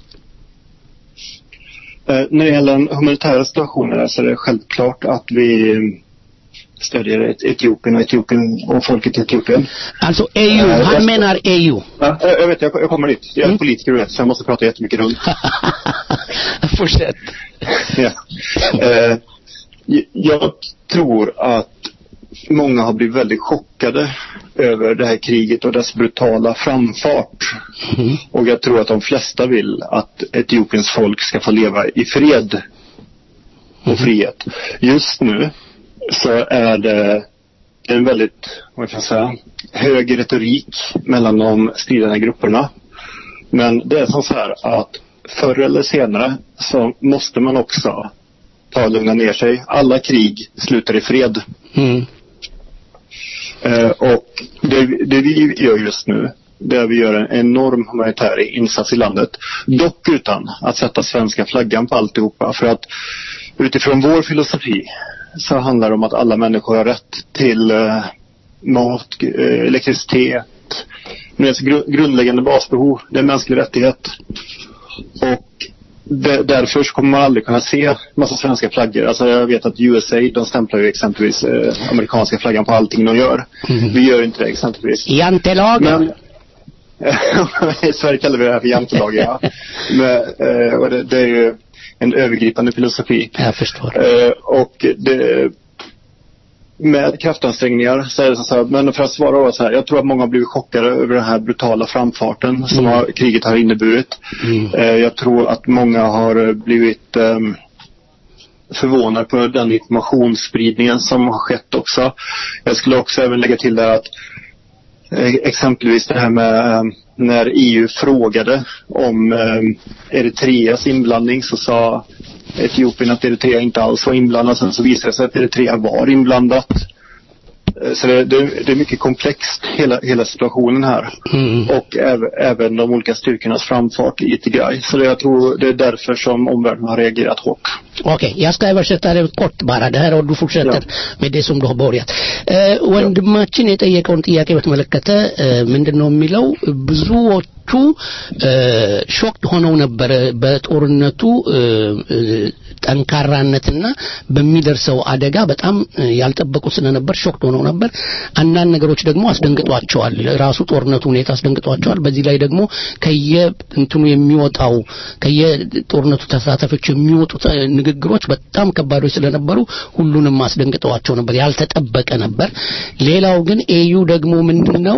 Uh, när det gäller den humanitära situationen så är det självklart att vi stödjer Etiopien och Etiopien och folket i Etiopien. Alltså E U, uh, han jag, menar E U. Ja, uh, jag vet, jag, jag kommer dit. Jag är mm. politiker, vet, så jag måste prata jättemycket runt. Fortsätt. Ja. Uh, jag tror att många har blivit väldigt chockade över det här kriget och dess brutala framfart. Mm. Och jag tror att de flesta vill att Etiopiens folk ska få leva i fred och frihet. Just nu så är det en väldigt, vad kan jag säga, hög retorik mellan de stridande grupperna. Men det är som så här att förr eller senare så måste man också ta och lugna ner sig. Alla krig slutar i fred. Mm. Uh, och det, det vi gör just nu, det är att vi gör en enorm humanitär insats i landet, dock utan att sätta svenska flaggan på alltihopa, för att utifrån vår filosofi så handlar det om att alla människor har rätt till uh, mat, uh, elektricitet, men gru- grundläggande basbehov, det är en mänsklig rättighet. Och det, därför så kommer man aldrig kunna se massa svenska flaggor. Alltså jag vet att U S A, de stämplar ju exempelvis eh, amerikanska flaggan på allting de gör. Mm. Vi gör inte det exempelvis. Jantelagen. I Sverige kallar vi det här för jantelagen, ja. Men, eh, och det, det är ju en övergripande filosofi. Jag förstår. Eh, och det, med kraftansträngningar så är det så här, men för att svara så här, jag tror att många har blivit chockade över den här brutala framfarten som mm. har, kriget har inneburit. Mm. Eh, jag tror att många har blivit eh, förvånade på den informationsspridningen som har skett också. Jag skulle också även lägga till där att eh, exempelvis det här med eh, när E U frågade om eh, Eritreas inblandning, så sa Etiopien att Eritrea inte alls var inblandat. Sen så visade det sig att Eritrea var inblandat. Så det, det, det är mycket komplext hela, hela situationen här. Mm. Och äv, även de olika styrkornas framfart i Tigray. Så det, jag tror det är därför som omvärlden har reagerat hårt. Okej, okay, jag ska översätta det kort bara det här och du fortsätter ja. med det som du har börjat. ወንድማችን የጠየቀውን ጥያቄ በተመለከተ ምንድነው የሚለው ብዙ ብዙዎቹ ሾክ ሆነው ነበር በጦርነቱ ጠንካራነትና በሚደርሰው አደጋ በጣም ያልጠበቁ ስለነበር ሾክ ሆነው ነበር አንዳንድ ነገሮች ደግሞ አስደንግጧቸዋል ራሱ ጦርነቱ ሁኔታ አስደንግጧቸዋል በዚህ ላይ ደግሞ ከየ እንትኑ የሚወጣው ከየ ጦርነቱ ተሳታፊዎች የሚወጡት ንግግሮች በጣም ከባዶች ስለነበሩ ሁሉንም አስደንግጧቸው ነበር ያልተጠበቀ ነበር ሌላው ግን ኤዩ ደግሞ ምንድነው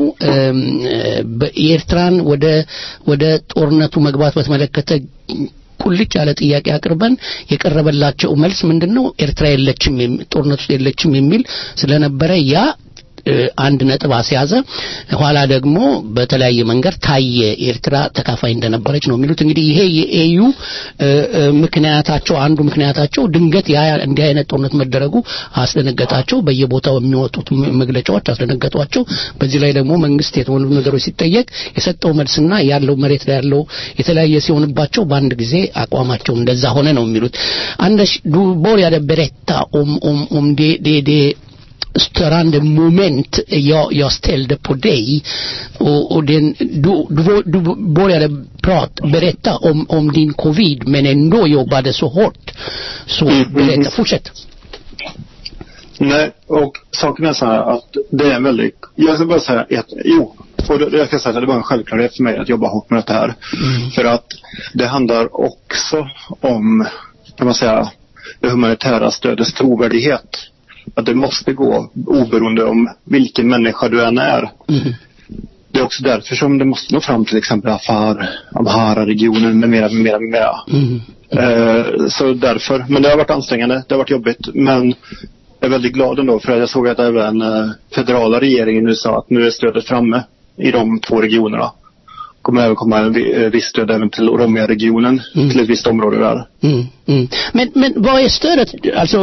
በኤርትራን ወደ ወደ ጦርነቱ መግባት በተመለከተ ቁልጭ ያለ ጥያቄ አቅርበን የቀረበላቸው መልስ ምንድነው ኤርትራ የለችም ጦርነቱ የለችም የሚል ስለነበረ ያ አንድ ነጥብ አስያዘ ኋላ ደግሞ በተለያየ መንገድ ታየ ኤርትራ ተካፋይ እንደነበረች ነው የሚሉት እንግዲህ ይሄ የኤዩ ምክንያታቸው አንዱ ምክንያታቸው ድንገት ያ እንዲህ አይነት ጦርነት መደረጉ አስደነገጣቸው በየቦታው የሚወጡት መግለጫዎች አስደነገጧቸው በዚህ ላይ ደግሞ መንግስት የተወሉ ነገሮች ሲጠየቅ የሰጠው መልስና ያለው መሬት ላይ ያለው የተለያየ ሲሆንባቸው በአንድ ጊዜ አቋማቸው እንደዛ ሆነ ነው የሚሉት Anders du började berätta om om om det det det störande moment jag jag ställde på dig och och den du du, du började prata berätta om om din covid men ändå jobbade så hårt så berätta fortsätt. Nej, och saken är så här att det är väldigt jag ska bara säga att jo och det, jag kan säga att det var en självklarhet för mig att jobba hårt med det här mm. för att det handlar också om kan man säga det humanitära stödets trovärdighet att det måste gå oberoende om vilken människa du än är. Mm. Det är också därför som det måste nå fram till exempel Afar, Amhara-regionen med mera, med mera, med mera. Mm. Eh, så därför, men det har varit ansträngande, det har varit jobbigt, men jag är väldigt glad ändå för att jag såg att även eh, federala regeringen nu sa att nu är stödet framme i de två regionerna. Kommer även komma en viss stöd även till Oromia-regionen, mm. till ett visst område där. Mm. Mm. Men, men vad är stödet? Alltså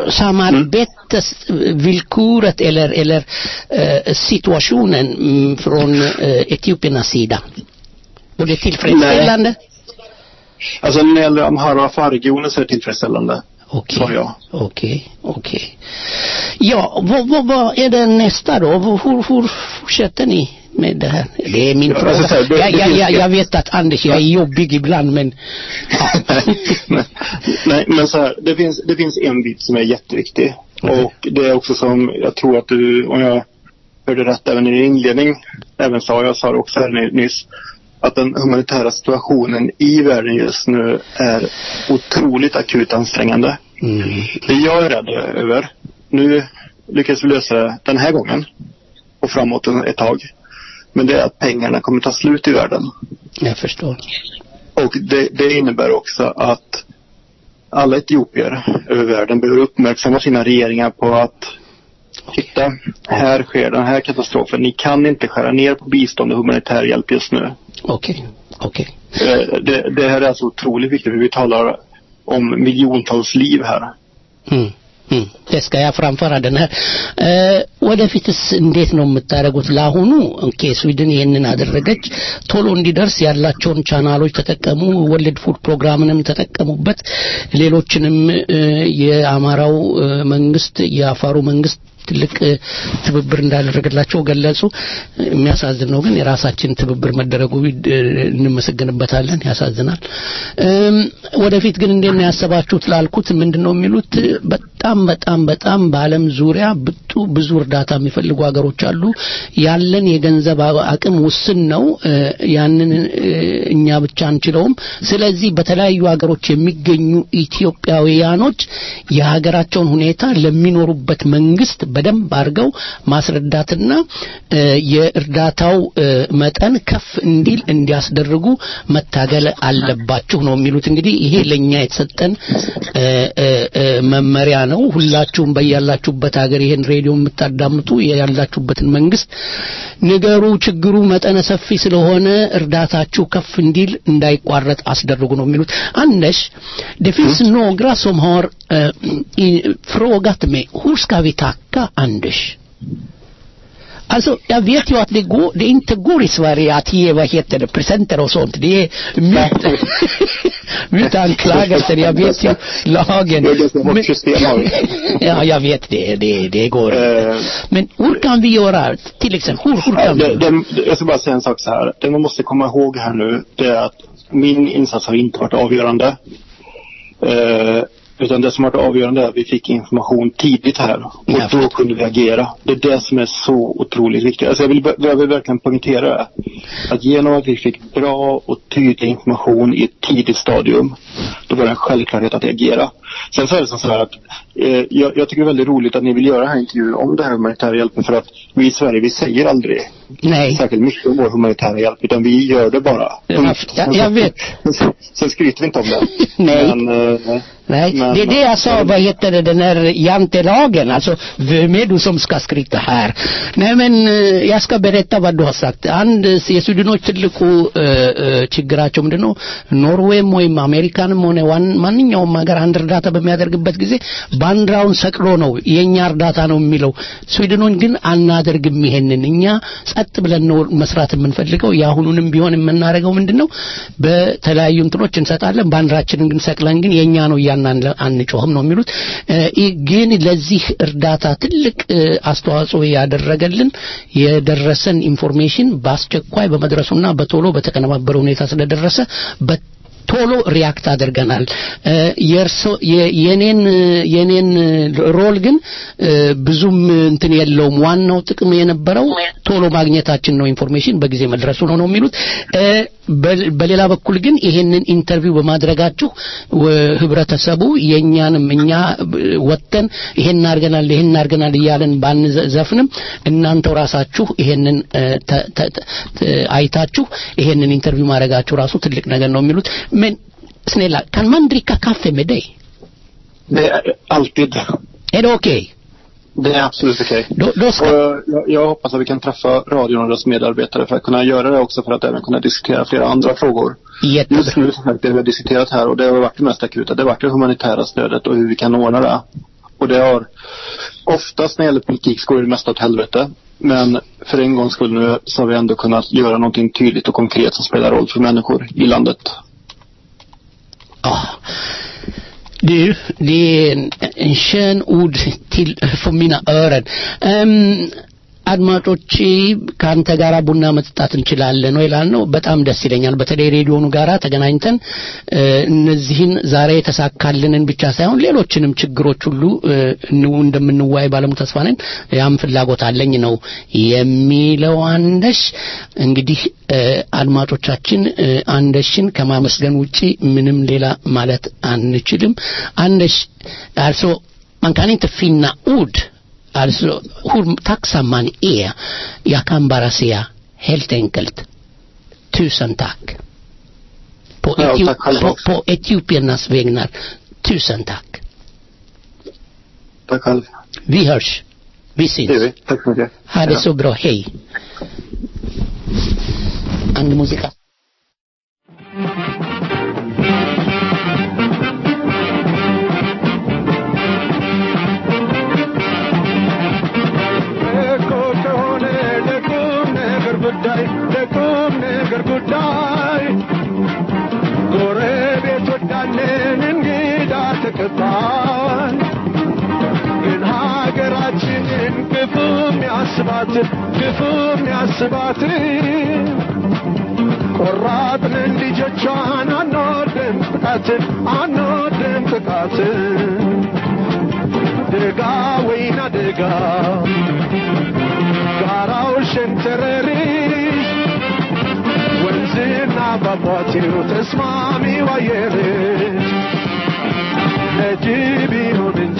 samarbetsvillkoret mm. eller, eller uh, situationen mm, från uh, Etiopiernas sida? Och det är tillfredsställande? Nej. Alltså när det gäller Amhara och Afar-regionen så är det tillfredsställande. Okej, okay. okej, okej. Ja, vad, vad, vad är det nästa då? Hur, hur fortsätter ni med det här? Det är min ja, fråga. Alltså, det, jag, jag, jag, jag vet att Anders jag är jobbig ibland, men... Ja. nej, nej, men så här, det finns, det finns en bit som är jätteviktig. Okay. Och det är också som, jag tror att du, om jag hörde rätt även i din inledning, även sa jag sa det också här nyss, att den humanitära situationen i världen just nu är otroligt akut ansträngande. Mm. Det jag är rädd över, nu lyckas vi lösa det den här gången och framåt ett tag. Men det är att pengarna kommer ta slut i världen. Jag förstår. Och det, det innebär också att alla etiopier över världen behöver uppmärksamma sina regeringar på att titta, här sker den här katastrofen. Ni kan inte skära ner på bistånd och humanitär hjälp just nu. Okej, okej. Det, det här är alltså otroligt viktigt för vi talar om miljontals liv här. Mm. Mm. Det ska jag framföra den här ወደፊትስ እንዴት ነው የምታደርጉት ለአሁኑ ኦኬ ስዊድን ይሄንን አደረገች ቶሎ እንዲደርስ ያላቸውን ቻናሎች ተጠቀሙ ወርልድ ፉድ ፕሮግራምንም ተጠቀሙበት ሌሎችንም የአማራው መንግስት የአፋሩ መንግስት ትልቅ ትብብር እንዳደረገላቸው ገለጹ የሚያሳዝን ነው ግን የራሳችን ትብብር መደረጉ እንመሰግንበታለን ያሳዝናል ወደፊት ግን እንደነ ያሰባችሁት ላልኩት ምንድነው የሚሉት በጣም በጣም በጣም በአለም ዙሪያ ብጡ ብዙ እርዳታ የሚፈልጉ ሀገሮች አሉ ያለን የገንዘብ አቅም ውስን ነው ያንን እኛ ብቻ አንችለውም ስለዚህ በተለያዩ ሀገሮች የሚገኙ ኢትዮጵያውያኖች የሀገራቸውን ሁኔታ ለሚኖሩበት መንግስት በደንብ አርገው ማስረዳትና የእርዳታው መጠን ከፍ እንዲል እንዲያስደርጉ መታገል አለባችሁ ነው የሚሉት እንግዲህ ይሄ ለኛ የተሰጠን መመሪያ ነው ሁላችሁም በያላችሁበት ሀገር ይሄን ሬዲዮ የምታዳምጡ ያላችሁበትን መንግስት ነገሩ ችግሩ መጠነ ሰፊ ስለሆነ እርዳታችሁ ከፍ እንዲል እንዳይቋረጥ አስደርጉ ነው የሚሉት Anders det finns några som har uh, i, frågat mig hur ska vi tacka Anders Alltså jag vet ju att det går det inte går i Sverige att ge vad heter det presenter och sånt. Det är myt myt anklagelser. Jag vet ju lagen. Men, ja, jag vet det det det går. Uh, Men hur kan vi göra till exempel hur, hur kan det, vi? Det, jag ska bara säga en sak så här. Det man måste komma ihåg här nu det är att min insats har inte varit avgörande. Uh, Utan det som var avgörande är att vi fick information tidigt här. Och ja, då kunde vi agera. Det är det som är så otroligt viktigt. Alltså jag, vill, jag vill verkligen poängtera det. Att genom att vi fick bra och tydlig information i ett tidigt stadium. Då var det en självklarhet att agera. Sen så är det så här att eh, jag, jag tycker det är väldigt roligt att ni vill göra den här intervjun om det här humanitära hjälpen. För att vi i Sverige, vi säger aldrig Nej. särskilt mycket om vår humanitära hjälp. Utan vi gör det bara. Ja, jag, jag vet. Sen, sen skryter vi inte om det. Nej. Men, eh, Nej, men, det är det jag sa, vad heter det, den här jantelagen, alltså vem är du som ska skryta här? Nej men jag ska berätta vad du har sagt. And የሱዳኖች ትልቁ ችግራቸው ምንድነው? ኖርዌይም ወይም አሜሪካንም ሆነ ማንኛውም ሀገር አንድ እርዳታ በሚያደርግበት ጊዜ ባንዲራውን ሰቅሎ ነው የኛ እርዳታ ነው የሚለው። ስዊድኖች ግን አናደርግም ይሄንን። እኛ ጸጥ ብለን ነው መስራት የምንፈልገው። ያሁኑንም ቢሆን የምናደርገው ምንድነው? በተለያዩ እንትኖች እንሰጣለን፣ ባንዲራችንን ግን ሰቅለን ግን የኛ ነው አንጮህም ነው የሚሉት። ግን ለዚህ እርዳታ ትልቅ አስተዋጽኦ ያደረገልን የደረሰን ኢንፎርሜሽን በአስቸኳይ በመድረሱና በቶሎ በተቀነባበረ ሁኔታ ስለደረሰ ቶሎ ሪያክት አድርገናል። የርሶ የኔን የኔን ሮል ግን ብዙም እንትን የለውም። ዋናው ጥቅም የነበረው ቶሎ ማግኘታችን ነው፣ ኢንፎርሜሽን በጊዜ መድረሱ ነው ነው የሚሉት። በሌላ በኩል ግን ይሄንን ኢንተርቪው በማድረጋችሁ ህብረተሰቡ የኛንም እኛ ወጥተን ይሄን አርገናል ይሄን አርገናል ይያለን ባንዘፍንም እናንተው ራሳችሁ ይሄንን አይታችሁ ይሄንን ኢንተርቪው ማድረጋችሁ ራሱ ትልቅ ነገር ነው የሚሉት። Men snälla, kan man dricka kaffe med dig? Det är alltid. Är det okej? Okay? Det är absolut okej. Okay. Då, då ska... jag, jag hoppas att vi kan träffa radion och dess medarbetare för att kunna göra det också, för att även kunna diskutera flera andra frågor. Jättebra. Just nu så det vi har diskuterat här, och det har varit det mest akuta. Det har varit det humanitära stödet och hur vi kan ordna det. Och det har oftast när det gäller politik så går det mest åt helvete. Men för en gångs skull nu så har vi ändå kunnat göra någonting tydligt och konkret som spelar roll för människor i landet. Ah. Du, det är en, en skön ord till för mina öron. Um, አድማጮቼ ካንተ ጋራ ቡና መጠጣት እንችላለን ነው ይላል ነው። በጣም ደስ ይለኛል። በተለይ ሬዲዮኑ ጋራ ተገናኝተን እነዚህን ዛሬ ተሳካልንን ብቻ ሳይሆን ሌሎችንም ችግሮች ሁሉ እንደምንዋይ ባለሙ ተስፋ ነን። ያም ፍላጎት አለኝ ነው የሚለው አንደሽ። እንግዲህ አድማጮቻችን አንደሽን ከማመስገን ውጪ ምንም ሌላ ማለት አንችልም። አንደሽ alltså man kan inte finna ord. Alltså hur tacksam man är. Jag kan bara säga helt enkelt tusen tack. På, ja, Etiop- tack på, på etiopiernas vägnar. Tusen tack. Tack själv. Vi hörs. Vi syns. Det vi. Tack så mycket. Ha det så bra. Hej. And musika. ለቁም ነገር ጉዳይ ጎረቤት ወዳለን እንግዳ ተቀባይ ግን ሀገራችንን ክፉም ያስባት ክፉም ያስባት ቆራጥንን ልጆቿን አንወድም ጥቃትን አንወድም ጥቃትን ደጋ ወይና ደጋ ጋራው ሸንተረሪሽ ወንዝና ፏፏቴው ተስማሚ አየርሽ ለጅብ ይሁን እንጂ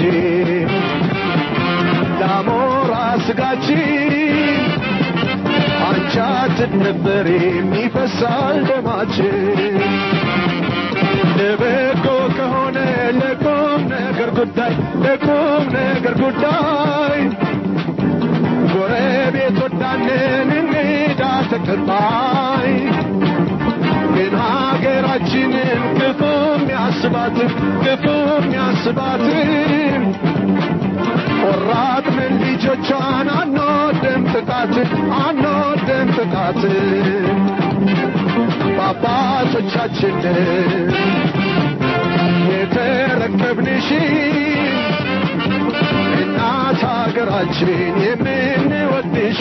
ለአሞራ ስጋችን አንቺ አትደፈሪም ይፈሳል ደማችን ለበጎ ከሆነ ለቁም ነገር ጉዳይ ለቁም ነገር ጉዳይ ጎረቤት ወዳንን እንግዳ ተቀባይ ግን ሀገራችንን ክፉም ያስባትን ክፉም ያስባትን ቆራጥንን ልጆቿን አንወድም ጥቃት አንወድም ጥቃት በአባቶቻችን የተረከብንሽ እናት ሀገራችን የምንወድሽ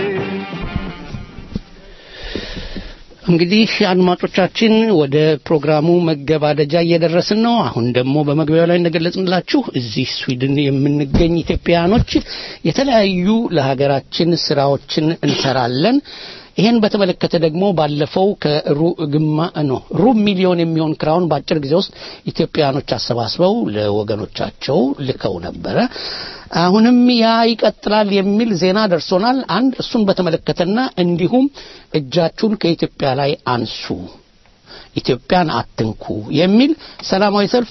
እንግዲህ አድማጮቻችን ወደ ፕሮግራሙ መገባደጃ እየደረስን ነው። አሁን ደግሞ በመግቢያው ላይ እንደገለጽንላችሁ እዚህ ስዊድን የምንገኝ ኢትዮጵያኖች የተለያዩ ለሀገራችን ስራዎችን እንሰራለን። ይሄን በተመለከተ ደግሞ ባለፈው ከሩግማ ነው ሩብ ሚሊዮን የሚሆን ክራውን በአጭር ጊዜ ውስጥ ኢትዮጵያኖች አሰባስበው ለወገኖቻቸው ልከው ነበረ። አሁንም ያ ይቀጥላል የሚል ዜና ደርሶናል። አንድ እሱን በተመለከተና እንዲሁም እጃችሁን ከኢትዮጵያ ላይ አንሱ ኢትዮጵያን አትንኩ የሚል ሰላማዊ ሰልፍ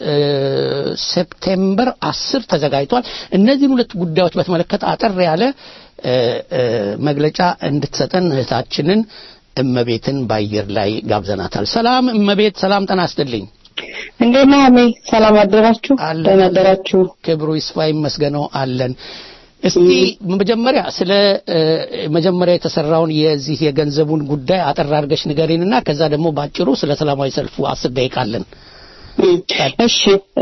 ለሴፕቴምበር አስር ተዘጋጅቷል። እነዚህን ሁለት ጉዳዮች በተመለከተ አጠር ያለ መግለጫ እንድትሰጠን እህታችንን እመቤትን ባየር ላይ ጋብዘናታል። ሰላም እመቤት፣ ሰላም ጤና ይስጥልኝ። እንዴት ነህ? ሰላም አደራችሁ? ደህና አደራችሁ? ክብሩ ይስፋ ይመስገነው አለን። እስቲ መጀመሪያ ስለ መጀመሪያ የተሰራውን የዚህ የገንዘቡን ጉዳይ አጠር አድርገሽ ንገሪንና ከዛ ደግሞ ባጭሩ ስለ ሰላማዊ ሰልፉ አስር ደቂቃ አለን። እሺ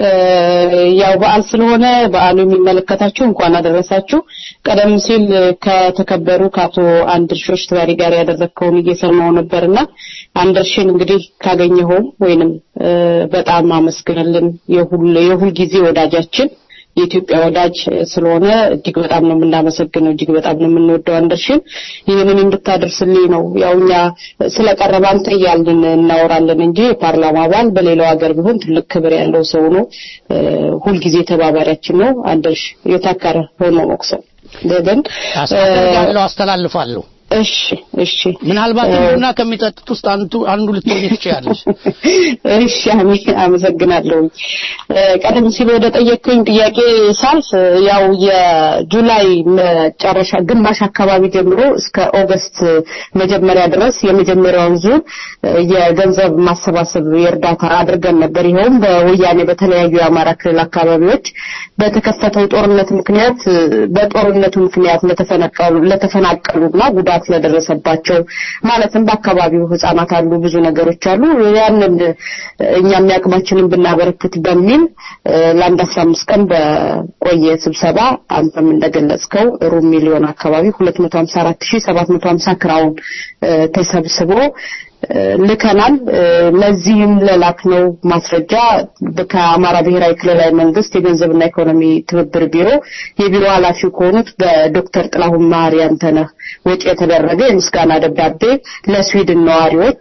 ያው በዓል ስለሆነ በዓሉ የሚመለከታችሁ እንኳን አደረሳችሁ። ቀደም ሲል ከተከበሩ ከአቶ አንድርሾሽ ተባሪ ጋር ያደረግከውን እየሰማው ነበርና አንድርሽን እንግዲህ ካገኘኸው ወይንም በጣም አመስግነልን የሁሉ የሁሉ ጊዜ ወዳጃችን የኢትዮጵያ ወዳጅ ስለሆነ እጅግ በጣም ነው የምናመሰግነው፣ እጅግ በጣም ነው የምንወደው አንድርሽን። ይሄንን እንድታደርስልኝ ነው ያውኛ ስለቀረበ አንተ እያልን እናወራለን እንጂ ፓርላማ አባል በሌላው ሀገር ቢሆን ትልቅ ክብር ያለው ሰው ነው። ሁሉ ጊዜ ተባባሪያችን ነው አንድርሽ። የታከረ ሆኖ መቅሰም ደደን አስተላልፋለሁ አስተላልፋለሁ እሺ እሺ ምናልባት እንደና ከሚጠጡት ውስጥ አንዱ አንዱ ልትሆኚ ትችያለሽ። እሺ አመሰግናለሁ። ቀደም ሲል ወደ ጠየቅኩኝ ጥያቄ ሳልፍ ያው የጁላይ መጨረሻ ግማሽ አካባቢ ጀምሮ እስከ ኦገስት መጀመሪያ ድረስ የመጀመሪያውን ዙር የገንዘብ ማሰባሰብ የእርዳታ አድርገን ነበር። ይሄውም በወያኔ በተለያዩ የአማራ ክልል አካባቢዎች በተከፈተው ጦርነት ምክንያት በጦርነቱ ምክንያት ለተፈናቀሉ ለተፈናቀሉና ጉዳት ለደረሰባቸው ማለትም በአካባቢው ህፃናት አሉ፣ ብዙ ነገሮች አሉ። ያንን እኛ የሚያቅማችንን ብናበረክት በሚል ለአንድ አስራ አምስት ቀን በቆየ ስብሰባ አንተም እንደገለጽከው ሩብ ሚሊዮን አካባቢ ሁለት መቶ ሃምሳ አራት ሺህ ሰባት መቶ ሃምሳ ክራውን ተሰብስቦ ልከናል። ለዚህም ለላክነው ማስረጃ ከአማራ ብሔራዊ ክልላዊ መንግስት የገንዘብና ኢኮኖሚ ትብብር ቢሮ የቢሮ ኃላፊ ከሆኑት በዶክተር ጥላሁን ማርያንተነህ ወጪ የተደረገ የምስጋና ደብዳቤ ለስዊድን ነዋሪዎች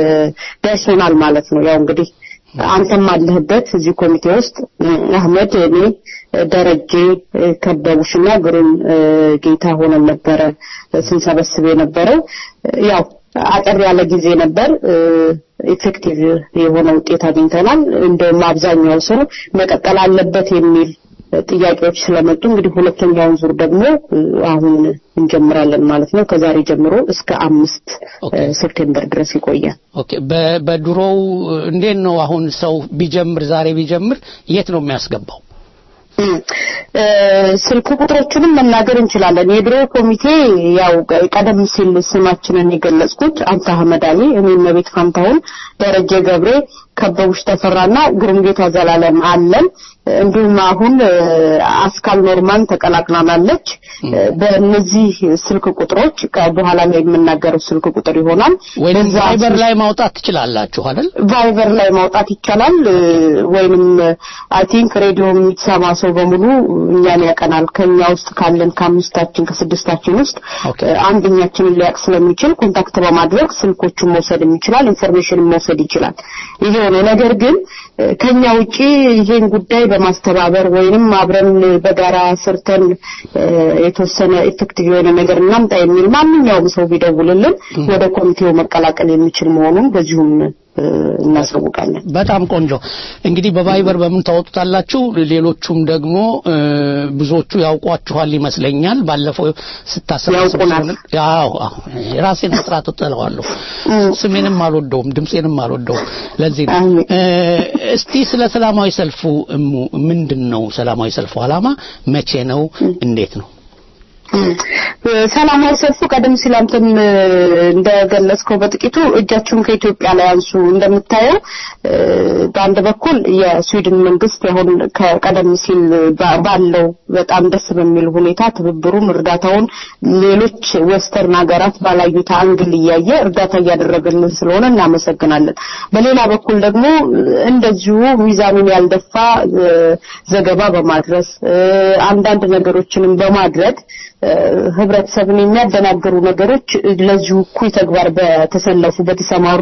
ደርሶናል ማለት ነው። ያው እንግዲህ አንተም አለህበት እዚህ ኮሚቴ ውስጥ አህመድ፣ እኔ፣ ደረጀ ከበቡሽና ግሩም ጌታ ሆነን ነበረ ስንሰበስብ የነበረው። ያው አጠር ያለ ጊዜ ነበር። ኢፌክቲቭ የሆነ ውጤት አግኝተናል። እንደውም አብዛኛው ሰው መቀጠል አለበት የሚል ጥያቄዎች ስለመጡ እንግዲህ ሁለተኛውን ዙር ደግሞ አሁን እንጀምራለን ማለት ነው። ከዛሬ ጀምሮ እስከ አምስት ሴፕቴምበር ድረስ ይቆያል። ኦኬ። በድሮው እንዴት ነው አሁን ሰው ቢጀምር ዛሬ ቢጀምር የት ነው የሚያስገባው? ስልክ ቁጥሮችንም መናገር እንችላለን። የድሮ ኮሚቴ ያው ቀደም ሲል ስማችንን የገለጽኩት አንተ አህመድ አሊ፣ እኔ መቤት ፋንታውን፣ ደረጀ ገብሬ፣ ከበቡሽ ተፈራና ግሩም ጌታ ዘላለም አለን። እንዲሁም አሁን አስካል ኖርማን ተቀላቅላለች። በእነዚህ ስልክ ቁጥሮች በኋላ ላይ የምናገረው ስልክ ቁጥር ይሆናል። ወይንም ቫይበር ላይ ማውጣት ትችላላችሁ አይደል? ቫይበር ላይ ማውጣት ይቻላል። ወይንም አይ ቲንክ ሬዲዮ የሚሰማ ሰው በሙሉ እኛን ያቀናል። ከኛ ውስጥ ካለን ከአምስታችን ከስድስታችን ውስጥ አንደኛችንን ሊያቅ ስለሚችል ኮንታክት በማድረግ ስልኮቹን መውሰድ ይችላል፣ ኢንፎርሜሽን መውሰድ ይችላል። ይሄ ነው። ነገር ግን ከኛ ውጪ ይሄን ጉዳይ በማስተባበር ወይንም አብረን በጋራ ሰርተን የተወሰነ ኢፌክቲቭ የሆነ ነገር እናምጣ የሚል ማንኛውም ሰው ቢደውልልን ወደ ኮሚቴው መቀላቀል የሚችል መሆኑን በዚሁም እናሳውቃለን። በጣም ቆንጆ። እንግዲህ በቫይበር በምን ታወጡታላችሁ? ሌሎቹም ደግሞ ብዙዎቹ ያውቋችኋል ይመስለኛል። ባለፈው ስታሰባስቡ ያው ራሴን መስራት ተጠለዋለሁ። ስሜንም አልወደውም፣ ድምጼንም አልወደውም። ለዚህ ነው። እስቲ ስለ ሰላማዊ ሰልፉ ምንድነው ሰላማዊ ሰልፉ ዓላማ? መቼ ነው? እንዴት ነው? ሰላማዊ ሰልፉ ቀደም ሲል አንተም እንደገለጽከው በጥቂቱ እጃችሁን ከኢትዮጵያ ላይ አንሱ እንደምታየው በአንድ በኩል የስዊድን መንግስት አሁን ከቀደም ሲል ባለው በጣም ደስ በሚል ሁኔታ ትብብሩም እርዳታውን ሌሎች ዌስተርን ሀገራት ባላዩት አንግል እያየ እርዳታ እያደረገልን ስለሆነ እናመሰግናለን። በሌላ በኩል ደግሞ እንደዚሁ ሚዛኑን ያልደፋ ዘገባ በማድረስ አንዳንድ ነገሮችንም በማድረግ ህብረተሰብን የሚያደናግሩ ነገሮች ለዚሁ ኩይ ተግባር በተሰለፉ በተሰማሩ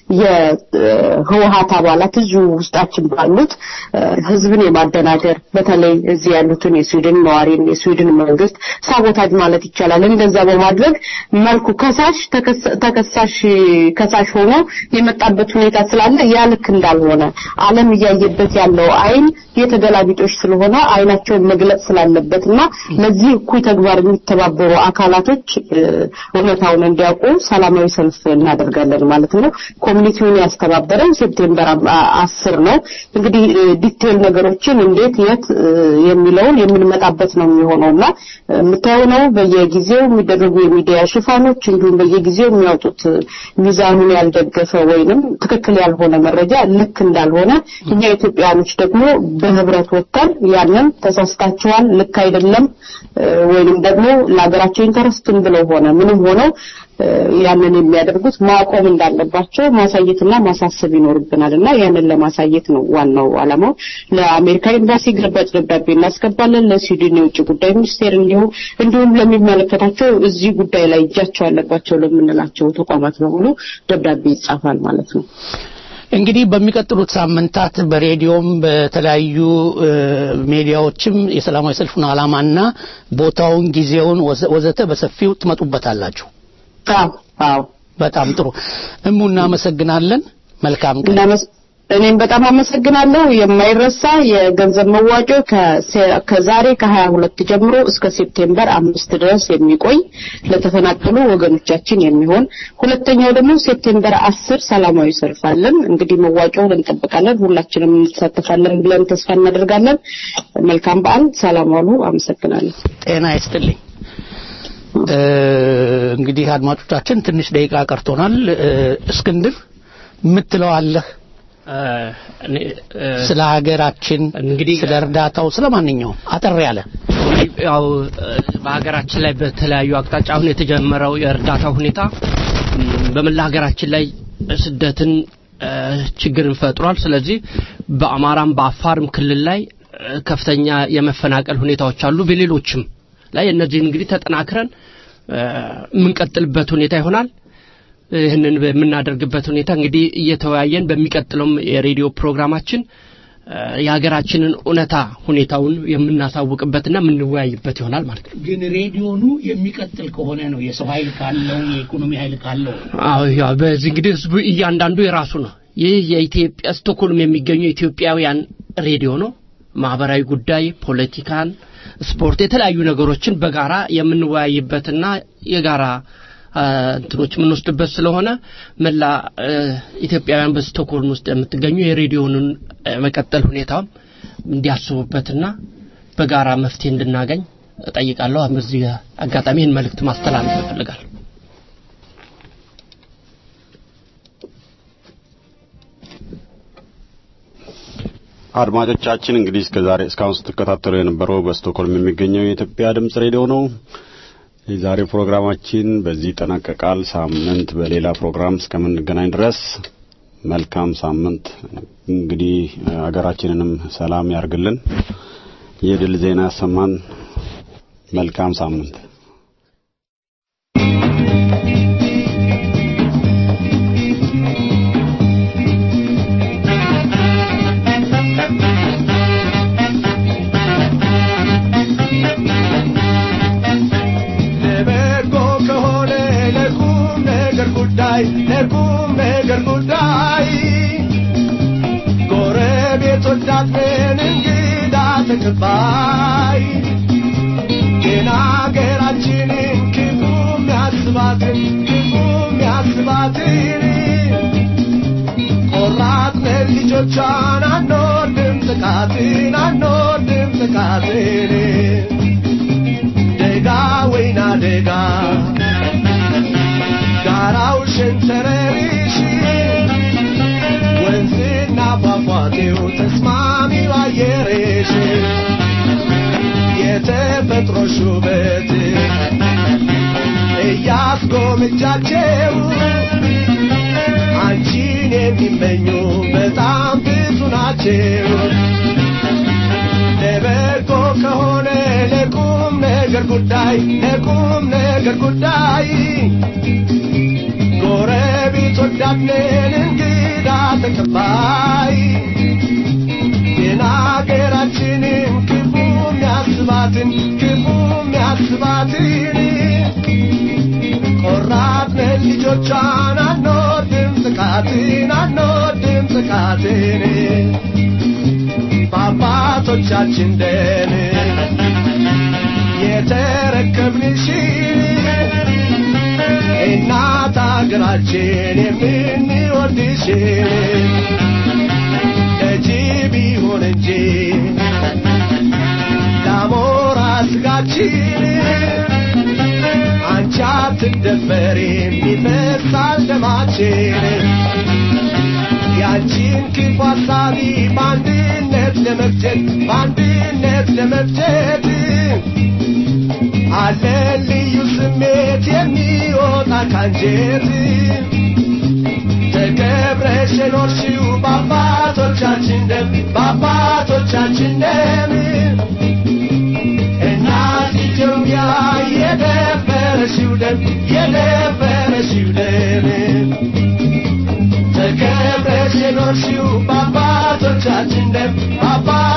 የህወሓት አባላት እዚሁ ውስጣችን ባሉት ህዝብን የማደናገር በተለይ እዚህ ያሉትን የስዊድን ነዋሪን የስዊድን መንግስት ሳቦታጅ ማለት ይቻላል እንደዛ በማድረግ መልኩ ከሳሽ ተከሳሽ ከሳሽ ሆኖ የመጣበት ሁኔታ ስላለ ያልክ እንዳልሆነ ዓለም እያየበት ያለው አይን የተገላቢጦሽ ስለሆነ አይናቸውን መግለጽ ስላለበትና ለዚህ ኩይ ተግባር የሚተባበሩ አካላቶች እውነታውን እንዲያውቁ ሰላማዊ ሰልፍ እናደርጋለን ማለት ነው። ኮሚኒቲውን ያስተባበረው ሴፕቴምበር አስር ነው። እንግዲህ ዲቴል ነገሮችን እንዴት የት የሚለውን የምንመጣበት ነው የሚሆነውና የምታየው ነው በየጊዜው የሚደረጉ የሚዲያ ሽፋኖች እንዲሁም በየጊዜው የሚያወጡት ሚዛኑን ያልደገፈ ወይንም ትክክል ያልሆነ መረጃ ልክ እንዳልሆነ እኛ ኢትዮጵያኖች ደግሞ በህብረት ወጥተን ያንን ተሳስታችኋል ልክ አይደለም ወይንም ደግሞ ለሀገራቸው ኢንተረስትን ብለው ሆነ ምንም ሆነው ያንን የሚያደርጉት ማቆም እንዳለባቸው ማሳየትና ማሳሰብ ይኖርብናልና ያንን ለማሳየት ነው ዋናው ዓላማው። ለአሜሪካ ኤምባሲ ግልባጭ ደብዳቤ እናስገባለን ለስዊድን የውጭ ጉዳይ ሚኒስቴር እንዲሁ እንዲሁም ለሚመለከታቸው እዚህ ጉዳይ ላይ እጃቸው አለባቸው ለምንላቸው ተቋማት በሙሉ ደብዳቤ ይጻፋል ማለት ነው። እንግዲህ በሚቀጥሉት ሳምንታት በሬዲዮም በተለያዩ ሚዲያዎችም የሰላማዊ ሰልፉን ዓላማና ቦታውን ጊዜውን ወዘተ በሰፊው ትመጡበታላችሁ። አዎ አዎ በጣም ጥሩ እሙና አመሰግናለን። መልካም ቀን። እኔም በጣም አመሰግናለሁ። የማይረሳ የገንዘብ መዋጮ ከዛሬ ከሀያ ሁለት ጀምሮ እስከ ሴፕቴምበር አምስት ድረስ የሚቆይ ለተፈናቀሉ ወገኖቻችን የሚሆን ሁለተኛው ደግሞ ሴፕቴምበር አስር ሰላማዊ ሰልፍ አለን። እንግዲህ መዋጮውን እንጠብቃለን ሁላችንም እንሳተፋለን ብለን ተስፋ እናደርጋለን። መልካም በዓል። ሰላም ዋሉ። አመሰግናለሁ። ጤና ይስጥልኝ። እንግዲህ አድማጮቻችን ትንሽ ደቂቃ ቀርቶናል። እስክንድር ምትለው አለ ስለ ሀገራችን እንግዲህ ስለ እርዳታው ስለማንኛው አጠር ያለ ያው በሀገራችን ላይ በተለያዩ አቅጣጫ አሁን የተጀመረው የእርዳታው ሁኔታ በመላ ሀገራችን ላይ ስደትን ችግርን ፈጥሯል። ስለዚህ በአማራም በአፋርም ክልል ላይ ከፍተኛ የመፈናቀል ሁኔታዎች አሉ። በሌሎችም ላይ እነዚህ እንግዲህ ተጠናክረን ምንቀጥልበት ሁኔታ ይሆናል። ይህንን በመናደርግበት ሁኔታ እንግዲህ እየተወያየን በሚቀጥለው የሬዲዮ ፕሮግራማችን የሀገራችንን ኡነታ ሁኔታውን የምናሳውቅበትና የምንወያይበት ይሆናል ማለት ነው። ግን ሬዲዮኑ የሚቀጥል ከሆነ ነው የሰው ኃይል ካለው የኢኮኖሚ ኃይል ካለው አዎ ያው በዚህ እንግዲህ ህዝቡ እያንዳንዱ የራሱ ነው። ይህ የኢትዮጵያ ስቶክሆልም የሚገኘው ኢትዮጵያውያን ሬዲዮ ነው። ማህበራዊ ጉዳይ፣ ፖለቲካን፣ ስፖርት የተለያዩ ነገሮችን በጋራ የምንወያይበትና የጋራ እንትኖች ምን ወስድበት ስለሆነ መላ ኢትዮጵያውያን በስቶክሆልም ውስጥ የምትገኙ የሬዲዮውን መቀጠል ሁኔታው እንዲያስቡበትና በጋራ መፍትሄ እንድናገኝ እጠይቃለሁ። በዚህ አጋጣሚ ይህን መልእክት ማስተላለፍ እፈልጋለሁ። አድማጮቻችን እንግዲህ እስከዛሬ እስካሁን ስትከታተሉ የነበረው በስቶክሆልም የሚገኘው የኢትዮጵያ ድምጽ ሬዲዮ ነው። የዛሬ ፕሮግራማችን በዚህ ተጠናቀቃል። ሳምንት በሌላ ፕሮግራም እስከምንገናኝ ድረስ መልካም ሳምንት። እንግዲህ ሀገራችንንም ሰላም ያርግልን፣ የድል ዜና ያሰማን። መልካም ሳምንት። ለቁም ነገር ጉዳይ ጎረቤቶቻችን እንግዳ ተቀባይ የናገራችንን ክፉ የሚያስባትን ክፉ የሚያስባትን ቆራጥነን ልጆቿን አንወድም ጥቃትን አንወድም ጥቃትን ደጋ ወይ ደጋ ጋራው ሸንተረሪሽ ወንዝና ፏፏቴው ተስማሚው አየርሽ የተፈጥሮሽ ውበት እያስጎመጃቸው አንቺን የሚመኙ በጣም ብዙ ናቸው ለበጎ ከሆነ ለቁም ነገር ጉዳይ ለቁም ነገር ጉዳይ ጎረቤት ወዳድነን እንግዳ ተቀባይ የናገራችንን ክፉ የሚያስባትን ክፉ የሚያስባትን ቆራጥነን ልጆቿን አንወድም ጥቃትን አንወድም ጥቃትን በአባቶቻችን ደም የተረከብንሽን እናት አገራችን የምንወድሽን ለጅብ ይሁን እንጂ ለአሞራ ስጋችን አንቺ አትደፈሪም ይፈሳል ደማችን ያንቺን ክፉ ሐሳቢ በአንድነት ለመፍጀት በአንድነት ለመፍጀት አለ ልዩ ስሜት የሚወጣ ካንጀት ተከብረሽ የኖርሽው በአባቶቻችን ደም በአባቶቻችን ደም እናት ኢትዮጵያ የደፈረሽው ደም የደፈረሽው ደም ተከብረሽ የኖርሽው በአባቶቻችን ደም በአባ